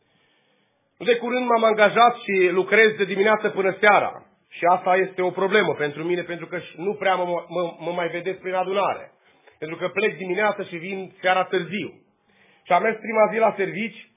De curând m-am angajat și lucrez de dimineață până seara. Și asta este o problemă pentru mine, pentru că nu prea mă, mă, mă mai vedeți prin adunare. Pentru că plec dimineața și vin seara târziu. Și am mers prima zi la servici.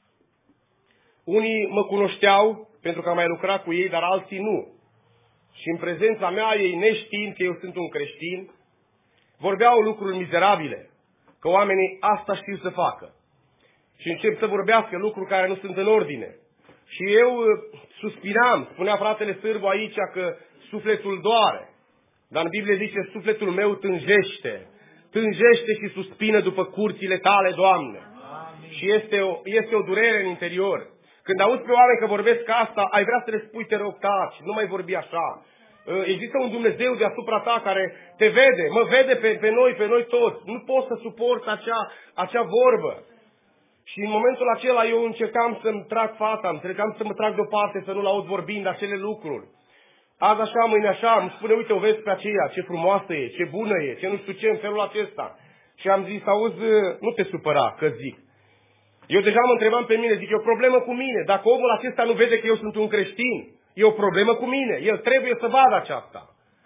Unii mă cunoșteau, pentru că am mai lucrat cu ei, dar alții nu. Și în prezența mea, ei neștiind că eu sunt un creștin, vorbeau lucruri mizerabile, că oamenii asta știu să facă. Și încep să vorbească lucruri care nu sunt în ordine. Și eu suspinam, spunea fratele Sârbu aici că sufletul doare. Dar în Biblie zice, sufletul meu tânjește, tânjește și suspină după curțile tale, Doamne. Amin. Și este o, este o durere în interior. Când auzi pe oameni că vorbesc asta, ai vrea să le spui, te rog, taci, nu mai vorbi așa. Există un Dumnezeu deasupra ta care te vede, mă vede pe, pe noi, pe noi toți. Nu pot să suport acea, acea vorbă. Și în momentul acela eu încercam să-mi trag fata, încercam să mă trag deoparte, să nu-l aud vorbind acele lucruri. Azi așa, mâine așa, îmi spune, uite, o vezi pe aceea, ce frumoasă e, ce bună e, ce nu știu ce, în felul acesta. Și am zis, auzi, nu te supăra că zic. Eu deja mă întrebam pe mine, zic, e o problemă cu mine. Dacă omul acesta nu vede că eu sunt un creștin, e o problemă cu mine. El trebuie să vadă aceasta.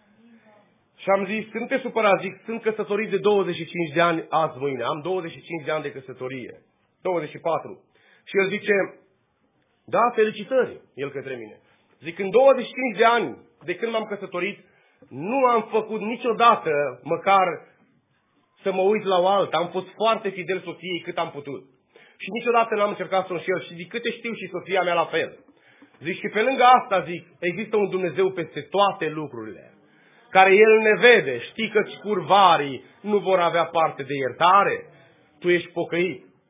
Și am zis, nu te supăra, zic, sunt căsătorit de douăzeci și cinci de ani azi, mâine. Am douăzeci și cinci de ani de căsătorie. douăzeci și patru. Și el zice, da, felicitări, el către mine. Zic, în douăzeci și cinci de ani de când m-am căsătorit, nu am făcut niciodată măcar să mă uit la o altă. Am fost foarte fidel soției cât am putut. Și niciodată n-am încercat să o înșel. Și de câte știu și soția mea la fel. Zic, și pe lângă asta, zic, există un Dumnezeu peste toate lucrurile, care El ne vede. Știi că curvarii nu vor avea parte de iertare? Tu ești pocăit.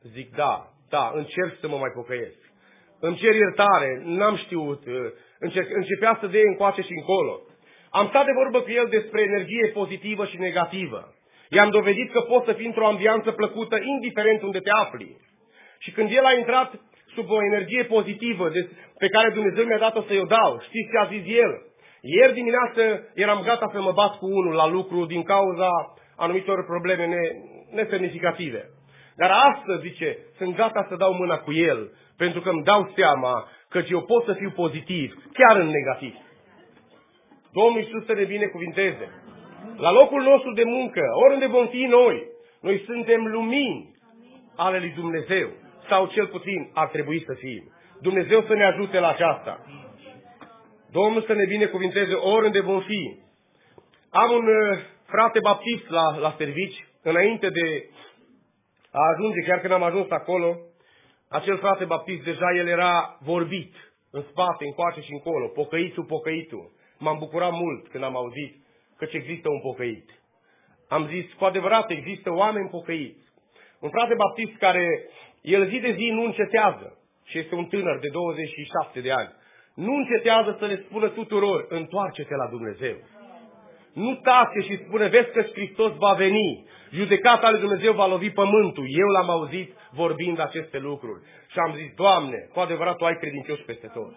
Zic, da, da, încerc să mă mai pocăiesc. Îmi cer iertare, n-am știut, încerc, începea să dea încoace și încolo. Am stat de vorbă cu el despre energie pozitivă și negativă. I-am dovedit că poți să fii într-o ambianță plăcută, indiferent unde te afli. Și când el a intrat sub o energie pozitivă pe care Dumnezeu mi-a dat-o să-i o dau, știți ce a zis el? Ieri dimineață eram gata să mă bat cu unul la lucru din cauza anumitor probleme ne, nesemnificative. Dar astăzi, zice, sunt gata să dau mâna cu el, pentru că îmi dau seama că eu pot să fiu pozitiv, chiar în negativ. Domnul Iisus să ne binecuvinteze. La locul nostru de muncă, oriunde vom fi noi, noi suntem lumini ale lui Dumnezeu. Sau cel puțin ar trebui să fim. Dumnezeu să ne ajute la aceasta. Domnul să ne binecuvinteze oriunde vom fi. Am un uh, frate baptist la, la servici, înainte de a ajunge, chiar când am ajuns acolo, acel frate baptist deja el era vorbit în spate, încoace și încolo, pocăitul, pocăitul. M-am bucurat mult când am auzit că există un pocăit. Am zis, cu adevărat există oameni pocăiți. Un frate baptist care, el zi de zi nu încetează, și este un tânăr de douăzeci și șapte de ani, nu încetează să le spună tuturor, întoarce-te la Dumnezeu. Nu tace și spune, vezi că Hristos va veni, judecata lui Dumnezeu va lovi pământul. Eu l-am auzit vorbind aceste lucruri. Și am zis, Doamne, cu adevărat Tu ai credincioși peste tot.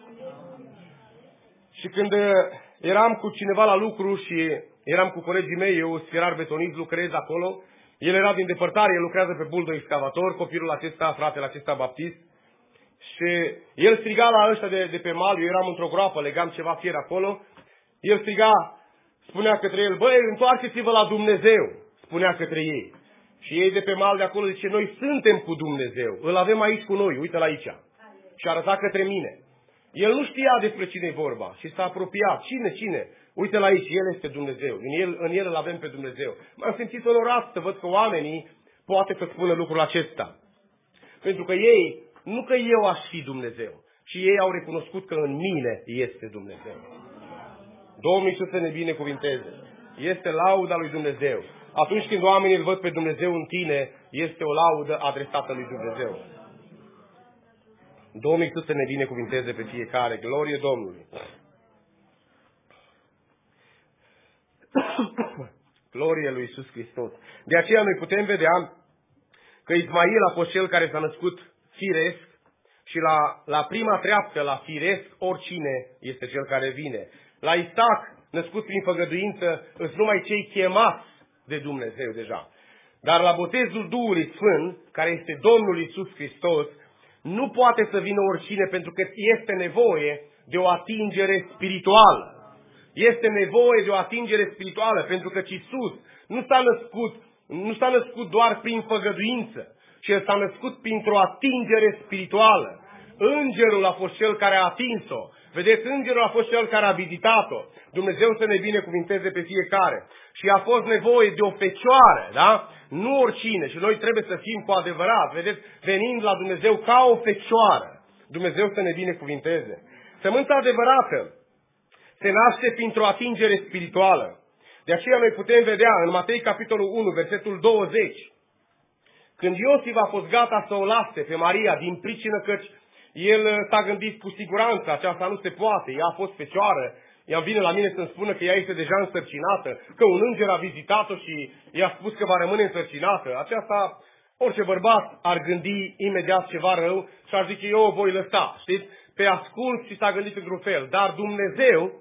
Și când eram cu cineva la lucru și eram cu colegii mei, eu, sfirar betonist, lucrez acolo, el era din depărtare, el lucrează pe buldo excavator, copilul acesta, fratele acesta baptist, și el striga la ăștia de, de pe mal, eu eram într-o groapă, legam ceva fier acolo, el striga, spunea către el, băi, întoarceți-vă la Dumnezeu, spunea către ei. Și ei de pe mal de acolo zice, noi suntem cu Dumnezeu, îl avem aici cu noi, uite-l aici. Și arăta către mine. El nu știa despre cine e vorba și s-a apropiat. Cine, cine? Uite-l aici, El este Dumnezeu. În El, în El îl avem pe Dumnezeu. M-am simțit onorat să văd că oamenii poate să spună lucrul acesta. Pentru că ei, nu că eu aș fi Dumnezeu, ci ei au recunoscut că în mine este Dumnezeu. Domnul Iisus să ne binecuvinteze. Este lauda lui Dumnezeu. Atunci când oamenii îl văd pe Dumnezeu în tine, este o laudă adresată lui Dumnezeu. Domnul Iisus să ne binecuvinteze pe fiecare. Glorie Domnului. Glorie lui Iisus Hristos. De aceea noi putem vedea că Ismail a fost cel care s-a născut firesc și la, la prima treaptă, la firesc, oricine este cel care vine. La Isaac, născut prin făgăduință, sunt numai cei chemați de Dumnezeu deja. Dar la botezul Duhului Sfânt, care este Domnul Iisus Hristos, nu poate să vină oricine, pentru că este nevoie de o atingere spirituală. Este nevoie de o atingere spirituală, pentru că Iisus nu s-a născut, nu s-a născut doar prin făgăduință, ci El s-a născut printr-o atingere spirituală. Îngerul a fost cel care a atins-o. Vedeți, îngerul a fost cel care a vizitat-o. Dumnezeu să ne binecuvinteze pe fiecare. Și a fost nevoie de o fecioară, da? Nu oricine. Și noi trebuie să fim cu adevărat, vedeți, venind la Dumnezeu ca o fecioară. Dumnezeu să ne binecuvinteze. Sămânța adevărată se naște printr-o atingere spirituală. De aceea noi putem vedea în Matei capitolul unu, versetul douăzeci, când Iosif a fost gata să o lase pe Maria din pricină căci el s-a gândit cu siguranță, aceasta nu se poate, ea a fost fecioară, ea vine la mine să-mi spună că ea este deja însărcinată, că un înger a vizitat-o și i-a spus că va rămâne însărcinată. Aceasta, orice bărbat ar gândi imediat ceva rău și ar zice, eu o voi lăsa, știți? Pe ascuns și s-a gândit într-un fel. Dar Dumnezeu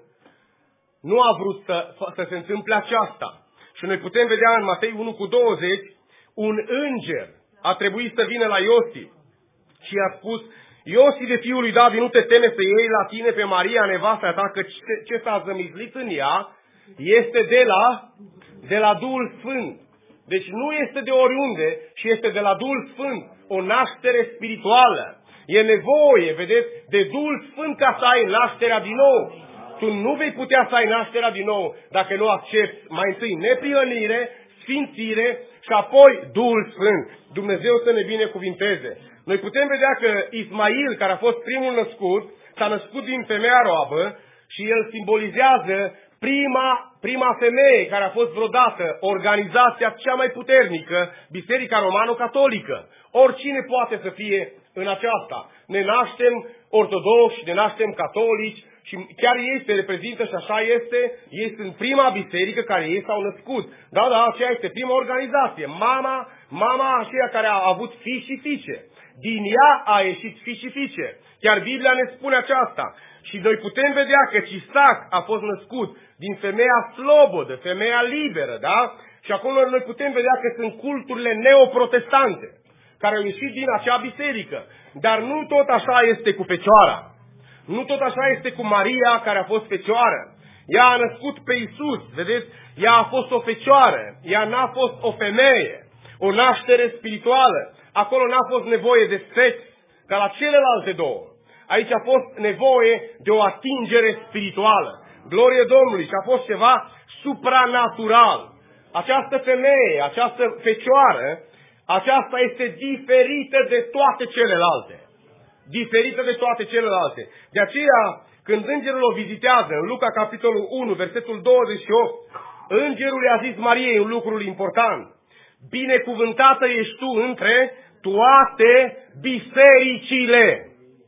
nu a vrut să, să se întâmple aceasta. Și noi putem vedea în Matei unu cu douăzeci, un înger a trebuit să vină la Iosif și i-a spus, Iosife, fiul lui David, nu te teme să iei la tine pe Maria, nevasta ta, că ce, ce s-a zămislit în ea este de la, de la Duhul Sfânt. Deci nu este de oriunde, ci este de la Duhul Sfânt, o naștere spirituală. E nevoie, vedeți, de Duhul Sfânt ca să ai nașterea din nou. Tu nu vei putea să ai nașterea din nou dacă nu accepti mai întâi neprihănire, sfințire și apoi Duhul Sfânt. Dumnezeu să ne binecuvinteze. Noi putem vedea că Ismail, care a fost primul născut, s-a născut din femeia roabă și el simbolizează Prima, prima femeie care a fost vreodată organizația cea mai puternică, Biserica Romano-Catolică. Oricine poate să fie în aceasta. Ne naștem ortodoxi, ne naștem catolici și chiar ei se reprezintă și așa este. Ei sunt prima biserică care ei s-au născut. Da, da, aceea este prima organizație. Mama, mama aceea care a avut fii și fiice. Din ea a ieșit fii și fiice. Chiar Biblia ne spune aceasta. Și noi putem vedea că Isaac a fost născut din femeia slobodă, femeia liberă, da? Și acolo noi putem vedea că sunt culturile neoprotestante, care au ieșit din acea biserică. Dar nu tot așa este cu Fecioara. Nu tot așa este cu Maria, care a fost fecioară. Ea a născut pe Iisus, vedeți? Ea a fost o fecioară, ea n-a fost o femeie, o naștere spirituală. Acolo n-a fost nevoie de sex, ca la celelalte două. Aici a fost nevoie de o atingere spirituală. Glorie Domnului! Și a fost ceva supranatural. Această femeie, această fecioară, aceasta este diferită de toate celelalte. Diferită de toate celelalte. De aceea, când îngerul o vizitează, în Luca capitolul unu, versetul douăzeci și opt, îngerul i-a zis Mariei un lucru important. Binecuvântată ești tu între toate bisericile.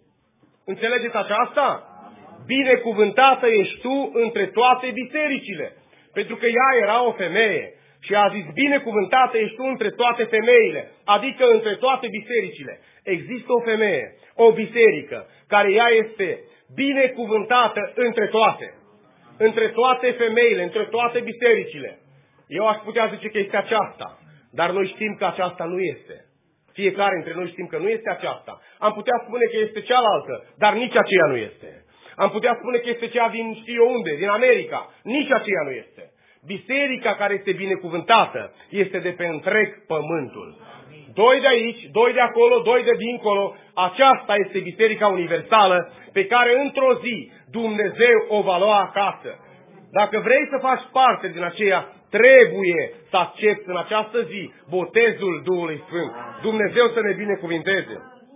Înțelegeți aceasta? Binecuvântată ești tu între toate bisericile. Pentru că ea era o femeie. Și a zis, binecuvântată ești tu între toate femeile. Adică între toate bisericile. Există o femeie, o biserică, care ea este binecuvântată între toate. Între toate femeile, între toate bisericile. Eu aș putea zice că este aceasta. Dar noi știm că aceasta nu este. Fiecare dintre noi știm că nu este aceasta. Am putea spune că este cealaltă, dar nici aceea nu este. Am putea spune că este cea din știu eu unde, din America. Nici aceea nu este. Biserica care este binecuvântată este de pe întreg pământul. Doi de aici, doi de acolo, doi de dincolo. Aceasta este biserica universală pe care într-o zi Dumnezeu o va lua acasă. Dacă vrei să faci parte din aceea, trebuie să accepți în această zi botezul Duhului Sfânt. Dumnezeu să ne binecuvinteze.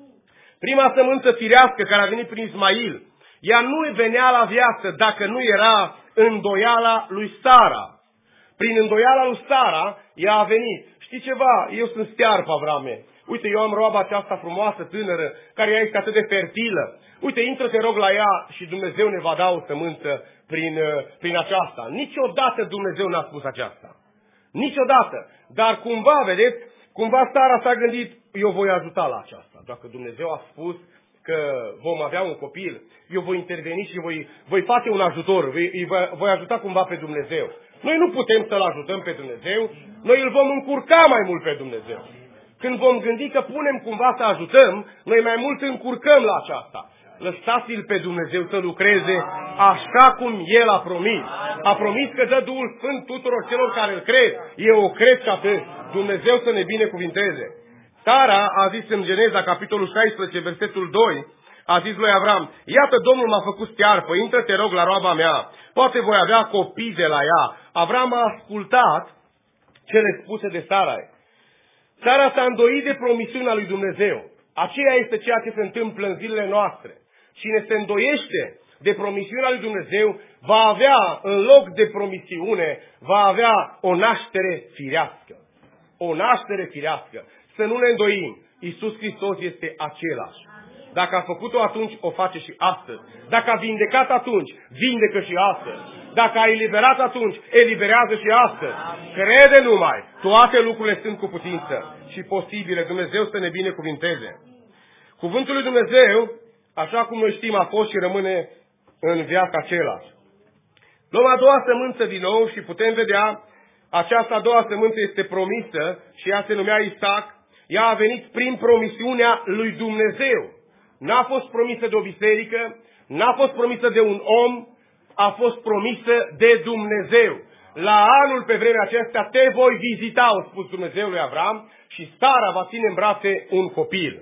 Prima sămânță firească care a venit prin Ismail, ea nu venea la viață dacă nu era îndoiala lui Sara. Prin îndoiala lui Sara, ea a venit. Știi ceva? Eu sunt stearpă, Avrame. Uite, eu am roaba aceasta frumoasă, tânără, care ea este atât de fertilă. Uite, intră, te rog, la ea și Dumnezeu ne va da o sămânță prin, prin aceasta. Niciodată Dumnezeu n-a spus aceasta. Niciodată. Dar cumva, vedeți, cumva Sara s-a gândit, eu voi ajuta la aceasta. Dacă Dumnezeu a spus că vom avea un copil, eu voi interveni și voi, voi face un ajutor, voi, voi ajuta cumva pe Dumnezeu. Noi nu putem să-L ajutăm pe Dumnezeu, noi îl vom încurca mai mult pe Dumnezeu. Când vom gândi că punem cumva să ajutăm, noi mai mult încurcăm la aceasta. Lăsați-L pe Dumnezeu să lucreze așa cum El a promis. A promis că dă Duhul Sfânt tuturor celor care îl cred. Eu o cred și atât. Dumnezeu să ne binecuvinteze. Sara a zis în Geneza, capitolul șaisprezece, versetul doi, a zis lui Avram, iată Domnul m-a făcut stearpă, intră te rog la roaba mea, poate voi avea copii de la ea. Avram a ascultat cele spuse de Sara. Sara s-a îndoit de promisiunea lui Dumnezeu. Aceea este ceea ce se întâmplă în zilele noastre. Cine se îndoiește de promisiunea lui Dumnezeu, va avea, în loc de promisiune, va avea o naștere firească. O naștere firească. Să nu ne îndoim. Iisus Hristos este același. Dacă a făcut-o atunci, o face și astăzi. Dacă a vindecat atunci, vindecă și astăzi. Dacă a eliberat atunci, eliberează și astăzi. Crede numai. Toate lucrurile sunt cu putință și posibile. Dumnezeu să ne binecuvinteze. Cuvântul lui Dumnezeu, așa cum noi știm, a fost și rămâne în viața același. Luăm a doua sămânță din nou și putem vedea, această a doua sămânță este promisă și ea se numea Isaac. Ea a venit prin promisiunea lui Dumnezeu. N-a fost promisă de o biserică, n-a fost promisă de un om, a fost promisă de Dumnezeu. La anul pe vremea aceasta te voi vizita, a spus Dumnezeu lui Avram, și Sara va ține în brațe un copil.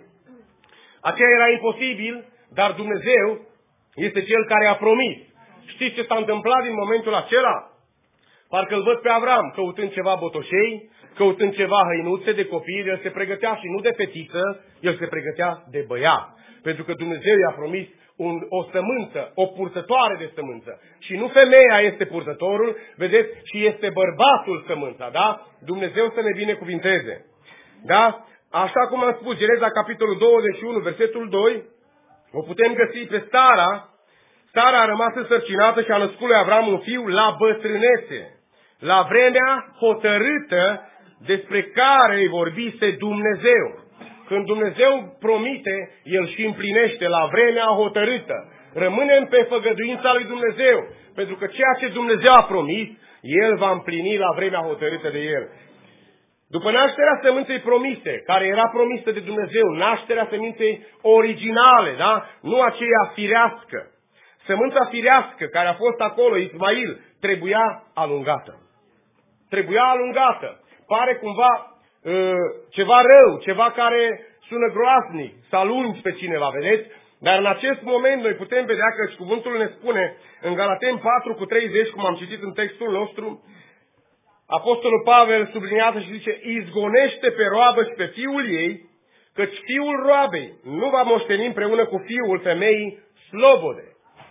Aceea era imposibil, dar Dumnezeu este Cel care a promis. Știți ce s-a întâmplat din momentul acela? Parcă îl văd pe Avram căutând ceva botoșei, căutând ceva hăinuțe de copii, el se pregătea și nu de fetiță, el se pregătea de băiat. Pentru că Dumnezeu i-a promis un, o sămânță, o purtătoare de sămânță. Și nu femeia este purtătorul, vedeți, și este bărbatul sămânța, da? Dumnezeu să ne binecuvinteze. Da? Așa cum am spus, Geneza capitolul douăzeci și unu, versetul doi, o putem găsi pe Sara. Sara a rămas însărcinată și a născut lui Avram un fiu la bătrânețe, la vremea hotărâtă despre care îi vorbise Dumnezeu. Când Dumnezeu promite, El și împlinește la vremea hotărâtă. Rămânem pe făgăduința lui Dumnezeu, pentru că ceea ce Dumnezeu a promis, El va împlini la vremea hotărâtă de El. După nașterea sămânței promise, care era promisă de Dumnezeu, nașterea sămânței originale, da? Nu aceea firească. Sămânța firească care a fost acolo, Ismail, trebuia alungată. Trebuia alungată. Pare cumva uh, ceva rău, ceva care sună groaznic, să alungi pe cineva, vedeți? Dar în acest moment noi putem vedea că cuvântul ne spune în Galateni patru cu treizeci, cum am citit în textul nostru, Apostolul Pavel subliniază și zice, izgonește pe roabă și pe fiul ei, căci fiul roabei nu va moșteni împreună cu fiul femeii slobode.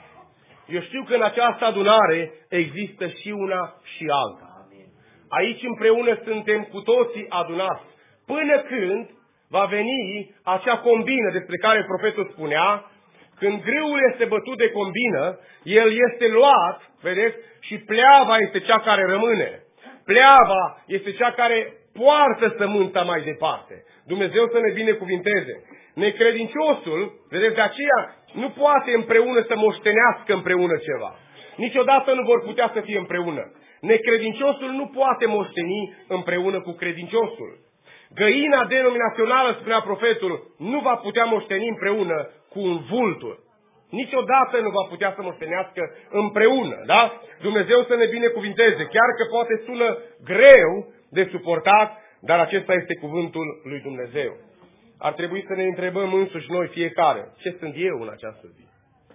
Eu știu că în această adunare există și una și alta. Aici împreună suntem cu toții adunați. Până când va veni acea combină despre care profetul spunea, când grâul este bătut de combină, el este luat, vedeți, și pleava este cea care rămâne. Pleava este cea care poartă sămânța mai departe. Dumnezeu să ne binecuvinteze. Necredinciosul, vedeți, de aceea nu poate împreună să moștenească împreună ceva. Niciodată nu vor putea să fie împreună. Necredinciosul nu poate moșteni împreună cu credinciosul. Găina denominațională, spunea profetul, nu va putea moșteni împreună cu un vultur. Niciodată nu va putea să moștenească împreună, da? Dumnezeu să ne binecuvinteze. Chiar că poate sună greu de suportat, dar acesta este cuvântul lui Dumnezeu. Ar trebui să ne întrebăm însuși noi fiecare, ce sunt eu în această zi?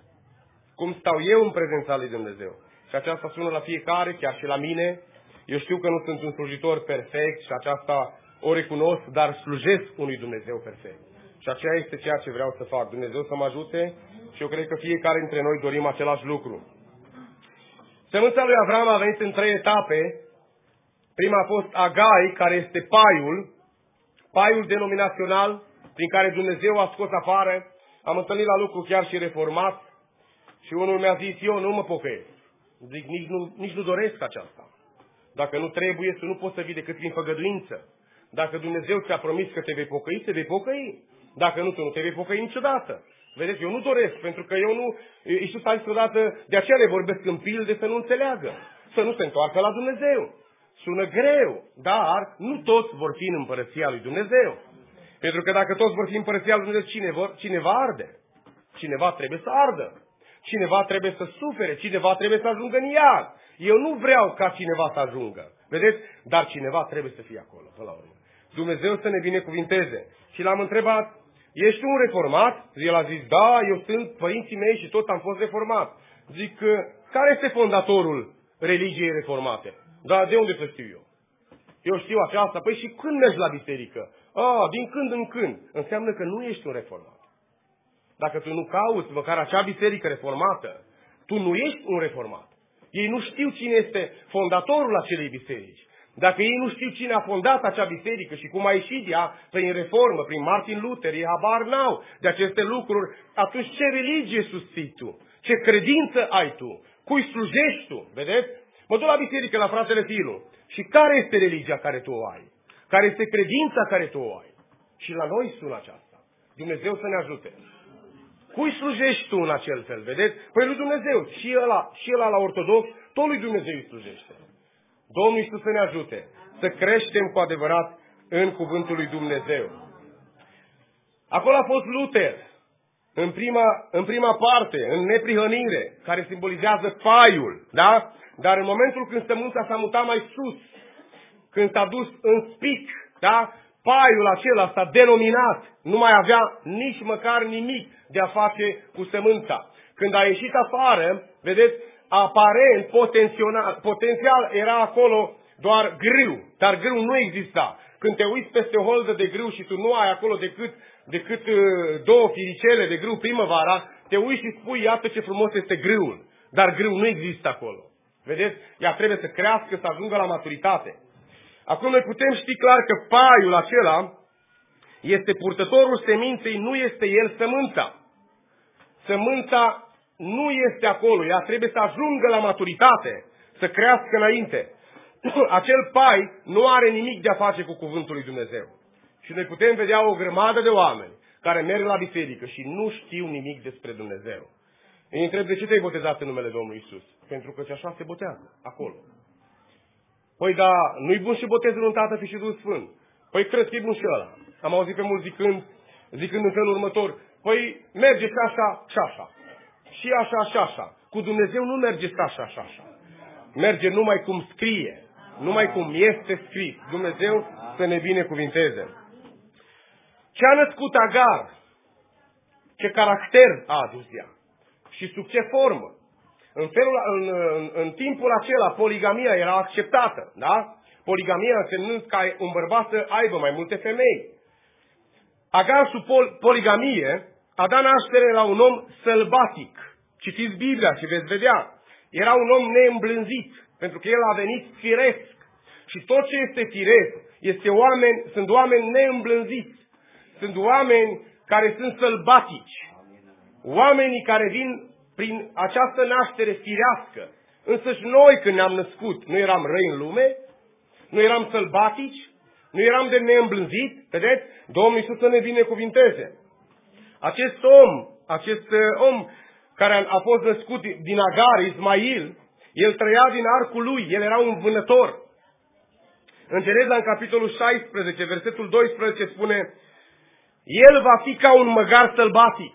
Cum stau eu în prezența lui Dumnezeu? Și aceasta sună la fiecare, chiar și la mine. Eu știu că nu sunt un slujitor perfect și aceasta o recunosc, dar slujesc unui Dumnezeu perfect. Și aceea este ceea ce vreau să fac. Dumnezeu să mă ajute și eu cred că fiecare dintre noi dorim același lucru. Sămânța lui Avram a venit în trei etape. Prima a fost Agai, care este paiul, paiul denominațional, prin care Dumnezeu a scos afară. Am întâlnit la lucru chiar și reformat și unul mi-a zis, eu nu mă pocăiesc. Zic, nici nu, nici nu doresc aceasta. Dacă nu trebuie, să nu poți să vii decât prin făgăduință. Dacă Dumnezeu ți-a promis că te vei pocăi, te vei pocăi. Dacă nu, tu nu te vei pocăi niciodată. Vedeți, eu nu doresc, pentru că eu nu... Iisus a zis odată, de aceea le vorbesc în pilde să nu înțeleagă. Să nu se întoarcă la Dumnezeu. Sună greu, dar nu toți vor fi în împărăția lui Dumnezeu. Pentru că dacă toți vor fi în împărăția lui Dumnezeu, cine vor, cineva arde. Cineva trebuie să ardă. Cineva trebuie să sufere. Cineva trebuie să ajungă în iad. Eu nu vreau ca cineva să ajungă. Vedeți? Dar cineva trebuie să fie acolo, până la urmă. Dumnezeu să ne binecuvinteze. Și l-am întrebat, ești un reformat? El a zis, da, eu sunt, părinții mei și toți am fost reformat. Zic, care este fondatorul religiei reformate? Da, de unde să știu eu? Eu știu aceasta. Păi și când mergi la biserică? A, din când în când. Înseamnă că nu ești un reformat. Dacă tu nu cauți măcar acea biserică reformată, tu nu ești un reformat. Ei nu știu cine este fondatorul acelei biserici. Dacă ei nu știu cine a fondat acea biserică și cum a ieșit ea prin reformă, prin Martin Luther, ei habar n-au de aceste lucruri, atunci ce religie susții tu? Ce credință ai tu? Cui slujești tu? Vedeți? Mă duc la biserică, la fratele Filu. Și care este religia care tu o ai? Care este credința care tu o ai? Și la noi sună aceasta. Dumnezeu să ne ajute. Cui slujești tu în acel fel, vedeți? Păi lui Dumnezeu. Și ăla, și ăla la ortodox, tot lui Dumnezeu îi slujește. Domnul Iisus să ne ajute să creștem cu adevărat în cuvântul lui Dumnezeu. Acolo a fost Luther, în prima, în prima parte, în neprihănire, care simbolizează paiul, da? Dar în momentul când sămânța s-a mutat mai sus, când s-a dus în spic, da? Paiul acela s-a denominat, nu mai avea nici măcar nimic de a face cu sămânța. Când a ieșit afară, vedeți, aparent, potențial era acolo doar grâu, dar grâu nu exista. Când te uiți peste o holdă de grâu și tu nu ai acolo decât, decât două firicele de grâu primăvara, te uiți și spui, iată ce frumos este grâul, dar grâu nu există acolo. Vedeți? Ea trebuie să crească, să ajungă la maturitate. Acum noi putem ști clar că paiul acela este purtătorul seminței, nu este el sămânța. Sămânța nu este acolo, ea trebuie să ajungă la maturitate, să crească înainte. Acel pai nu are nimic de a face cu cuvântul lui Dumnezeu. Și noi putem vedea o grămadă de oameni care merg la biserică și nu știu nimic despre Dumnezeu. Îi întreb, de ce te-ai botezat în numele Domnului Iisus? Pentru că așa se botează, acolo. Păi da, nu-i bun și botezul în Tată, Fiul și Duhul Sfânt. Păi cred că e bun și ăla. Am auzit pe mulți zicând, zicând în felul următor, păi merge și așa și așa. Și așa și așa. Cu Dumnezeu nu merge și așa și așa. Merge numai cum scrie, numai cum este scris. Dumnezeu să ne binecuvinteze. Ce a născut Agar? Ce caracter a adus ea? Și sub ce formă? În, felul, în, în, în timpul acela, poligamia era acceptată, da? Poligamia însemnând ca un bărbat să aibă mai multe femei. Agar sub pol, poligamie a dat naștere la un om sălbatic. Citiți Biblia și veți vedea. Era un om neîmblânzit, pentru că el a venit firesc. Și tot ce este firesc este oameni, sunt oameni neîmblânziți. Sunt oameni care sunt sălbatici. Oamenii care vin prin această naștere firească. Însăși noi când ne-am născut, nu eram răi în lume, nu eram sălbatici, nu eram de neîmblânzit, vedeți? Domnul Iisus să ne binecuvinteze. Acest om, acest om care a fost născut din Agar, Ismail, el trăia din arcul lui, el era un vânător. În Geneza, în capitolul șaisprezece, versetul doisprezece, spune, el va fi ca un măgar sălbatic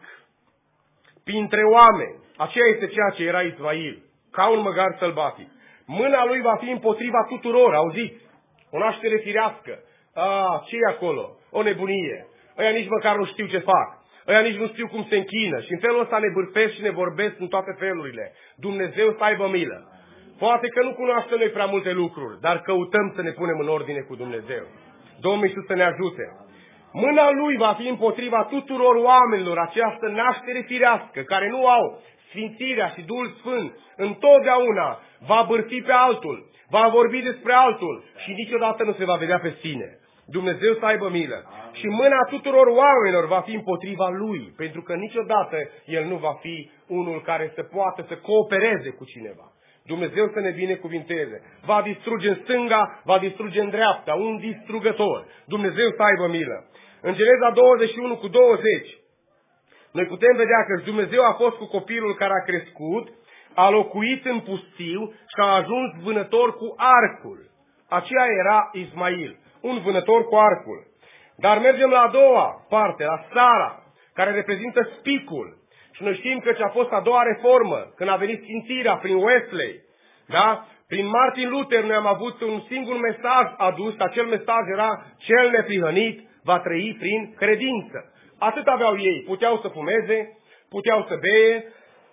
printre oameni. Aceea este ceea ce era Ismail, ca un măgar sălbatic. Mâna lui va fi împotriva tuturor, auziți? O naștere firească. Ah, ce-i acolo? O nebunie. Ăia nici măcar nu știu ce fac. Ăia nici nu știu cum se închină. Și în felul ăsta ne bârfesc și ne vorbesc în toate felurile. Dumnezeu să aibă milă. Poate că nu cunoaștem noi prea multe lucruri, dar căutăm să ne punem în ordine cu Dumnezeu. Domnul Iisus să ne ajute. Mâna lui va fi împotriva tuturor oamenilor, această naștere firească, care nu au sfințirea și Duhul Sfânt, întotdeauna va bârfi pe altul, va vorbi despre altul și niciodată nu se va vedea pe sine. Dumnezeu să aibă milă. Și mâna tuturor oamenilor va fi împotriva lui, pentru că niciodată el nu va fi unul care să poată să coopereze cu cineva. Dumnezeu să ne binecuvinteze. Va distruge în stânga, va distruge în dreapta, un distrugător. Dumnezeu să aibă milă. În Geneza douăzeci și unu cu douăzeci, noi putem vedea că Dumnezeu a fost cu copilul care a crescut, a locuit în pustiu și a ajuns vânător cu arcul. Aceea era Ismail, un vânător cu arcul. Dar mergem la a doua parte, la Sara, care reprezintă spicul. Și noi știm că ce a fost a doua reformă, când a venit sfințirea prin Wesley, da? Prin Martin Luther noi am avut un singur mesaj adus, acel mesaj era cel neprihănit va trăi prin credință. Atât aveau ei, puteau să fumeze, puteau să beie,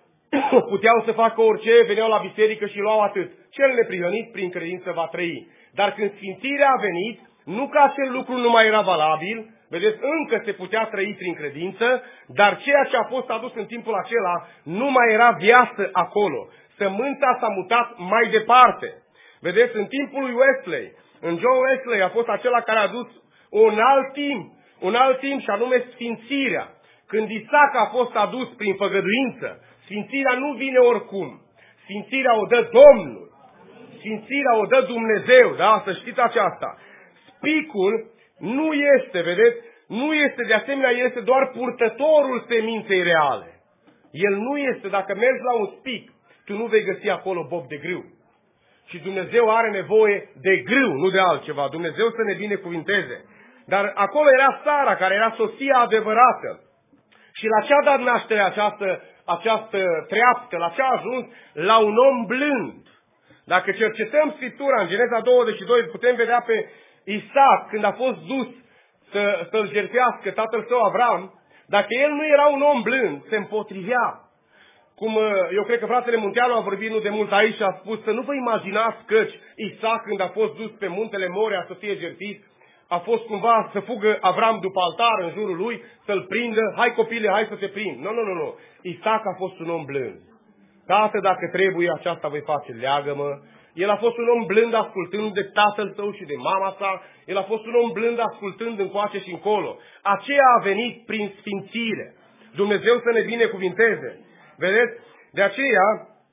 puteau să facă orice, veneau la biserică și luau atât. Cel neprihănit prin credință va trăi. Dar când sfințirea a venit, nu că acel lucru nu mai era valabil, vedeți, încă se putea trăi prin credință, dar ceea ce a fost adus în timpul acela nu mai era viață acolo. Sămânța s-a mutat mai departe. Vedeți, în timpul lui Wesley, în John Wesley a fost acela care a adus un alt timp, un alt timp și anume sfințirea. Când Isaac a fost adus prin făgăduință, sfințirea nu vine oricum. Sfințirea o dă Domnul. Sfințirea o dă Dumnezeu, da? Să știți aceasta. Spicul nu este, vedeți, nu este de asemenea, este doar purtătorul seminței reale. El nu este, dacă mergi la un spic, tu nu vei găsi acolo bob de grâu. Și Dumnezeu are nevoie de grâu, nu de altceva. Dumnezeu să ne binecuvinteze. Dar acolo era Sara, care era soția adevărată. Și la ce a dat naștere această, această treaptă? La ce a ajuns? La un om blând. Dacă cercetăm Scriptura în Geneza douăzeci și doi, putem vedea pe Isaac, când a fost dus să, să-l jertfească tatăl său Avram, dacă el nu era un om blând, se împotrivea. Cum eu cred că fratele Munteanu a vorbit nu de mult aici și a spus să nu vă imaginați căci Isaac, când a fost dus pe muntele Moria să fie jertfit, a fost cumva să fugă Avram după altar în jurul lui, să-l prindă, hai copile, hai să te prind. Nu, nu, nu, nu. Isaac a fost un om blând. Tată, dacă trebuie, aceasta voi face, leagă-mă. El a fost un om blând ascultând de tatăl său și de mama sa. El a fost un om blând ascultând încoace și încolo. Aceea a venit prin sfințire. Dumnezeu să ne binecuvinteze. Vedeți? De aceea,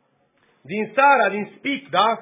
din Sara, din spic, da?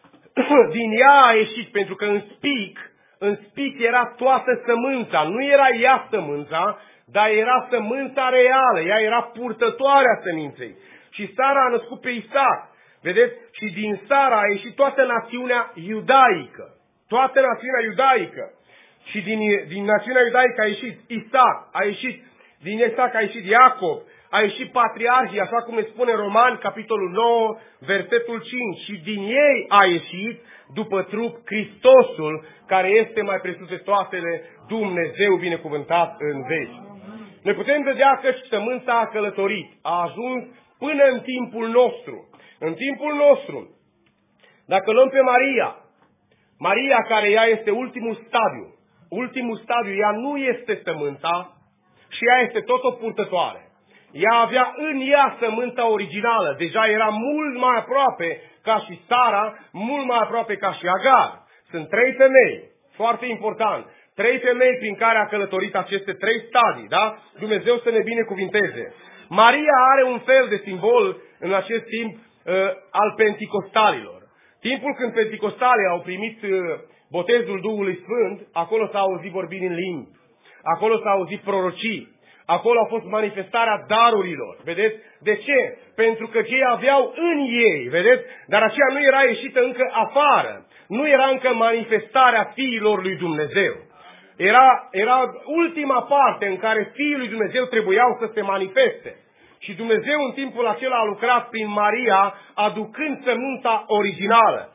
Din ea a ieșit, pentru că în spic, în spic era toată sămânța. Nu era ea sămânța, dar era sămânța reală. Ea era purtătoarea seminței. Și Sara a născut pe Isaac. Vedeți? Și din Sara a ieșit toată națiunea iudaică. Toată națiunea iudaică. Și din, din națiunea iudaică a ieșit Isaac, a ieșit, din Isaac a ieșit Iacob, a ieșit patriarhii, așa cum ne spune Romani, capitolul nouă, versetul cinci. Și din ei a ieșit, după trup, Hristosul, care este mai presus de toatele, Dumnezeu binecuvântat în veci. Ne putem vedea că sămânța a călătorit, a ajuns până în timpul nostru. În timpul nostru, dacă luăm pe Maria, Maria care ea este ultimul stadiu, ultimul stadiu, ea nu este sămânța și ea este tot o purtătoare. Ea avea în ea sămânța originală, deja era mult mai aproape ca și Sara, mult mai aproape ca și Agar. Sunt trei femei, foarte important, trei femei prin care a călătorit aceste trei stadii, da? Dumnezeu să ne binecuvinteze. Maria are un fel de simbol în acest timp uh, al penticostalilor. Timpul când penticostalii au primit uh, botezul Duhului Sfânt, acolo s-a auzit vorbind în limbi, acolo s-a auzit prorocii, acolo a fost manifestarea darurilor. Vedeți? De ce? Pentru că cei aveau în ei, vedeți? Dar aceea nu era ieșită încă afară. Nu era încă manifestarea fiilor lui Dumnezeu. Era, era ultima parte în care fiii lui Dumnezeu trebuiau să se manifeste. Și Dumnezeu în timpul acela a lucrat prin Maria, aducând sămânța originală.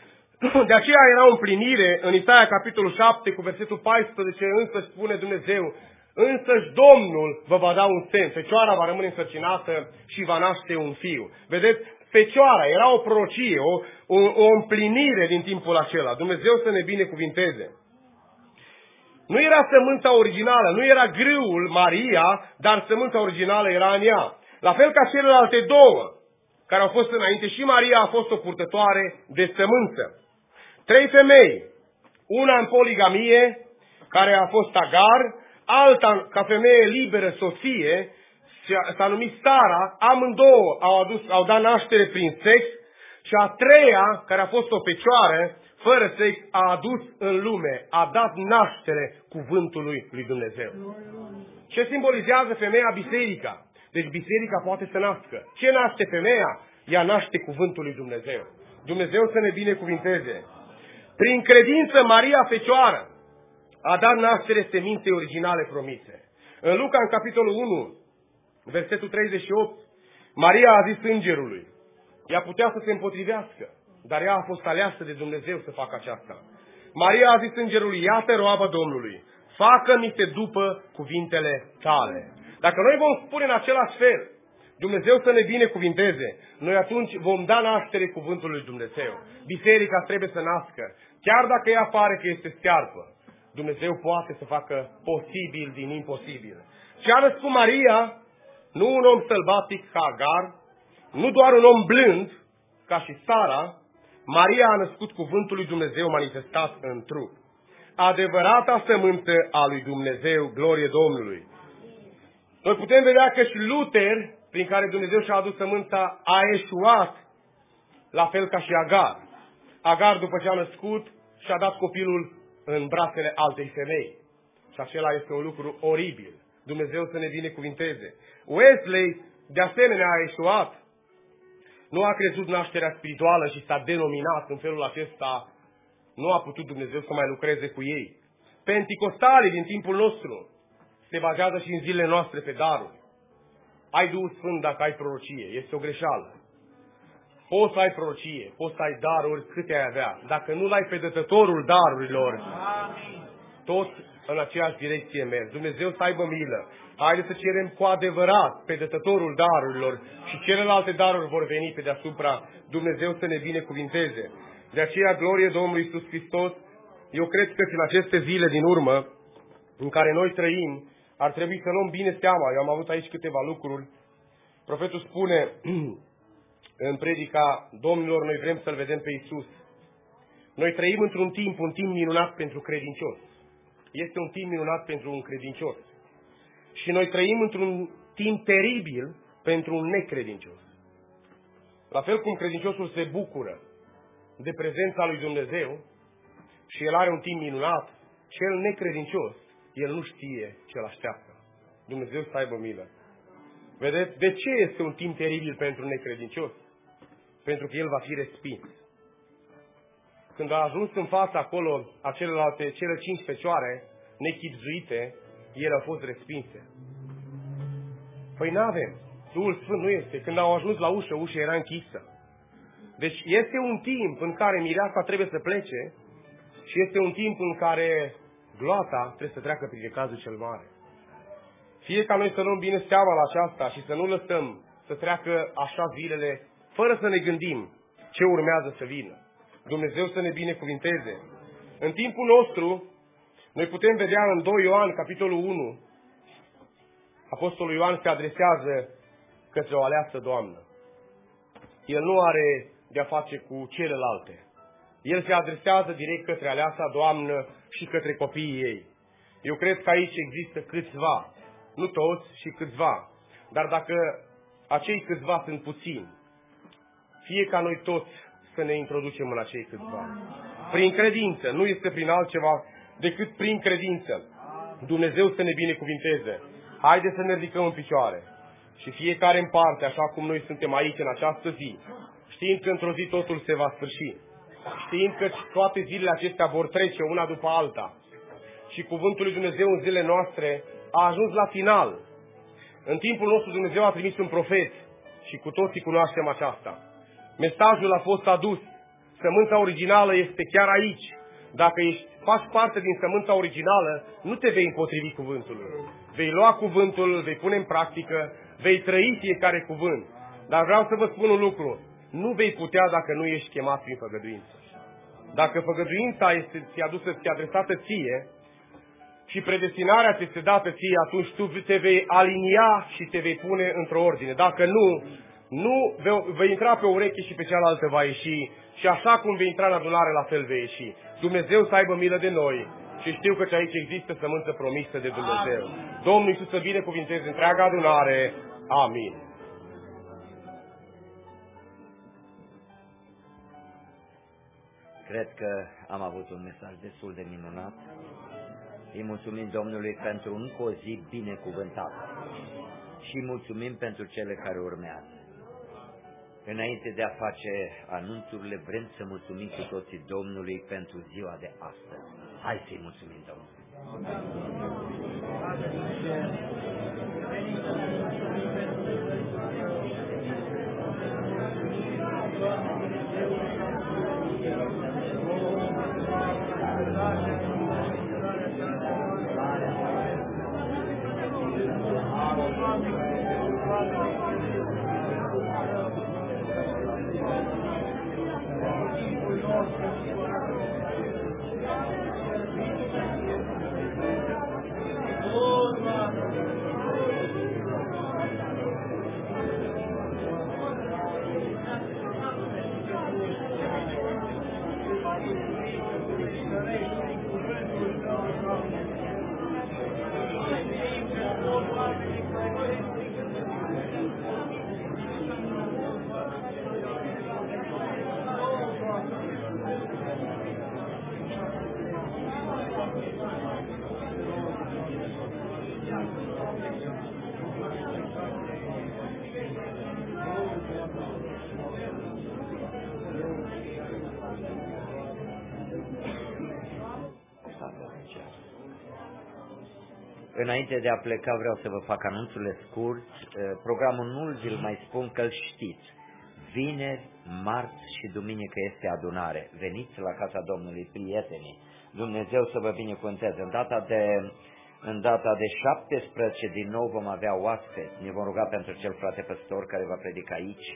De aceea era o împlinire în Isaia capitolul șapte cu versetul paisprezece, însă spune Dumnezeu, însăși Domnul vă va da un semn, fecioara va rămâne însărcinată și va naște un fiu. Vedeți? Fecioara era o prorocie, o, o, o împlinire din timpul acela. Dumnezeu să ne binecuvinteze. Nu era sămânța originală, nu era grâul Maria, dar sămânța originală era în ea. La fel ca celelalte două care au fost înainte, și Maria a fost o purtătoare de sămânță. Trei femei, una în poligamie, care a fost Agar, alta ca femeie liberă, Sofie, s-a numit Sara, amândouă au, adus, au dat naștere prin sex, și a treia, care a fost o fecioară, fără sex, a adus în lume, a dat naștere cuvântului lui Dumnezeu. Ce simbolizează femeia? Biserica. Deci biserica poate să nască. Ce naște femeia? Ea naște cuvântul lui Dumnezeu. Dumnezeu să ne binecuvinteze. Prin credință, Maria Fecioară a dat naștere seminței originale promise. În Luca, în capitolul unu, versetul treizeci și opt, Maria a zis îngerului, ea putea să se împotrivească, dar ea a fost aleasă de Dumnezeu să facă aceasta. Maria a zis îngerului, iată roaba Domnului, facă-mi-se după cuvintele tale. Dacă noi vom spune în același fel, Dumnezeu să ne binecuvinteze, noi atunci vom da naștere cuvântului lui Dumnezeu. Biserica trebuie să nască, chiar dacă ea pare că este stearpă. Dumnezeu poate să facă posibil din imposibil. Ce a născut Maria, nu un om sălbatic ca Agar, nu doar un om blând, ca și Sara, Maria a născut cuvântul lui Dumnezeu manifestat în trup. Adevărata sămânță a lui Dumnezeu, glorie Domnului. Noi putem vedea că și Luther, prin care Dumnezeu și-a adus sămânța, a eșuat, la fel ca și Agar. Agar, după ce a născut, și-a dat copilul în brațele altei femei. Și acela este un lucru oribil. Dumnezeu să ne binecuvinteze. Wesley, de asemenea, a eșuat. Nu a crezut nașterea spirituală și s-a denominat în felul acesta. Nu a putut Dumnezeu să mai lucreze cu ei. Penticostalii din timpul nostru se bazează și în zilele noastre pe daruri. Ai Duhul Sfânt dacă ai prorocie. Este o greșeală. Poți să ai prorocie, poți să ai daruri câte ai avea. Dacă nu l-ai pe dătătorul darurilor, tot în aceeași direcție merg. Dumnezeu să aibă milă. Haideți să cerem cu adevărat pe dătătorul darurilor și celelalte daruri vor veni pe deasupra. Dumnezeu să ne binecuvinteze. De aceea, glorie Domnului Iisus Hristos, eu cred că în aceste zile din urmă, în care noi trăim, ar trebui să luăm bine seama. Eu am avut aici câteva lucruri. Profetul spune în predica Domnilor, noi vrem să-L vedem pe Iisus. Noi trăim într-un timp, un timp minunat pentru credincios. Este un timp minunat pentru un credincios. Și noi trăim într-un timp teribil pentru un necredincios. La fel cum credinciosul se bucură de prezența lui Dumnezeu și el are un timp minunat, cel necredincios, el nu știe ce îl așteaptă. Dumnezeu să aibă milă. Vedeți? De ce este un timp teribil pentru un necredincios? Pentru că el va fi respins. Când a ajuns în fața acolo a celelalte, cele cinci fecioare nechipzuite, ele au fost respinse. Păi n-avem. Duhul Sfânt nu este. Când au ajuns la ușă, ușa era închisă. Deci este un timp în care mireasa trebuie să plece și este un timp în care gloata trebuie să treacă prin cazul cel mare. Fie ca noi să luăm bine seama la aceasta și să nu lăsăm să treacă așa zilele fără să ne gândim ce urmează să vină. Dumnezeu să ne binecuvinteze. În timpul nostru, noi putem vedea în doi Ioan, capitolul unu, Apostolul Ioan se adresează către o aleasă doamnă. El nu are de-a face cu celelalte. El se adresează direct către aleasa doamnă și către copiii ei. Eu cred că aici există câțiva, nu toți, și câțiva. Dar dacă acei câțiva sunt puțini, fie ca noi toți să ne introducem în acei câțiva. Prin credință, nu este prin altceva decât prin credință. Dumnezeu să ne binecuvinteze. Haideți să ne ridicăm în picioare. Și fiecare în parte, așa cum noi suntem aici în această zi, știind că într-o zi totul se va sfârși, știind că toate zilele acestea vor trece una după alta și cuvântul lui Dumnezeu în zilele noastre a ajuns la final. În timpul nostru Dumnezeu a trimis un profet și cu toții cunoaștem aceasta. Mesajul a fost adus. Sămânța originală este chiar aici. Dacă ești, faci parte din sămânța originală, nu te vei împotrivi cuvântului. Vei lua cuvântul, îl vei pune în practică, vei trăi fiecare cuvânt. Dar vreau să vă spun un lucru. Nu vei putea dacă nu ești chemat prin făgăduință. Dacă făgăduința este ți adusă, ți adresată ție și predestinarea ți este dată ție, atunci tu te vei alinia și te vei pune într-o ordine. Dacă nu, nu vei intra pe o ureche și pe cealaltă va ieși și așa cum vei intra în adunare, la fel vei ieși. Dumnezeu să aibă milă de noi și știu că aici există sămânță promisă de Dumnezeu. Domnul Iisus să binecuvinteze întreaga adunare. Amin. Cred că am avut un mesaj destul de minunat. Îi mulțumim Domnului pentru încă o zi binecuvântată și îi mulțumim pentru cele care urmează. Înainte de a face anunțurile, vrem să mulțumim cu toții Domnului pentru ziua de astăzi. Hai să-i mulțumim Domnului! Înainte de a pleca vreau să vă fac anunțurile scurți. Programul nu vi-l mai spun că îl știți. Vineri, marți și duminică este adunare. Veniți la casa Domnului, prietenii. Dumnezeu să vă binecuvânteze. În data de, în data de șaptesprezece din nou vom avea oaspeți. Ne vom ruga pentru cel frate păstor care va predica aici.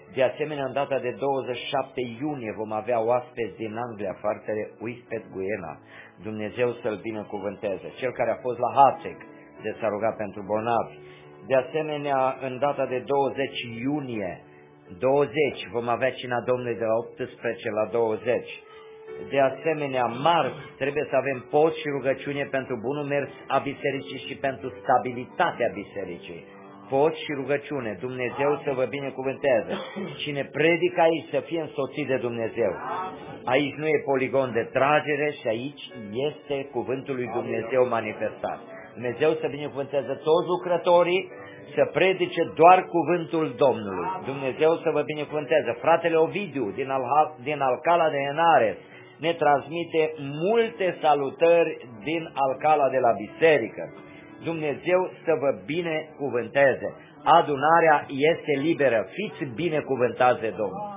De asemenea, în data de douăzeci și șapte iunie vom avea oaspeți din Anglia, Fartele Whispet Guiana. Dumnezeu să-l binecuvânteze. Cel care a fost la Hațec, de s-a rugat pentru bolnavi. De asemenea, în data de douăzeci iunie, douăzeci, vom avea cina Domnului de la optsprezece la douăzeci. De asemenea, marți, trebuie să avem post și rugăciune pentru bunul mers a bisericii și pentru stabilitatea bisericii. Post și rugăciune, Dumnezeu să vă binecuvânteze. Cine predică aici să fie însoțit de Dumnezeu. Aici nu e poligon de tragere și aici este cuvântul lui Dumnezeu manifestat. Dumnezeu să binecuvânteze toți lucrătorii, să predice doar cuvântul Domnului. Dumnezeu să vă binecuvânteze. Fratele Ovidiu din, Al- din Alcala de Henares ne transmite multe salutări din Alcala de la biserică. Dumnezeu să vă binecuvânteze. Adunarea este liberă. Fiți binecuvântați de Domnul.